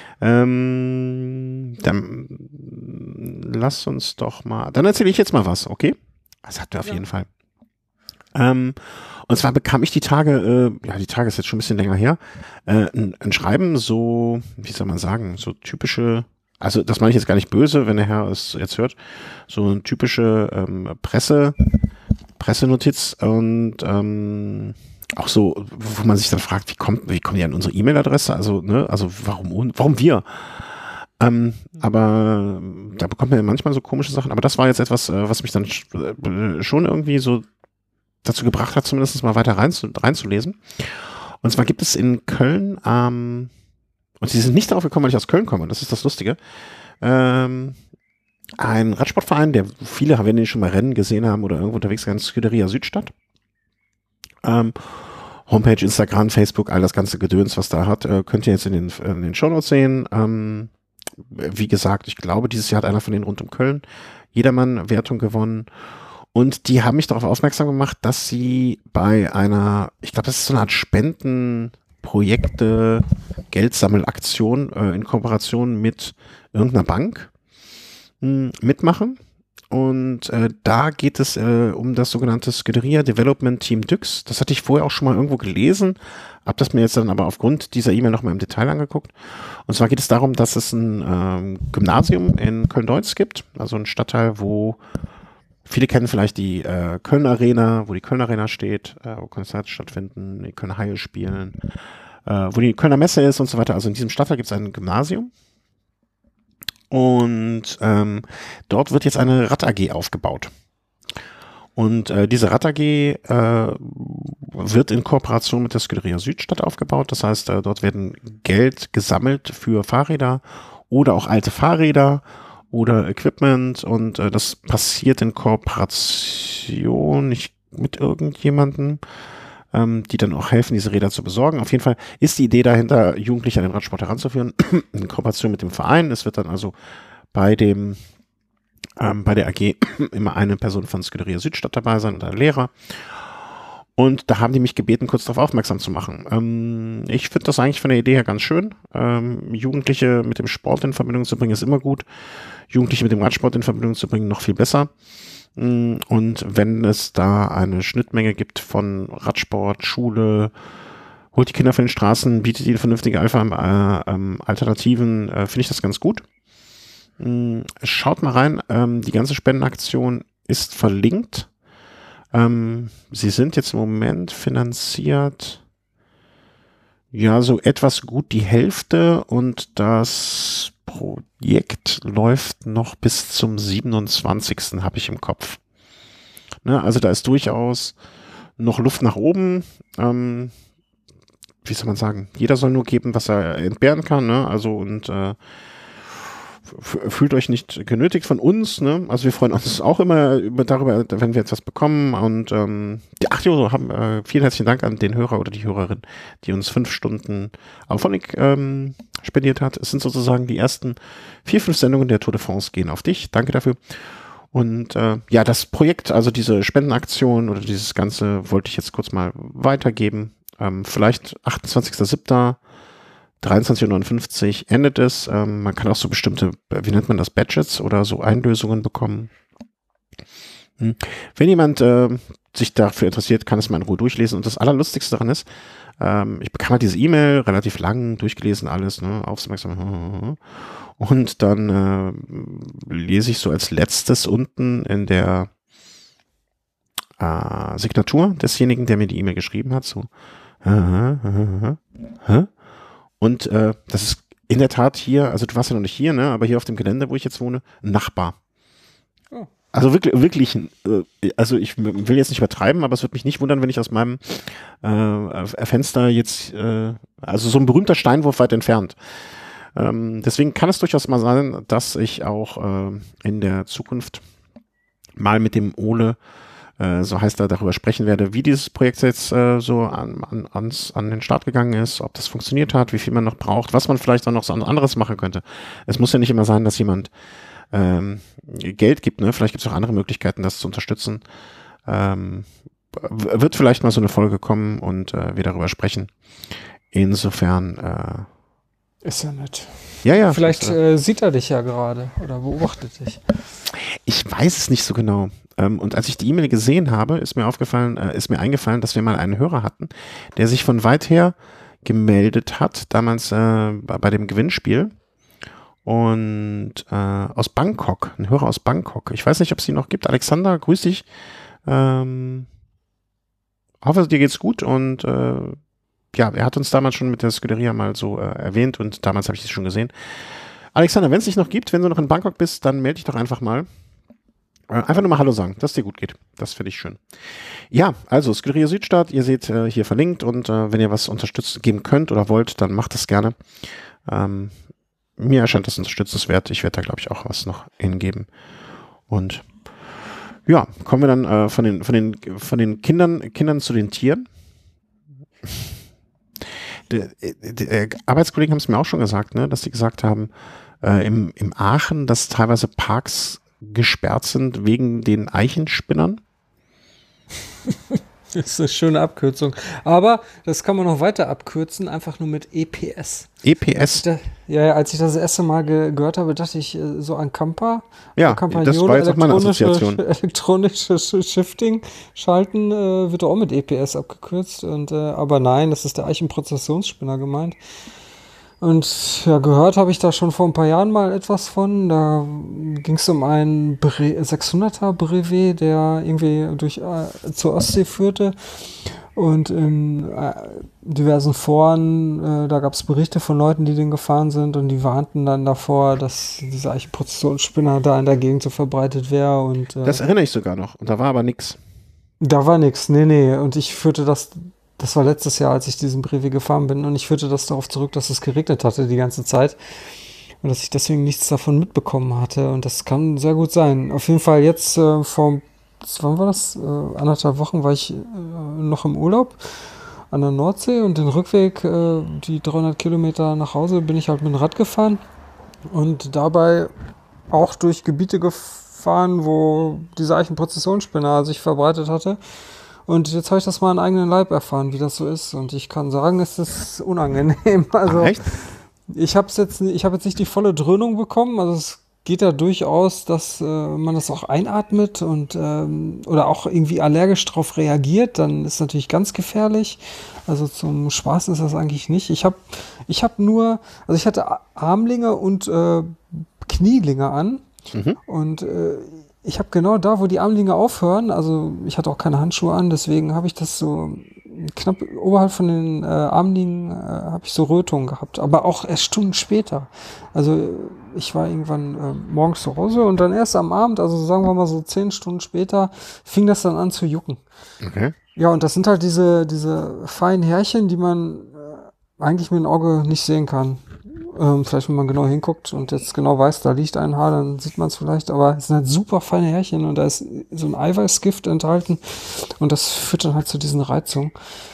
Ähm, dann lass uns doch mal. Dann erzähle ich jetzt mal was, okay? Das hatten wir auf Ja. jeden Fall. Ähm, und zwar bekam ich die Tage, äh, ja, die Tage ist jetzt schon ein bisschen länger her, äh, ein, ein Schreiben, so, wie soll man sagen, so typische, also das meine ich jetzt gar nicht böse, wenn der Herr es jetzt hört, so eine typische ähm, Presse, Pressenotiz und ähm, auch so, wo man sich dann fragt, wie kommt, wie kommen die an unsere E-Mail-Adresse? Also, ne, also warum, un- warum wir? Ähm, aber da bekommt man ja manchmal so komische Sachen. Aber das war jetzt etwas, äh, was mich dann sch- äh, schon irgendwie so dazu gebracht hat, zumindest mal weiter rein zu, reinzulesen. Und zwar gibt es in Köln, ähm, und sie sind nicht darauf gekommen, weil ich aus Köln komme, das ist das Lustige, ähm, ein Radsportverein, der viele, wenn die schon mal Rennen gesehen haben oder irgendwo unterwegs sind, Scuderia Südstadt. Ähm, Homepage, Instagram, Facebook, all das ganze Gedöns, was da hat, äh, könnt ihr jetzt in den, in den Shownotes sehen. Ähm, wie gesagt, ich glaube, dieses Jahr hat einer von denen rund um Köln Jedermann-Wertung gewonnen. Und die haben mich darauf aufmerksam gemacht, dass sie bei einer, ich glaube, das ist so eine Art Spendenprojekte, Geldsammelaktion äh, in Kooperation mit irgendeiner Bank mh, mitmachen. Und äh, da geht es äh, um das sogenannte Scuderia Development Team Dyx. Das hatte ich vorher auch schon mal irgendwo gelesen, habe das mir jetzt dann aber aufgrund dieser E-Mail nochmal im Detail angeguckt. Und zwar geht es darum, dass es ein ähm, Gymnasium in Köln-Deutz gibt, also ein Stadtteil, wo viele kennen vielleicht die äh, Köln Arena, wo die Köln Arena steht, äh, wo Konzerte stattfinden, die Kölner Haie spielen, äh, wo die Kölner Messe ist und so weiter. Also in diesem Stadtteil gibt es ein Gymnasium. Und ähm, dort wird jetzt eine Rad-A G aufgebaut. Und äh, diese Rad-A G äh, wird in Kooperation mit der Scuderia Südstadt aufgebaut. Das heißt, äh, dort werden Geld gesammelt für Fahrräder oder auch alte Fahrräder oder Equipment. Und äh, das passiert in Kooperation, nicht mit irgendjemandem, ähm, die dann auch helfen, diese Räder zu besorgen. Auf jeden Fall ist die Idee dahinter, Jugendliche an den Radsport heranzuführen, in Kooperation mit dem Verein. Es wird dann also bei dem ähm, bei der A G immer eine Person von Scuderia Südstadt dabei sein oder ein Lehrer. Und da haben die mich gebeten, kurz darauf aufmerksam zu machen. Ähm, ich finde das eigentlich von der Idee her ganz schön. Ähm, Jugendliche mit dem Sport in Verbindung zu bringen, ist immer gut. Jugendliche mit dem Radsport in Verbindung zu bringen, noch viel besser. Und wenn es da eine Schnittmenge gibt von Radsport, Schule, holt die Kinder von den Straßen, bietet ihnen vernünftige Alpha, äh, ähm, Alternativen, äh, finde ich das ganz gut. Ähm, schaut mal rein, ähm, die ganze Spendenaktion ist verlinkt. Ähm, sie sind jetzt im Moment finanziert, ja, so etwas gut die Hälfte, und das Projekt läuft noch bis zum siebenundzwanzigsten habe ich im Kopf. Ne, also da ist durchaus noch Luft nach oben. Ähm, wie soll man sagen? Jeder soll nur geben, was er entbehren kann. Ne? Also und äh, fühlt euch nicht genötigt von uns. Ne? Also wir freuen uns auch immer über, darüber, wenn wir etwas bekommen. Und ähm, die ach jo, haben äh, vielen herzlichen Dank an den Hörer oder die Hörerin, die uns fünf Stunden Auphonic ähm, spendiert hat. Es sind sozusagen die ersten vier, fünf Sendungen der Tour de France gehen auf dich. Danke dafür. Und äh, ja, das Projekt, also diese Spendenaktion oder dieses Ganze, wollte ich jetzt kurz mal weitergeben. Ähm, vielleicht achtundzwanzigster siebter dreiundzwanzig Uhr neunundfünfzig endet es. Ähm, man kann auch so bestimmte, wie nennt man das, Badges oder so Einlösungen bekommen. Hm. Wenn jemand äh, sich dafür interessiert, kann es mal in Ruhe durchlesen. Und das Allerlustigste daran ist, ähm, ich bekam halt diese E-Mail, relativ lang, durchgelesen alles, ne, aufmerksam. Und dann äh, lese ich so als letztes unten in der äh, Signatur desjenigen, der mir die E-Mail geschrieben hat, so Und äh, das ist in der Tat hier, also du warst ja noch nicht hier, ne, aber hier auf dem Gelände, wo ich jetzt wohne, ein Nachbar. Oh. Also wirklich, wirklich, äh, also ich will jetzt nicht übertreiben, aber es würde mich nicht wundern, wenn ich aus meinem äh, Fenster jetzt, äh, also so ein berühmter Steinwurf weit entfernt. Ähm, deswegen kann es durchaus mal sein, dass ich auch äh, in der Zukunft mal mit dem Ole, äh, so heißt er, darüber sprechen werde, wie dieses Projekt jetzt äh, so an, an, ans, an den Start gegangen ist, ob das funktioniert hat, wie viel man noch braucht, was man vielleicht auch noch so anderes machen könnte. Es muss ja nicht immer sein, dass jemand ähm, Geld gibt, ne? Vielleicht gibt es auch andere Möglichkeiten, das zu unterstützen. Ähm, wird vielleicht mal so eine Folge kommen und äh, wir darüber sprechen. Insofern äh, ist ja nett. Ja, ja. Vielleicht ist, äh, sieht er dich ja gerade oder beobachtet dich. Ich weiß es nicht so genau. Ähm, und als ich die E-Mail gesehen habe, ist mir aufgefallen, äh, ist mir eingefallen, dass wir mal einen Hörer hatten, der sich von weit her gemeldet hat, damals äh, bei dem Gewinnspiel. Und äh, aus Bangkok, ein Hörer aus Bangkok. Ich weiß nicht, ob es ihn noch gibt. Alexander, grüß dich. Ähm, hoffe, dir geht's gut. Und äh, ja, er hat uns damals schon mit der Scuderia mal so äh, erwähnt und damals habe ich es schon gesehen. Alexander, wenn es dich noch gibt, wenn du noch in Bangkok bist, dann melde dich doch einfach mal. Äh, einfach nur mal Hallo sagen, dass es dir gut geht. Das finde ich schön. Ja, also Scuderia Südstadt, ihr seht äh, hier verlinkt und äh, wenn ihr was unterstützt geben könnt oder wollt, dann macht das gerne. Ähm, Mir erscheint das unterstützenswert. Ich werde da, glaube ich, auch was noch hingeben. Und ja, kommen wir dann äh, von den, von den, von den Kindern, Kindern zu den Tieren. Die, die, die Arbeitskollegen haben es mir auch schon gesagt, ne, dass sie gesagt haben, äh, im, im Aachen, dass teilweise Parks gesperrt sind wegen den Eichenspinnern. Das ist eine schöne Abkürzung. Aber das kann man noch weiter abkürzen, einfach nur mit E P S. E P S? Da, ja, ja, als ich das erste Mal ge gehört habe, dachte ich äh, so an Camper. Ja, das war jetzt auch meine Assoziation. Elektronisches Shifting schalten äh, wird auch mit E P S abgekürzt. Und, äh, aber nein, das ist der Eichenprozessionsspinner gemeint. Und ja, gehört habe ich da schon vor ein paar Jahren mal etwas von. Da ging es um einen sechshunderter Brevet, der irgendwie durch äh, zur Ostsee führte. Und in äh, diversen Foren, äh, da gab es Berichte von Leuten, die den gefahren sind und die warnten dann davor, dass dieser Eichenprozessionsspinner da in der Gegend so verbreitet wäre. Und äh, das erinnere ich sogar noch. Und da war aber nix. Da war nix, nee, nee. Und ich führte das... Das war letztes Jahr, als ich diesen Brevet gefahren bin und ich führte das darauf zurück, dass es geregnet hatte die ganze Zeit und dass ich deswegen nichts davon mitbekommen hatte und das kann sehr gut sein. Auf jeden Fall jetzt äh, vor, wann war das? Äh, anderthalb Wochen war ich äh, noch im Urlaub an der Nordsee und den Rückweg, äh, die dreihundert Kilometer nach Hause, bin ich halt mit dem Rad gefahren und dabei auch durch Gebiete gefahren, wo dieser Eichenprozessionsspinner sich verbreitet hatte. Und jetzt habe ich das mal an eigenen Leib erfahren, wie das so ist. Und ich kann sagen, es ist unangenehm. Also, echt? Ich habe jetzt, ich habe jetzt nicht die volle Dröhnung bekommen. Also es geht ja durchaus, dass äh, man das auch einatmet und ähm, oder auch irgendwie allergisch drauf reagiert. Dann ist natürlich ganz gefährlich. Also zum Spaß ist das eigentlich nicht. Ich habe, ich habe nur, also ich hatte Armlinge und äh, Knielinge an mhm. und äh, ich habe genau da, wo die Armlinge aufhören, also ich hatte auch keine Handschuhe an, deswegen habe ich das so knapp oberhalb von den äh, Armlingen äh, habe ich so Rötungen gehabt, aber auch erst Stunden später. Also ich war irgendwann äh, morgens zu Hause und dann erst am Abend, also sagen wir mal so zehn Stunden später, fing das dann an zu jucken. Okay. Ja, und das sind halt diese, diese feinen Härchen, die man äh, eigentlich mit dem Auge nicht sehen kann. Ähm, vielleicht, wenn man genau hinguckt und jetzt genau weiß, da liegt ein Haar, dann sieht man es vielleicht, aber es sind halt super feine Härchen und da ist so ein Eiweißgift enthalten und das führt dann halt zu diesen Reizungen.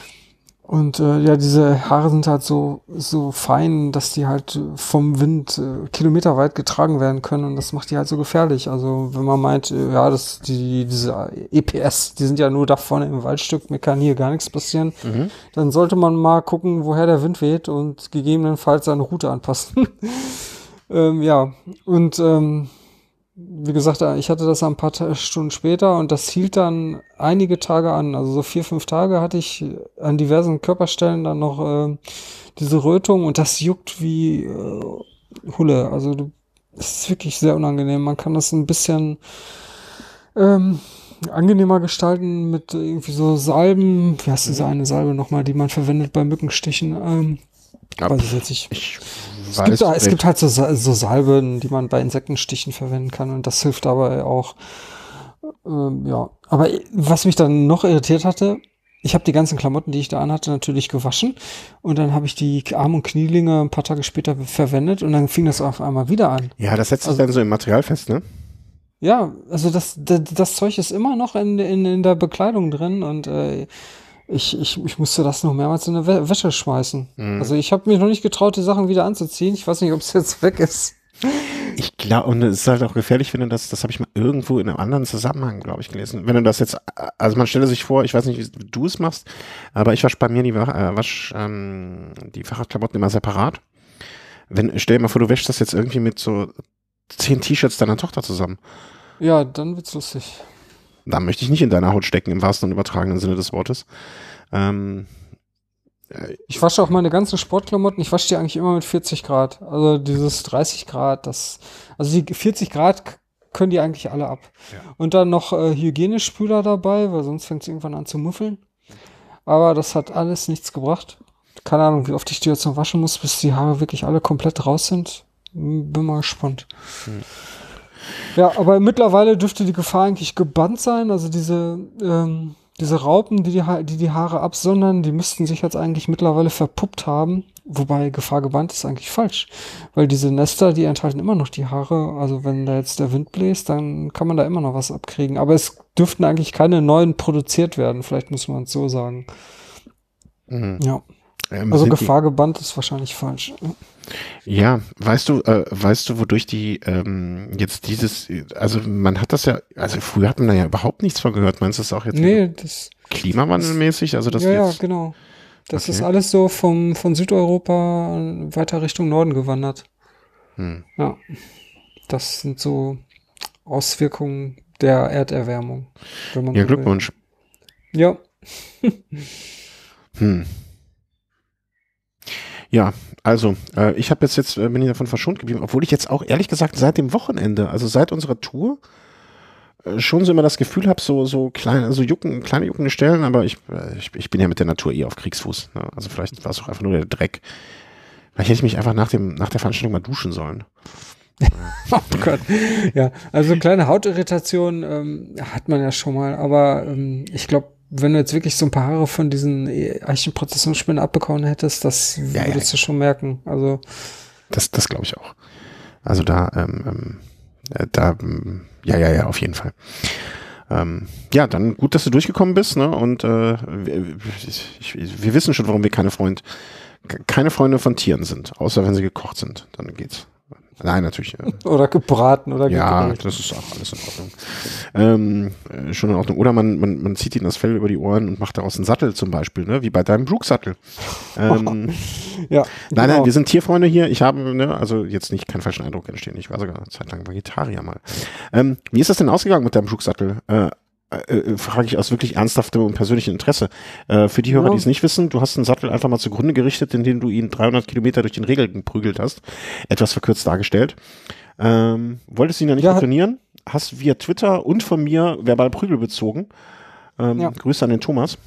Und äh, ja, diese Haare sind halt so so fein, dass die halt vom Wind äh, kilometerweit getragen werden können und das macht die halt so gefährlich. Also wenn man meint, äh, ja, das die diese E P S, die sind ja nur da vorne im Waldstück, mir kann hier gar nichts passieren, mhm. dann sollte man mal gucken, woher der Wind weht und gegebenenfalls seine Route anpassen. ähm, ja, und ähm, wie gesagt, ich hatte das ein paar Stunden später und das hielt dann einige Tage an. Also so vier, fünf Tage hatte ich an diversen Körperstellen dann noch äh, diese Rötung und das juckt wie äh, Hulle. Also es ist wirklich sehr unangenehm. Man kann das ein bisschen ähm, angenehmer gestalten mit irgendwie so Salben. Wie heißt diese eine Salbe nochmal, die man verwendet bei Mückenstichen? Ähm, Ja, weiß ich jetzt nicht. Ich Es weiß gibt, es nicht. gibt halt so, Sa- so Salben, die man bei Insektenstichen verwenden kann und das hilft dabei auch. Ähm, ja, aber was mich dann noch irritiert hatte, ich habe die ganzen Klamotten, die ich da anhatte, natürlich gewaschen und dann habe ich die Arm- und Knielinge ein paar Tage später verwendet und dann fing das auf einmal wieder an. Ja, das setzt sich Also- dann so im Material fest, ne? Ja, also das, das, das Zeug ist immer noch in, in, in der Bekleidung drin und äh, ich, ich, ich musste das noch mehrmals in eine Wä- Wäsche schmeißen. Mhm. Also ich habe mich noch nicht getraut, die Sachen wieder anzuziehen. Ich weiß nicht, ob es jetzt weg ist. Ich glaube, und es ist halt auch gefährlich, wenn du das, das habe ich mal irgendwo in einem anderen Zusammenhang, glaube ich, gelesen. Wenn du das jetzt, also man stelle sich vor, ich weiß nicht, wie du es machst, aber ich wasche bei mir die, Wa- äh, wasch, ähm, die Fahrradklamotten immer separat. Wenn, stell dir mal vor, du wäschst das jetzt irgendwie mit so zehn T-Shirts deiner Tochter zusammen. Ja, dann wird's lustig. Da möchte ich nicht in deiner Haut stecken, im wahrsten und übertragenen Sinne des Wortes. Ähm, Ich wasche auch meine ganzen Sportklamotten, ich wasche die eigentlich immer mit vierzig Grad. Also dieses dreißig Grad, das, also die vierzig Grad k- können die eigentlich alle ab. Ja. Und dann noch äh, Hygienespüler dabei, weil sonst fängt es irgendwann an zu muffeln. Aber das hat alles nichts gebracht. Keine Ahnung, wie oft ich die jetzt noch waschen muss, bis die Haare wirklich alle komplett raus sind. Hm, Bin mal gespannt. Hm. Ja, aber mittlerweile dürfte die Gefahr eigentlich gebannt sein. Also diese, ähm, diese Raupen, die die, Ha- die die Haare absondern, die müssten sich jetzt eigentlich mittlerweile verpuppt haben. Wobei Gefahr gebannt ist eigentlich falsch. Weil diese Nester, die enthalten immer noch die Haare. Also wenn da jetzt der Wind bläst, dann kann man da immer noch was abkriegen. Aber es dürften eigentlich keine neuen produziert werden. Vielleicht muss man es so sagen. Mhm. Ja. Ähm, Also sind Gefahr gebannt ist wahrscheinlich falsch. Die, ja, weißt du, äh, weißt du, wodurch die ähm, jetzt dieses, also man hat das ja, also früher hat man da ja überhaupt nichts von gehört. Meinst du das auch jetzt Nee, das, klimawandelmäßig? Also das ja, ja, jetzt, genau. Das Okay. ist alles so vom, von Südeuropa weiter Richtung Norden gewandert. hm. Ja. Das sind so Auswirkungen der Erderwärmung. Wenn man Ja, so will. Glückwunsch. Ja. Hm. Ja, also äh, ich habe jetzt jetzt äh, bin ich davon verschont geblieben, obwohl ich jetzt auch ehrlich gesagt seit dem Wochenende, also seit unserer Tour, äh, schon so immer das Gefühl habe, so so kleine, so jucken, kleine juckende Stellen, aber ich, äh, ich ich bin ja mit der Natur eh auf Kriegsfuß. Ne? Also vielleicht war es auch einfach nur der Dreck. Vielleicht hätte ich mich einfach nach dem nach der Veranstaltung mal duschen sollen. Oh Gott. Ja, also kleine Hautirritation ähm, hat man ja schon mal, aber ähm, ich glaube, wenn du jetzt wirklich so ein paar Haare von diesen Eichenprozessionsspinnen abbekommen hättest, das ja, würdest du schon merken. Also Das, das glaube ich auch. Also da, ähm, ähm, äh, da, ähm, ja, ja, ja, auf jeden Fall. Ähm, ja, dann gut, dass du durchgekommen bist, ne? Und äh, wir, ich, wir wissen schon, warum wir keine Freund, keine Freunde von Tieren sind, außer wenn sie gekocht sind. Dann geht's. Nein, natürlich. Äh, oder gebraten oder ja, gegrillt. das ist auch alles in Ordnung. Ähm, äh, schon in Ordnung. Oder man, man, man zieht ihnen das Fell über die Ohren und macht daraus einen Sattel zum Beispiel, ne? Wie bei deinem Brooks-Sattel. Ähm, Ja, Nein, genau. nein, wir sind Tierfreunde hier. Ich habe, ne, also jetzt nicht keinen falschen Eindruck entstehen. Ich war sogar eine Zeit lang Vegetarier mal. Ähm, wie ist das denn ausgegangen mit deinem Schucksattel? Äh, äh, frage ich aus wirklich ernsthaftem und persönlichem Interesse. Äh, für die Hörer, Ja. die es nicht wissen, du hast einen Sattel einfach mal zugrunde gerichtet, indem du ihn dreihundert Kilometer durch den Regel geprügelt hast. Etwas verkürzt dargestellt. Ähm, wolltest ihn ja nicht Ja, hat- retournieren, hast via Twitter und von mir verbal Prügel bezogen. Ähm, Ja. Grüße an den Thomas.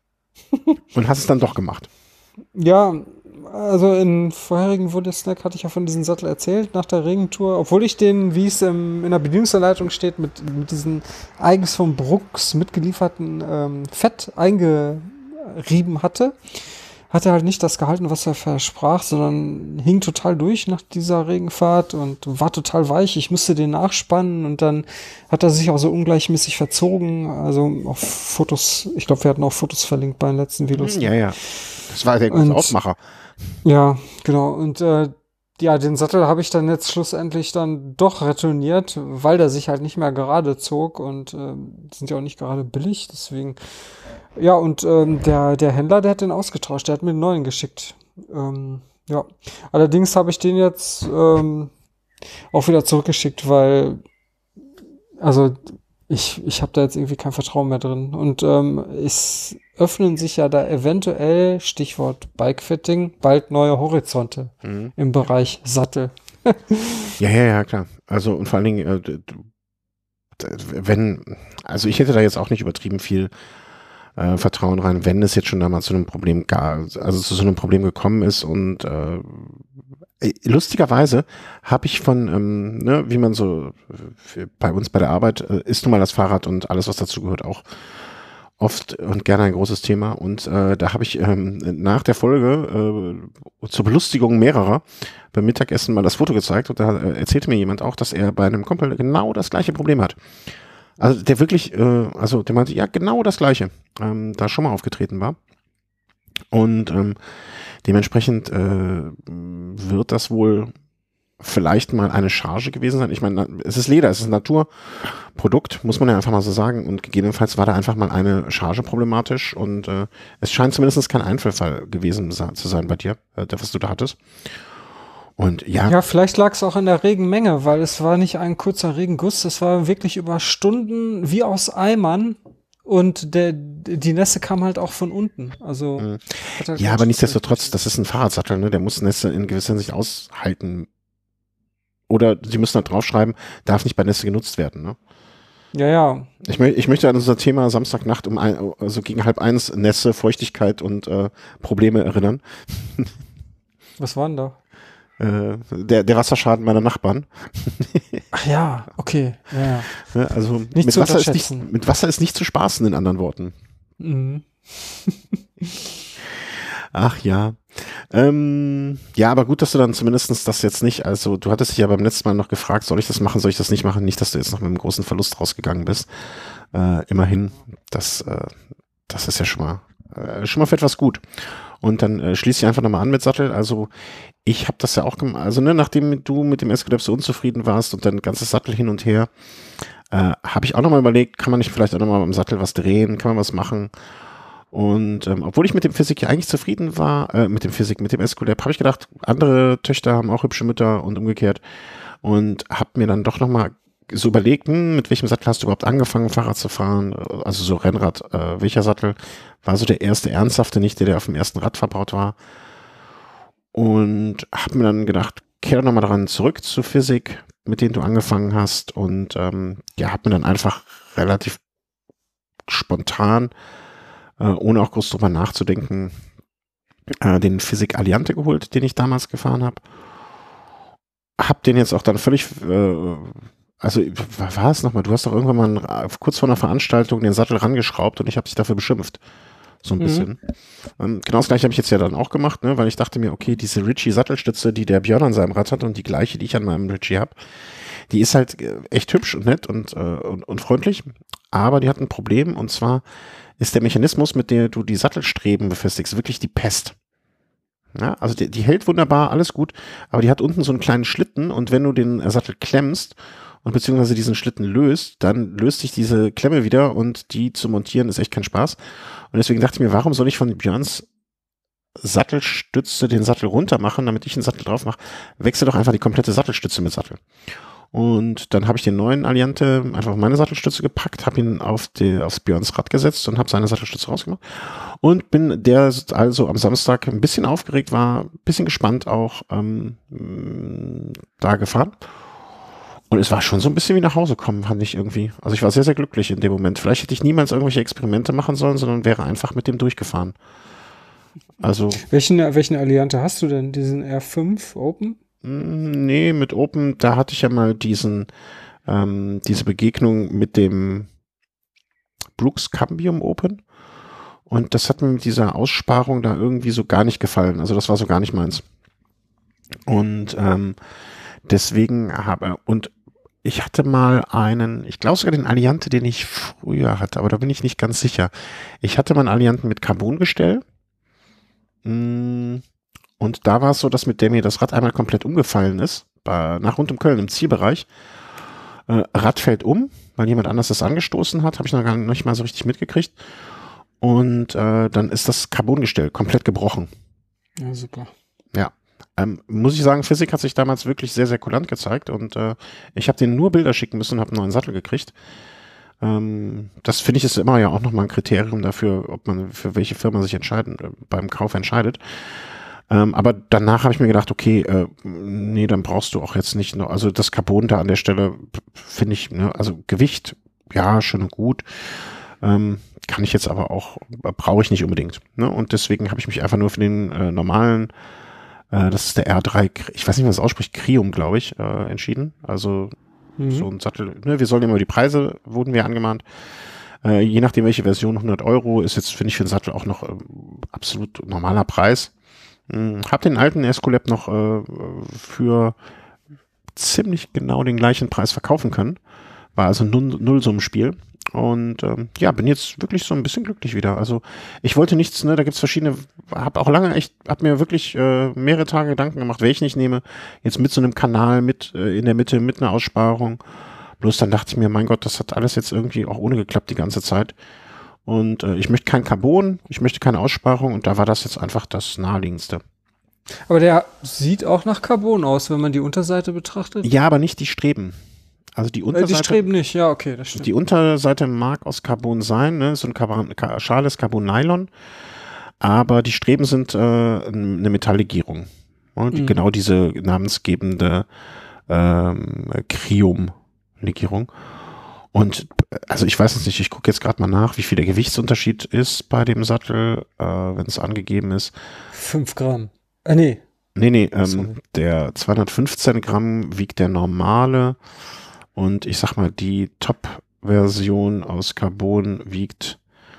Und hast es dann doch gemacht. Ja, also in vorherigen Woody-Snack hatte ich ja von diesem Sattel erzählt, nach der Regentour, obwohl ich den, wie es ähm, in der Bedienungsanleitung steht, mit, mit diesen eigens von Brooks mitgelieferten ähm, Fett eingerieben hatte, hat er halt nicht das gehalten, was er versprach, sondern hing total durch nach dieser Regenfahrt und war total weich. Ich musste den nachspannen und dann hat er sich auch so ungleichmäßig verzogen. Also auf Fotos, ich glaube, wir hatten auch Fotos verlinkt bei den letzten Videos. Ja, ja. Das war der große Und- Aufmacher. Ja, genau. Und äh, ja, den Sattel habe ich dann jetzt schlussendlich dann doch retourniert, weil der sich halt nicht mehr gerade zog und äh, die sind ja auch nicht gerade billig, deswegen. Ja, und ähm, der, der Händler, der hat den ausgetauscht, der hat mir einen neuen geschickt. Ähm, ja, allerdings habe ich den jetzt ähm, auch wieder zurückgeschickt, weil also ich, ich habe da jetzt irgendwie kein Vertrauen mehr drin. Und ähm, es öffnen sich ja da eventuell, Stichwort Bikefitting, bald neue Horizonte Mhm. im Bereich Sattel. Ja, ja, ja, klar. Also und vor allen Dingen, äh, du, wenn, also ich hätte da jetzt auch nicht übertrieben viel äh, Vertrauen rein, wenn es jetzt schon damals zu einem Problem gab, also zu so einem Problem gekommen ist und äh, lustigerweise habe ich von, ähm, ne, wie man so für, bei uns bei der Arbeit äh, ist nun mal das Fahrrad und alles, was dazu gehört, auch oft und gerne ein großes Thema. Und äh, da habe ich ähm, nach der Folge äh, zur Belustigung mehrerer beim Mittagessen mal das Foto gezeigt und da äh, erzählte mir jemand auch, dass er bei einem Kumpel genau das gleiche Problem hat. Also der wirklich, äh, also der meinte, ja, genau das gleiche, ähm, da schon mal aufgetreten war. Und ähm, dementsprechend äh, wird das wohl vielleicht mal eine Charge gewesen sein. Ich meine, es ist Leder, es ist ein Naturprodukt, muss man ja einfach mal so sagen. Und gegebenenfalls war da einfach mal eine Charge problematisch. Und äh, es scheint zumindest kein Einzelfall gewesen zu sein bei dir, äh, was du da hattest. Und ja. Ja, vielleicht lag es auch in der Regenmenge, weil es war nicht ein kurzer Regenguss, es war wirklich über Stunden wie aus Eimern. Und der, die Nässe kam halt auch von unten. Also Mhm. halt ja, aber nichtsdestotrotz, das ist ein Fahrradsattel, ne? Der muss Nässe in gewisser Hinsicht aushalten. Oder sie müssen halt draufschreiben, darf nicht bei Nässe genutzt werden, ne? Ja, ja. Ich, mö ich möchte an unser Thema Samstagnacht um ein, also gegen halb eins Nässe, Feuchtigkeit und äh, Probleme erinnern. Was war denn da? Äh, der, der Wasserschaden meiner Nachbarn. Ach ja, okay. Ja, ja. Also nicht mit zu Wasser, ist nicht, unterschätzen. mit Wasser ist nicht zu spaßen, in anderen Worten. Mhm. Ach ja. Ähm, ja, aber gut, dass du dann zumindest das jetzt nicht, also du hattest dich ja beim letzten Mal noch gefragt, soll ich das machen, soll ich das nicht machen? Nicht, dass du jetzt noch mit einem großen Verlust rausgegangen bist. Äh, immerhin, das, äh, das ist ja schon mal, äh, schon mal für etwas gut. Und dann äh, schließe ich einfach nochmal an mit Sattel. Also ich habe das ja auch gemacht, also ne, nachdem du mit dem Escalade so unzufrieden warst und dein ganzes Sattel hin und her, äh, habe ich auch nochmal überlegt, kann man nicht vielleicht auch nochmal am Sattel was drehen, kann man was machen? Und ähm, obwohl ich mit dem Physik ja eigentlich zufrieden war, äh, mit dem Physik, mit dem Escalade, habe ich gedacht, andere Töchter haben auch hübsche Mütter und umgekehrt. Und habe mir dann doch nochmal so überlegt, hm, mit welchem Sattel hast du überhaupt angefangen, Fahrrad zu fahren? Also so Rennrad, äh, welcher Sattel war so der erste ernsthafte, nicht der, der auf dem ersten Rad verbaut war? Und habe mir dann gedacht, kehr nochmal daran zurück zu Physik, mit denen du angefangen hast. Und ähm, ja, habe mir dann einfach relativ spontan, äh, ohne auch groß drüber nachzudenken, äh, den Physik Aliante geholt, den ich damals gefahren habe. Hab den jetzt auch dann völlig, äh, also was war es nochmal? Du hast doch irgendwann mal kurz vor einer Veranstaltung den Sattel rangeschraubt und ich habe dich dafür beschimpft. So ein Mhm. bisschen. Ähm, genau das gleiche habe ich jetzt ja dann auch gemacht, ne? Weil ich dachte mir, okay, diese Ritchie-Sattelstütze, die der Björn an seinem Rad hat und die gleiche, die ich an meinem Ritchie habe, die ist halt äh, echt hübsch und nett und, äh, und, und freundlich, aber die hat ein Problem und zwar ist der Mechanismus, mit dem du die Sattelstreben befestigst, wirklich die Pest. Ja, also die, die hält wunderbar, alles gut, aber die hat unten so einen kleinen Schlitten und wenn du den Sattel klemmst und beziehungsweise diesen Schlitten löst, dann löst sich diese Klemme wieder und die zu montieren ist echt kein Spaß. Und deswegen dachte ich mir, warum soll ich von Björns Sattelstütze den Sattel runter machen, damit ich einen Sattel drauf mache? Wechsel doch einfach die komplette Sattelstütze mit Sattel. Und dann habe ich den neuen Aliante einfach auf meine Sattelstütze gepackt, habe ihn auf die, aufs Björns Rad gesetzt und habe seine Sattelstütze rausgemacht. Und bin der also am Samstag ein bisschen aufgeregt war, ein bisschen gespannt auch ähm, da gefahren. Und es war schon so ein bisschen wie nach Hause kommen, fand ich irgendwie. Also ich war sehr, sehr glücklich in dem Moment. Vielleicht hätte ich niemals irgendwelche Experimente machen sollen, sondern wäre einfach mit dem durchgefahren. Also. Welchen, welchen Aliante hast du denn? Diesen R fünf Open? Nee, mit Open, da hatte ich ja mal diesen, ähm, diese Begegnung mit dem Brooks Cambium Open. Und das hat mir mit dieser Aussparung da irgendwie so gar nicht gefallen. Also das war so gar nicht meins. Und ähm, deswegen habe, und ich hatte mal einen, ich glaube sogar den Aliante, den ich früher hatte, aber da bin ich nicht ganz sicher. Ich hatte mal einen Alianten mit Carbongestell. Und da war es so, dass mit der mir das Rad einmal komplett umgefallen ist, bei, nach rund um Köln im Zielbereich. Äh, Rad fällt um, weil jemand anders das angestoßen hat, habe ich noch gar nicht mal so richtig mitgekriegt. Und äh, dann ist das Carbongestell komplett gebrochen. Ja, super. Ja. Ähm, muss ich sagen, Physik hat sich damals wirklich sehr, sehr kulant gezeigt und äh, ich habe denen nur Bilder schicken müssen und habe einen neuen Sattel gekriegt. Ähm, das finde ich ist immer ja auch nochmal ein Kriterium dafür, ob man für welche Firma sich entscheiden, äh, beim Kauf entscheidet. Ähm, aber danach habe ich mir gedacht, okay, äh, nee, dann brauchst du auch jetzt nicht noch, also das Carbon da an der Stelle finde ich, ne, also Gewicht, ja, schön und gut, ähm, kann ich jetzt aber auch, brauche ich nicht unbedingt. Ne? Und deswegen habe ich mich einfach nur für den äh, normalen, äh, das ist der R drei, ich weiß nicht, wie man das ausspricht, Krium, glaube ich, äh, entschieden. Also mhm. so ein Sattel, ne, wir sollen ja immer die Preise, wurden wir angemahnt. Äh, je nachdem, welche Version, hundert Euro ist jetzt, finde ich, für den Sattel auch noch äh, absolut normaler Preis. Hm, hab den alten Escolab noch äh, für ziemlich genau den gleichen Preis verkaufen können. War also ein Nullsummenspiel. Und ähm, ja, bin jetzt wirklich so ein bisschen glücklich wieder. Also ich wollte nichts, ne, da gibt's verschiedene, hab auch lange echt, hab mir wirklich äh, mehrere Tage Gedanken gemacht, welchen ich nehme. Jetzt mit so einem Kanal, mit äh, in der Mitte, mit einer Aussparung. Bloß dann dachte ich mir, mein Gott, das hat alles jetzt irgendwie auch ohne geklappt die ganze Zeit. Und äh, ich möchte kein Carbon, ich möchte keine Aussparung und da war das jetzt einfach das naheliegendste. Aber der sieht auch nach Carbon aus, wenn man die Unterseite betrachtet? Ja, aber nicht die Streben. Also die Unterseite. Äh, die Streben nicht, ja, okay, das stimmt. Die Unterseite mag aus Carbon sein, ne, so ein Carbon, schales Carbon-Nylon, aber die Streben sind äh, eine Metalllegierung. Ne, die, mhm. Genau diese namensgebende ähm, Krium-Legierung. Und also ich weiß es nicht, ich gucke jetzt gerade mal nach, wie viel der Gewichtsunterschied ist bei dem Sattel, äh, wenn es angegeben ist. Fünf Gramm. Äh, nee. Nee, nee, ähm, der zweihundertfünfzehn Gramm wiegt der normale und ich sag mal, die Top-Version aus Carbon wiegt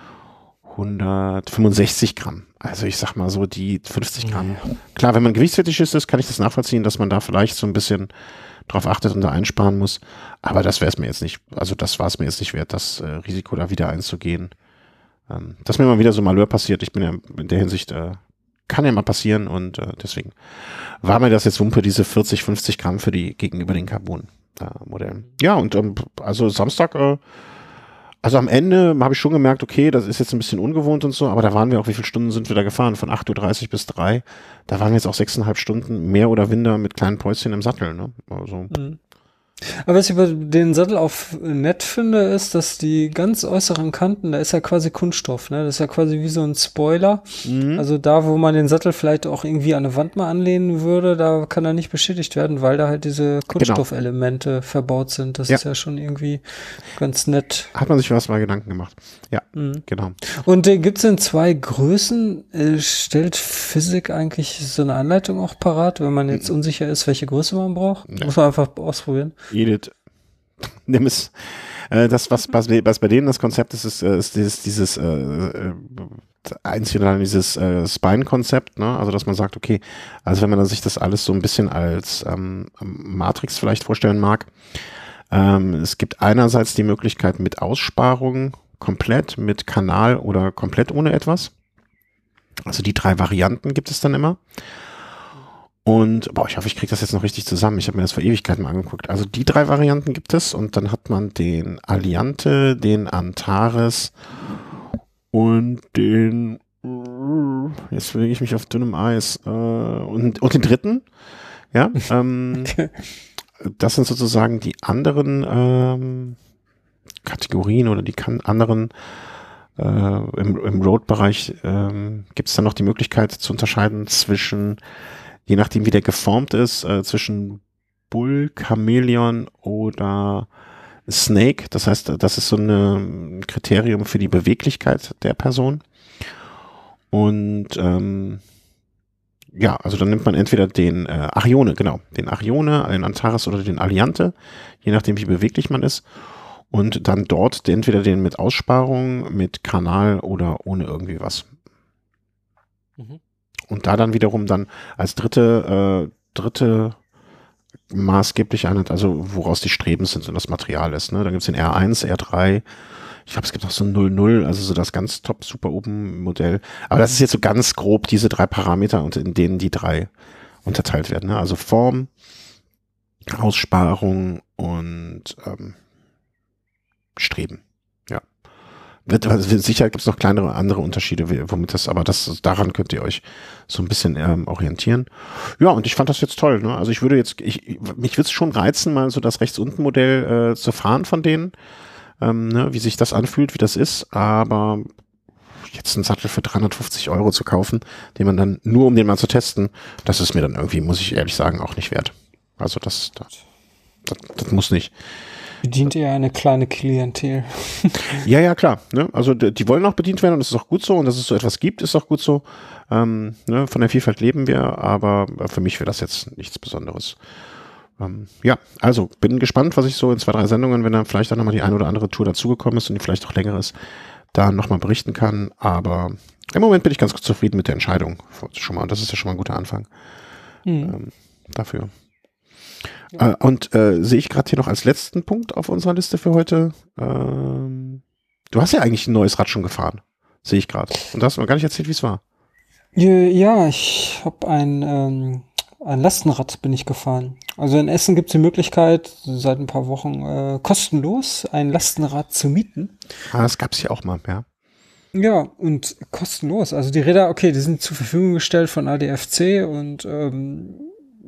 hundertfünfundsechzig Gramm. Also ich sag mal so, die fünfzig Gramm. Klar, wenn man gewichtsfetisch ist, kann ich das nachvollziehen, dass man da vielleicht so ein bisschen drauf achtet und da einsparen muss. Aber das wäre es mir jetzt nicht, also das war es mir jetzt nicht wert, das äh, Risiko da wieder einzugehen. Ähm, dass mir mal wieder so Malheur passiert, ich bin ja in der Hinsicht, äh, kann ja mal passieren und äh, deswegen war mir das jetzt Wumpe, diese vierzig, fünfzig Gramm für die gegenüber den Carbon-Modellen. Äh, ja, und ähm, also Samstag, äh, also am Ende habe ich schon gemerkt, okay, das ist jetzt ein bisschen ungewohnt und so, aber da waren wir auch, wie viele Stunden sind wir da gefahren? Von acht Uhr dreißig bis drei. Da waren wir jetzt auch sechseinhalb Stunden mehr oder minder mit kleinen Päuschen im Sattel, ne? Also. Mhm. Aber was ich über den Sattel auch nett finde, ist, dass die ganz äußeren Kanten, da ist ja quasi Kunststoff, ne? Das ist ja quasi wie so ein Spoiler. Mhm. Also da, wo man den Sattel vielleicht auch irgendwie an eine Wand mal anlehnen würde, da kann er nicht beschädigt werden, weil da halt diese Kunststoffelemente genau. verbaut sind. Das ja. ist ja schon irgendwie ganz nett. Hat man sich was mal Gedanken gemacht. Ja, mhm. genau. Und äh, gibt's in zwei Größen? Äh, stellt Physik eigentlich so eine Anleitung auch parat, wenn man jetzt mhm. unsicher ist, welche Größe man braucht? Ja. Muss man einfach ausprobieren. Edith, nimm es. Äh, das, was, was, was bei denen das Konzept ist, ist, ist dieses, dieses äh, einzig und allein dieses äh, Spine-Konzept, ne? Also dass man sagt, okay, also wenn man sich das alles so ein bisschen als ähm, Matrix vielleicht vorstellen mag, ähm, es gibt einerseits die Möglichkeit mit Aussparung komplett, mit Kanal oder komplett ohne etwas. Also die drei Varianten gibt es dann immer. Und, boah, ich hoffe, ich kriege das jetzt noch richtig zusammen. Ich habe mir das vor Ewigkeiten mal angeguckt. Also die drei Varianten gibt es und dann hat man den Aliante, den Antares und den, jetzt bewege ich mich auf dünnem Eis, äh, und, und den dritten. Ja, ähm, okay. Das sind sozusagen die anderen ähm, Kategorien oder die kann anderen äh, im, im Road-Bereich ähm, gibt es dann noch die Möglichkeit zu unterscheiden zwischen je nachdem, wie der geformt ist, äh, zwischen Bull, Chamäleon oder Snake. Das heißt, das ist so eine, ein Kriterium für die Beweglichkeit der Person. Und ähm, ja, also dann nimmt man entweder den äh, Arione, genau, den Arione, den Antares oder den Aliante, je nachdem, wie beweglich man ist. Und dann dort entweder den mit Aussparung, mit Kanal oder ohne irgendwie was. Mhm. Und da dann wiederum dann als dritte, äh, dritte maßgebliche Einheit, also woraus die Streben sind und das Material ist. Ne? Dann gibt's den R eins, R drei, ich glaube, es gibt noch so ein null null, also so das ganz top, super oben Modell. Aber das ist jetzt so ganz grob diese drei Parameter, und in denen die drei unterteilt werden. Ne? Also Form, Aussparung und ähm, Streben. Wird, also sicher gibt es noch kleinere andere Unterschiede, womit das, aber das, daran könnt ihr euch so ein bisschen ähm, orientieren. Ja, und ich fand das jetzt toll, ne? Also ich würde jetzt, ich, mich würde es schon reizen, mal so das Rechts-Unten-Modell äh, zu fahren von denen, ähm, ne? Wie sich das anfühlt, wie das ist, aber jetzt einen Sattel für dreihundertfünfzig Euro zu kaufen, den man dann nur, um den mal zu testen, das ist mir dann irgendwie, muss ich ehrlich sagen, auch nicht wert. Also das, das, das, das muss nicht. Bedient eher eine kleine Klientel. Ja, ja, klar. Ne? Also die, die wollen auch bedient werden und das ist auch gut so und dass es so etwas gibt, ist auch gut so. Ähm, ne? Von der Vielfalt leben wir, aber für mich wäre das jetzt nichts Besonderes. Ähm, ja, also bin gespannt, was ich so in zwei, drei Sendungen, wenn dann vielleicht auch nochmal die eine oder andere Tour dazugekommen ist und die vielleicht auch länger ist, da nochmal berichten kann. Aber im Moment bin ich ganz zufrieden mit der Entscheidung. Schon mal, das ist ja schon mal ein guter Anfang mhm. ähm, dafür. Ja. Äh, und äh, sehe ich gerade hier noch als letzten Punkt auf unserer Liste für heute. Ähm, du hast ja eigentlich ein neues Rad schon gefahren, sehe ich gerade. Und da hast du mir gar nicht erzählt, wie es war. Ja, ich habe ein, ähm, ein Lastenrad bin ich gefahren. Also in Essen gibt es die Möglichkeit, seit ein paar Wochen äh, kostenlos ein Lastenrad zu mieten. Ah, das gab es hier auch mal, ja. Ja, und kostenlos. Also die Räder, okay, die sind zur Verfügung gestellt von A D F C und ähm,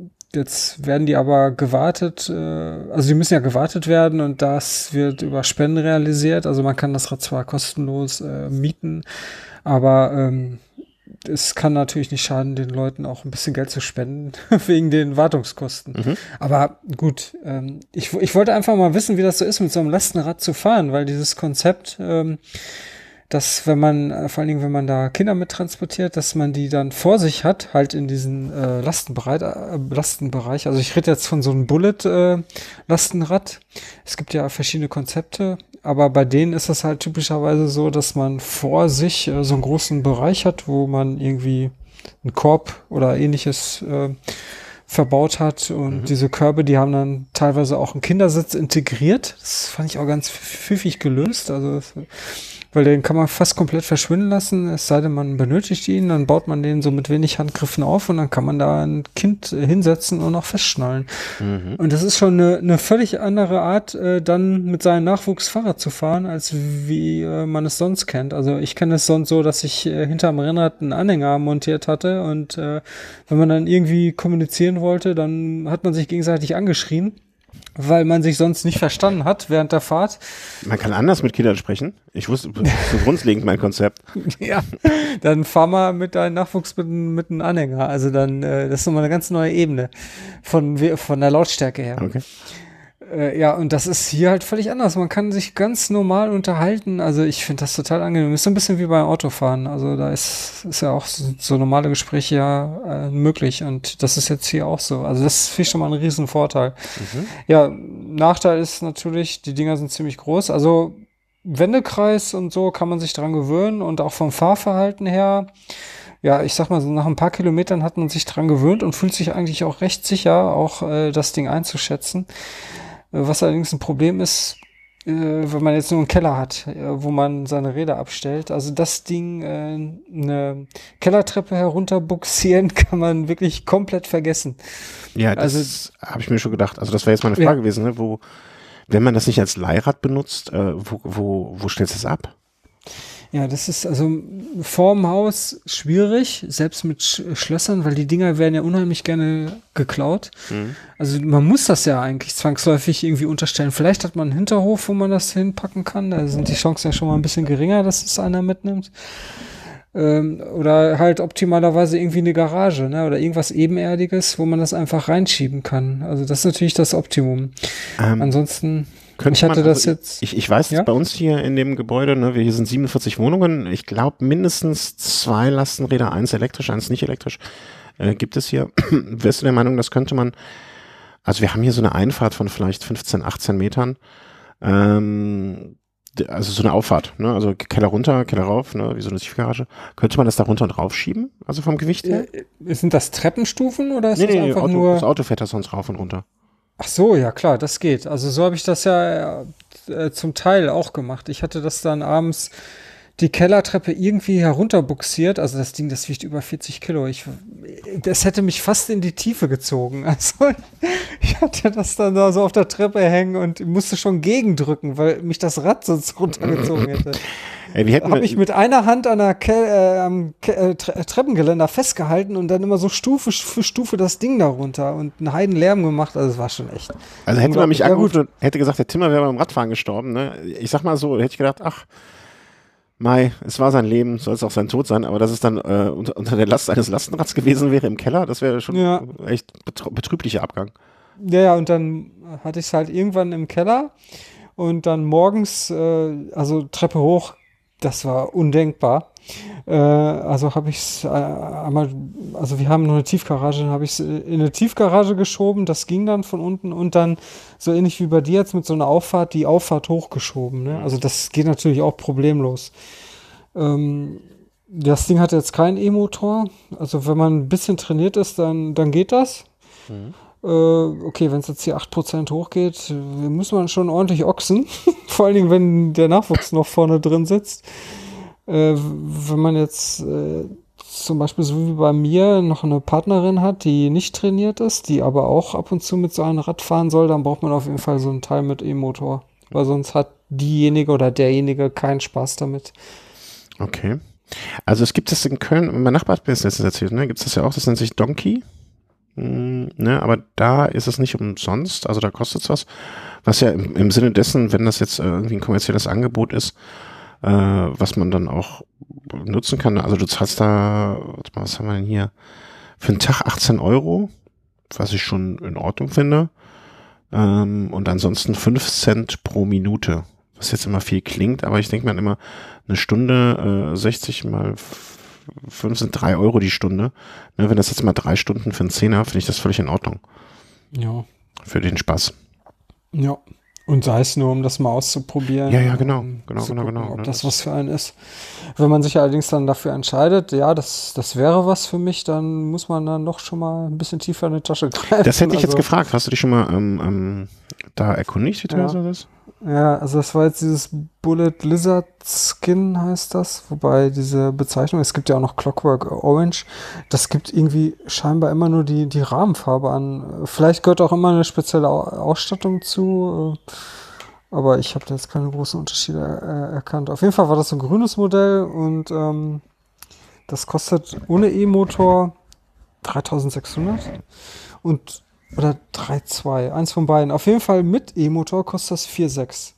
jetzt werden die aber gewartet, äh, also die müssen ja gewartet werden und das wird über Spenden realisiert. Also man kann das Rad zwar kostenlos äh, mieten, aber ähm, es kann natürlich nicht schaden, den Leuten auch ein bisschen Geld zu spenden, wegen den Wartungskosten. Mhm. Aber gut, ähm, ich, ich wollte einfach mal wissen, wie das so ist, mit so einem Lastenrad zu fahren, weil dieses Konzept, ähm, dass wenn man, vor allen Dingen, wenn man da Kinder mit transportiert, dass man die dann vor sich hat, halt in diesen äh, Lastenbereich, äh, Lastenbereich. Also ich rede jetzt von so einem Bullet-Lastenrad. Äh, es gibt ja verschiedene Konzepte, aber bei denen ist es halt typischerweise so, dass man vor sich äh, so einen großen Bereich hat, wo man irgendwie einen Korb oder ähnliches äh, verbaut hat und mhm. diese Körbe, die haben dann teilweise auch einen Kindersitz integriert. Das fand ich auch ganz pfiffig gelöst, also das, weil den kann man fast komplett verschwinden lassen, es sei denn, man benötigt ihn, dann baut man den so mit wenig Handgriffen auf und dann kann man da ein Kind äh, hinsetzen und auch festschnallen. Mhm. Und das ist schon eine, eine völlig andere Art, äh, dann mit seinem Nachwuchs Fahrrad zu fahren, als wie äh, man es sonst kennt. Also ich kenne es sonst so, dass ich äh, hinterm Rennrad einen Anhänger montiert hatte und äh, wenn man dann irgendwie kommunizieren wollte, dann hat man sich gegenseitig angeschrien, weil man sich sonst nicht verstanden hat während der Fahrt. Man kann anders mit Kindern sprechen. Ich wusste, so grundlegend mein Konzept. Ja, dann fahr mal mit deinem Nachwuchs mit, mit einem Anhänger. Also dann, äh, das ist nochmal eine ganz neue Ebene von, von der Lautstärke her. Okay. Äh, ja, und das ist hier halt völlig anders. Man kann sich ganz normal unterhalten. Also ich finde das total angenehm. Ist so ein bisschen wie beim Autofahren. Also da ist, ist ja auch so, so normale Gespräche ja äh, möglich. Und das ist jetzt hier auch so. Also das finde ich schon mal ein riesen Vorteil. Mhm. Ja, Nachteil ist natürlich, die Dinger sind ziemlich groß. Also Wendekreis und so kann man sich dran gewöhnen. Und auch vom Fahrverhalten her, ja, ich sag mal, so nach ein paar Kilometern hat man sich dran gewöhnt und fühlt sich eigentlich auch recht sicher, auch äh, das Ding einzuschätzen. Was allerdings ein Problem ist, äh, wenn man jetzt nur einen Keller hat, äh, wo man seine Räder abstellt. Also das Ding, äh, eine Kellertreppe herunterbuxieren, kann man wirklich komplett vergessen. Ja, das also, habe ich mir schon gedacht. Also das wäre jetzt meine Frage ja. gewesen, ne? Wo, wenn man das nicht als Leihrad benutzt, äh, wo, wo, wo stellst du es ab? Ja, das ist also vorm Haus schwierig, selbst mit Sch- Schlössern, weil die Dinger werden ja unheimlich gerne geklaut. Mhm. Also man muss das ja eigentlich zwangsläufig irgendwie unterstellen. Vielleicht hat man einen Hinterhof, wo man das hinpacken kann. Da sind die Chancen ja schon mal ein bisschen geringer, dass es einer mitnimmt. Ähm, oder halt optimalerweise irgendwie eine Garage, ne? Oder irgendwas Ebenerdiges, wo man das einfach reinschieben kann. Also das ist natürlich das Optimum. Ähm. Ansonsten... Ich hatte man, das also jetzt. Ich, ich weiß, ja? bei uns hier in dem Gebäude, ne, wir hier sind siebenundvierzig Wohnungen. Ich glaube, mindestens zwei Lastenräder, eins elektrisch, eins nicht elektrisch, äh, gibt es hier. Wärst du der Meinung, das könnte man, also wir haben hier so eine Einfahrt von vielleicht fünfzehn, achtzehn Metern, ähm, also so eine Auffahrt, ne, also Keller runter, Keller rauf, ne, wie so eine Tiefgarage. Könnte man das da runter und rauf schieben, also vom Gewicht her? Äh, sind das Treppenstufen oder ist nee, das nee, einfach Auto, nur? Das Auto fährt da sonst rauf und runter. Ach so, ja klar, das geht. Also so habe ich das ja äh, zum Teil auch gemacht. Ich hatte das dann abends die Kellertreppe irgendwie herunterbuxiert. Also das Ding, das wiegt über vierzig Kilo. Ich, das hätte mich fast in die Tiefe gezogen. Also ich hatte das dann da so auf der Treppe hängen und musste schon gegendrücken, weil mich das Rad sonst runtergezogen hätte. Habe ich mit einer Hand an der Ke- äh, am Ke- äh, Tre- Treppengeländer festgehalten und dann immer so Stufe für Stufe das Ding da runter und einen Heidenlärm gemacht. Also es war schon echt. Also hätte man mich angerufen und hätte gesagt, der Timmer wäre beim Radfahren gestorben. Ne? Ich sag mal so, hätte ich gedacht, ach, Mai, es war sein Leben, soll es auch sein Tod sein, aber dass es dann äh, unter, unter der Last eines Lastenrads gewesen wäre im Keller, das wäre schon Ja. echt betrü- betrüblicher Abgang. Ja, ja, und dann hatte ich es halt irgendwann im Keller und dann morgens, äh, also Treppe hoch, das war undenkbar. Äh, also habe ich es äh, einmal, also wir haben noch eine Tiefgarage, dann habe ich es in eine Tiefgarage geschoben, das ging dann von unten und dann so ähnlich wie bei dir jetzt mit so einer Auffahrt, die Auffahrt hochgeschoben. Ne? Also das geht natürlich auch problemlos. Ähm, Das Ding hat jetzt keinen E-Motor, also wenn man ein bisschen trainiert ist, dann, dann geht das. Mhm. Äh, okay, wenn es jetzt hier acht Prozent hochgeht, äh, muss man schon ordentlich ochsen. Vor allen Dingen, wenn der Nachwuchs noch vorne drin sitzt. Äh, wenn man jetzt äh, zum Beispiel so wie bei mir noch eine Partnerin hat, die nicht trainiert ist, die aber auch ab und zu mit so einem Rad fahren soll, dann braucht man auf jeden Fall so einen Teil mit E-Motor. Weil sonst hat diejenige oder derjenige keinen Spaß damit. Okay. Also es gibt es in Köln, mein Nachbar hat mir das letztens erzählt, ne, gibt es das ja auch, das nennt sich Donkey. Hm, ne, aber da ist es nicht umsonst, also da kostet es was. Was ja im, im Sinne dessen, wenn das jetzt äh, irgendwie ein kommerzielles Angebot ist, äh, was man dann auch nutzen kann. Also du zahlst da, warte mal, was haben wir denn hier? Für einen Tag achtzehn Euro, was ich schon in Ordnung finde. Ähm, und ansonsten fünf Cent pro Minute, was jetzt immer viel klingt, aber ich denke mir immer, eine Stunde, äh, sechzig mal fünf sind drei Euro die Stunde. Ne, wenn das jetzt mal drei Stunden für einen Zehner, finde ich das völlig in Ordnung. Ja. Für den Spaß. Ja. Und sei es nur, um das mal auszuprobieren. Ja, ja, genau. um Genau, zu genau, gucken, genau. ob Ne, das das- was für einen ist. Wenn man sich allerdings dann dafür entscheidet, ja, das, das wäre was für mich, dann muss man dann doch schon mal ein bisschen tiefer in die Tasche greifen. Das hätte ich jetzt Also, gefragt. Hast du dich schon mal ähm, ähm, da erkundigt, wie teuer Ja. das ist? Ja, also das war jetzt dieses Bullet Lizard Skin heißt das, wobei diese Bezeichnung, es gibt ja auch noch Clockwork Orange, das gibt irgendwie scheinbar immer nur die, die Rahmenfarbe an. Vielleicht gehört auch immer eine spezielle Au- Ausstattung zu, äh, aber ich habe da jetzt keine großen Unterschiede äh, erkannt. Auf jeden Fall war das so ein grünes Modell und ähm, das kostet ohne E-Motor dreitausendsechshundert und oder drei Komma zwei, eins von beiden. Auf jeden Fall mit E-Motor kostet das vier Komma sechs.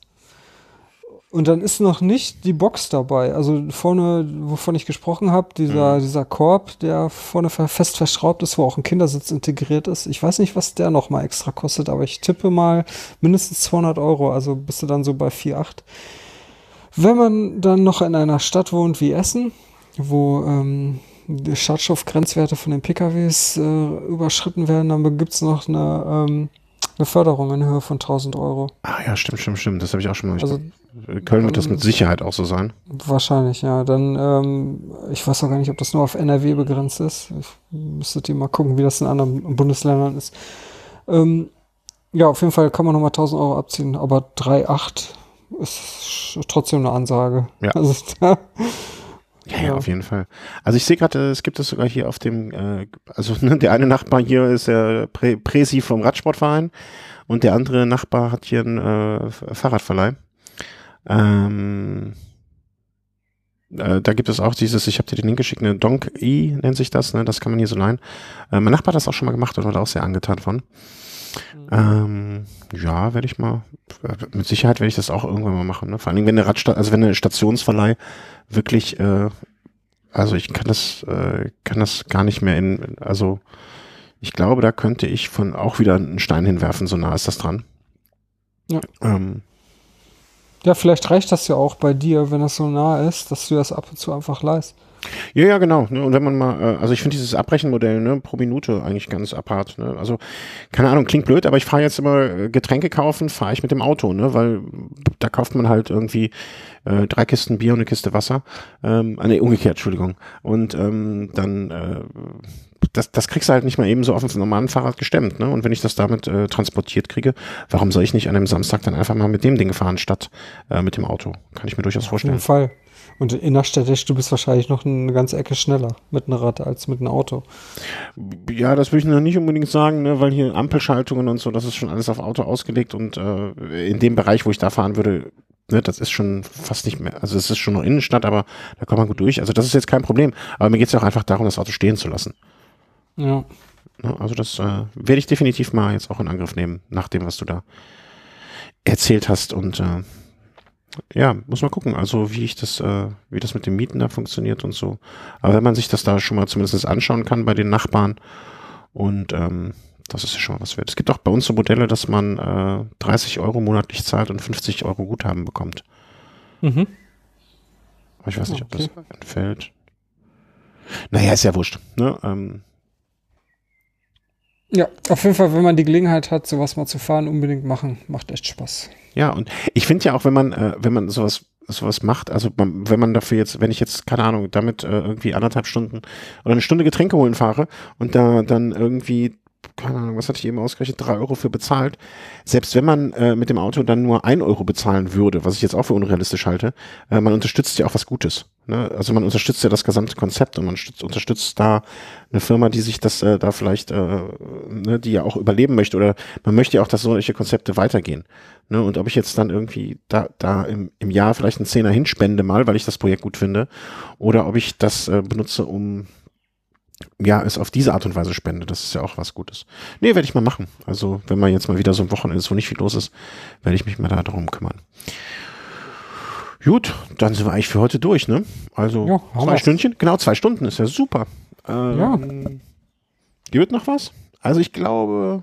Und dann ist noch nicht die Box dabei. Also vorne, wovon ich gesprochen habe, dieser, Mhm. dieser Korb, der vorne ver- fest verschraubt ist, wo auch ein Kindersitz integriert ist. Ich weiß nicht, was der noch mal extra kostet, aber ich tippe mal mindestens zweihundert Euro. Also bist du dann so bei vier Komma acht. Wenn man dann noch in einer Stadt wohnt wie Essen, wo ähm, die Schadstoffgrenzwerte von den P K Ws äh, überschritten werden, dann gibt es noch eine, ähm, eine Förderung in Höhe von tausend Euro. Ah ja, stimmt, stimmt, stimmt. Das habe ich auch schon mal. Also In Köln wird das mit Sicherheit auch so sein. wahrscheinlich, ja. Dann, ähm, ich weiß auch gar nicht, ob das nur auf N R W begrenzt ist. Ich müsstet ihr mal gucken, wie das in anderen Bundesländern ist. Ähm, ja, auf jeden Fall kann man nochmal tausend Euro abziehen, aber drei Komma acht ist sch- trotzdem eine Ansage. Ja. Also da, Ja, ja, Ja. auf jeden Fall. Also ich sehe gerade, äh, es gibt es sogar hier auf dem, äh, also ne, der eine Nachbar hier ist der Prä Präsi vom Radsportverein und der andere Nachbar hat hier einen äh, Fahrradverleih. Ähm, äh, da gibt es auch dieses, ich habe dir den Link geschickt, eine Donk-E nennt sich das, ne, das kann man hier so leihen. Äh, mein Nachbar hat das auch schon mal gemacht und war da auch sehr angetan von. Ähm, ja, werde ich mal, mit Sicherheit werde ich das auch irgendwann mal machen. Ne? Vor allen Dingen, wenn eine Radsta also wenn eine Stationsverleih wirklich, äh, also ich kann das, äh, kann das gar nicht mehr in, also ich glaube, da könnte ich von auch wieder einen Stein hinwerfen, so nah ist das dran. Ja. Ähm, ja, vielleicht reicht das ja auch bei dir, wenn das so nah ist, dass du das ab und zu einfach leihst. Ja, ja, genau. Ne? Und wenn man mal, äh, also ich finde dieses Abbrechenmodell ne, pro Minute eigentlich ganz apart. Ne? Also, keine Ahnung, klingt blöd, aber ich fahre jetzt immer äh, Getränke kaufen, fahre ich mit dem Auto, ne? Weil da kauft man halt irgendwie äh, drei Kisten Bier und eine Kiste Wasser. Ähm, ah, nee, umgekehrt, Entschuldigung. Und ähm, dann, äh, das, das kriegst du halt nicht mal eben so auf dem normalen Fahrrad gestemmt. Ne? Und wenn ich das damit äh, transportiert kriege, warum soll ich nicht an einem Samstag dann einfach mal mit dem Ding fahren, statt äh, mit dem Auto? Kann ich mir durchaus Auf vorstellen. jeden Fall. Und innerstädtisch, du bist wahrscheinlich noch eine ganze Ecke schneller mit einem Rad als mit einem Auto. Ja, das würde ich noch nicht unbedingt sagen, ne, weil hier Ampelschaltungen und so, das ist schon alles auf Auto ausgelegt und äh, in dem Bereich, wo ich da fahren würde, ne, das ist schon fast nicht mehr, also es ist schon noch Innenstadt, aber da kommt man gut durch. Also das ist jetzt kein Problem. Aber mir geht es ja auch einfach darum, das Auto stehen zu lassen. Ja. Ne, also das äh, werde ich definitiv mal jetzt auch in Angriff nehmen, nach dem, was du da erzählt hast und äh, Ja, muss man gucken, also wie ich das, äh, wie das mit dem Mieten da funktioniert und so. Aber wenn man sich das da schon mal zumindest anschauen kann bei den Nachbarn und ähm, das ist ja schon mal was wert. Es gibt auch bei uns so Modelle, dass man äh, dreißig Euro monatlich zahlt und fünfzig Euro Guthaben bekommt. Mhm. Aber ich weiß nicht, ob Okay. das entfällt. Naja, ist ja wurscht. Ne? Ähm, Ja, auf jeden Fall, wenn man die Gelegenheit hat, sowas mal zu fahren, unbedingt machen. Macht echt Spaß. ja, und ich finde ja auch, wenn man, äh, wenn man sowas sowas macht, also man, wenn man dafür jetzt, wenn ich jetzt, keine Ahnung, damit äh, irgendwie anderthalb Stunden oder eine Stunde Getränke holen fahre und da dann irgendwie, keine Ahnung, was hatte ich eben ausgerechnet, drei Euro für bezahlt, selbst wenn man äh, mit dem Auto dann nur ein Euro bezahlen würde, was ich jetzt auch für unrealistisch halte, äh, man unterstützt ja auch was Gutes. Ne? Also man unterstützt ja das gesamte Konzept und man stützt, unterstützt da eine Firma, die sich das äh, da vielleicht, äh, ne, die ja auch überleben möchte oder man möchte ja auch, dass solche Konzepte weitergehen. Ne? Und ob ich jetzt dann irgendwie da, da im, im Jahr vielleicht einen Zehner hinspende mal, weil ich das Projekt gut finde, oder ob ich das äh, benutze, um ja, es auf diese Art und Weise spende, das ist ja auch was Gutes. Nee, werde ich mal machen. Also, wenn man jetzt mal wieder so ein Wochenende ist, wo nicht viel los ist, werde ich mich mal da darum kümmern. Gut, dann sind wir eigentlich für heute durch, ne? Also, Ja, haben zwei wir's. Stündchen? Genau, zwei Stunden ist ja super. Ähm, Ja. Gibt noch was? Also, ich glaube,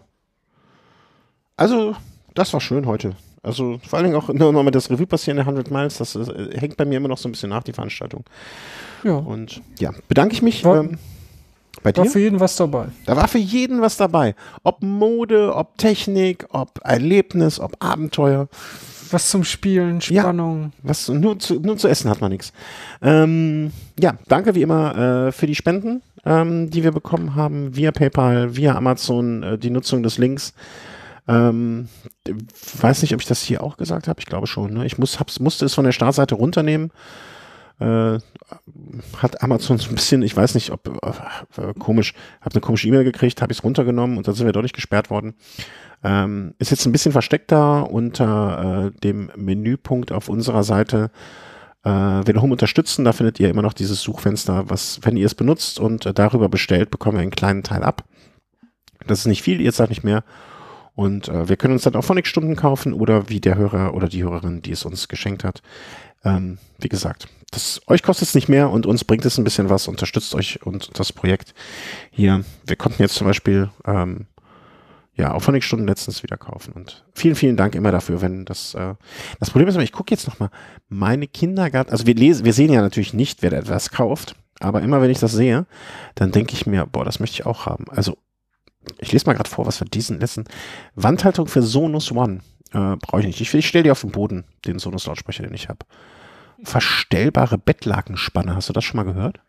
also, das war schön heute. Also, vor allen Dingen auch nur noch mal das Revue passieren der hundert Miles, das äh, hängt bei mir immer noch so ein bisschen nach, die Veranstaltung. Ja. Und ja, bedanke ich mich War- ähm, bei dir. War für jeden was dabei. Da war für jeden was dabei. Ob Mode, ob Technik, ob Erlebnis, ob Abenteuer. Was zum Spielen, Ja. Spannung. Was nur zu, nur zu essen hat man nichts. Ähm, ja, danke wie immer äh, für die Spenden, ähm, die wir bekommen haben, via PayPal, via Amazon, äh, die Nutzung des Links. Ähm, weiß nicht, ob ich das hier auch gesagt habe. Ich glaube schon. Ne? Ich muss, hab's, musste es von der Startseite runternehmen. Äh, hat Amazon so ein bisschen, ich weiß nicht, ob äh, komisch, habe eine komische E-Mail gekriegt, habe ich es runtergenommen und dann sind wir deutlich gesperrt worden. Ähm, ist jetzt ein bisschen versteckter unter äh, dem Menüpunkt auf unserer Seite. Äh, Velohome unterstützen, da findet ihr immer noch dieses Suchfenster, was, wenn ihr es benutzt und äh, darüber bestellt, bekommen wir einen kleinen Teil ab. Das ist nicht viel, ihr zahlt nicht mehr. Und äh, wir können uns dann auch Phonics-Stunden kaufen oder wie der Hörer oder die Hörerin, die es uns geschenkt hat. Ähm, wie gesagt, das, euch kostet es nicht mehr und uns bringt es ein bisschen was, unterstützt euch und das Projekt hier. Wir konnten jetzt zum Beispiel ähm, ja auch Phonics-Stunden letztens wieder kaufen und vielen, vielen Dank immer dafür, wenn das äh, das Problem ist, aber ich gucke jetzt nochmal, meine Kindergarten, also wir lesen, wir sehen ja natürlich nicht, wer da etwas kauft, aber immer wenn ich das sehe, dann denke ich mir, boah, das möchte ich auch haben. Also ich lese mal gerade vor, was wir diesen letzten Wandhaltung für Sonos One äh, brauche ich nicht. Ich, ich stelle die auf den Boden, den Sonos-Lautsprecher, den ich habe. Verstellbare Bettlakenspanne, hast du das schon mal gehört?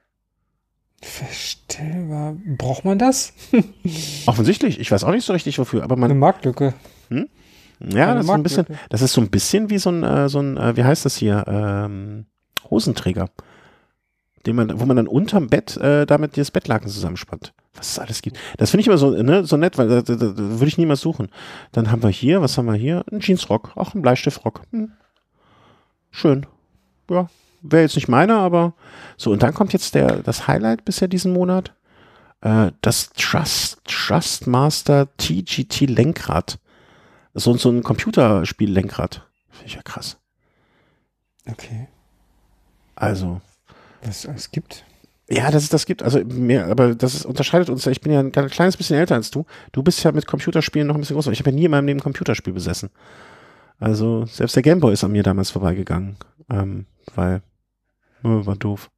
Verstellbar. Braucht man das? Offensichtlich, ich weiß auch nicht so richtig wofür, aber Eine man, Marktlücke. ja, eine das ist ein bisschen, Marktlücke. das ist so ein bisschen wie so ein, äh, so ein, äh, wie heißt das hier, ähm, Hosenträger, den man, wo man dann unterm Bett äh, damit das Bettlaken zusammenspannt. Was es alles gibt. Das finde ich immer so, ne, so nett, weil da, da, da würde ich niemals suchen. Dann haben wir hier, was haben wir hier? Ein Jeansrock, auch ein Bleistiftrock. Hm. Schön. Ja, wäre jetzt nicht meiner, aber so. Und dann kommt jetzt der, das Highlight bisher diesen Monat. Äh, das Trust, Trustmaster T G T Lenkrad. So, so ein Computerspiel-Lenkrad. Finde ich ja krass. Okay. Also. Was es alles gibt. Ja, dass es das gibt, also mehr, aber das ist, unterscheidet uns ja, ich bin ja ein ganz kleines bisschen älter als du. Du bist ja mit Computerspielen noch ein bisschen größer. Ich habe ja nie in meinem Leben ein Computerspiel besessen. Also selbst der Gameboy ist an mir damals vorbeigegangen, ähm, weil, äh, war doof.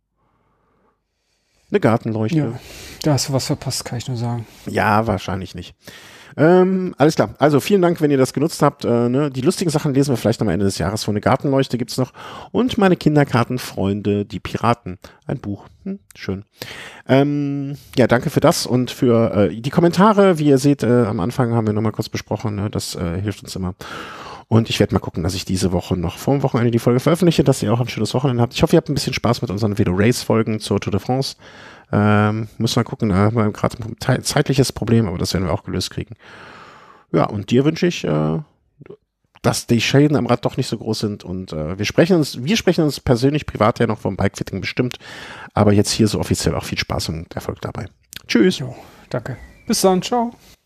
Eine Gartenleuchte. Ja, da hast du was verpasst, kann ich nur sagen. Ja, wahrscheinlich nicht. Ähm, alles klar. Also vielen Dank, wenn ihr das genutzt habt. Äh, ne? Die lustigen Sachen lesen wir vielleicht am Ende des Jahres vor. Eine Gartenleuchte gibt's noch. Und meine Kinderkartenfreunde, die Piraten. Ein Buch. Hm, schön. Ähm, ja, danke für das und für äh, die Kommentare. Wie ihr seht, äh, am Anfang haben wir nochmal kurz besprochen. Ne? Das äh, hilft uns immer. Und ich werde mal gucken, dass ich diese Woche noch vor dem Wochenende die Folge veröffentliche, dass ihr auch ein schönes Wochenende habt. Ich hoffe, ihr habt ein bisschen Spaß mit unseren Velo-Race-Folgen zur Tour de France. Ähm, müssen wir gucken, da haben wir gerade ein zeitliches Problem, aber das werden wir auch gelöst kriegen. Ja, und dir wünsche ich, äh, dass die Schäden am Rad doch nicht so groß sind und äh, wir sprechen uns, wir sprechen uns persönlich privat ja noch vom Bikefitting bestimmt, aber jetzt hier so offiziell auch viel Spaß und Erfolg dabei. Tschüss. Jo, danke. Bis dann, ciao.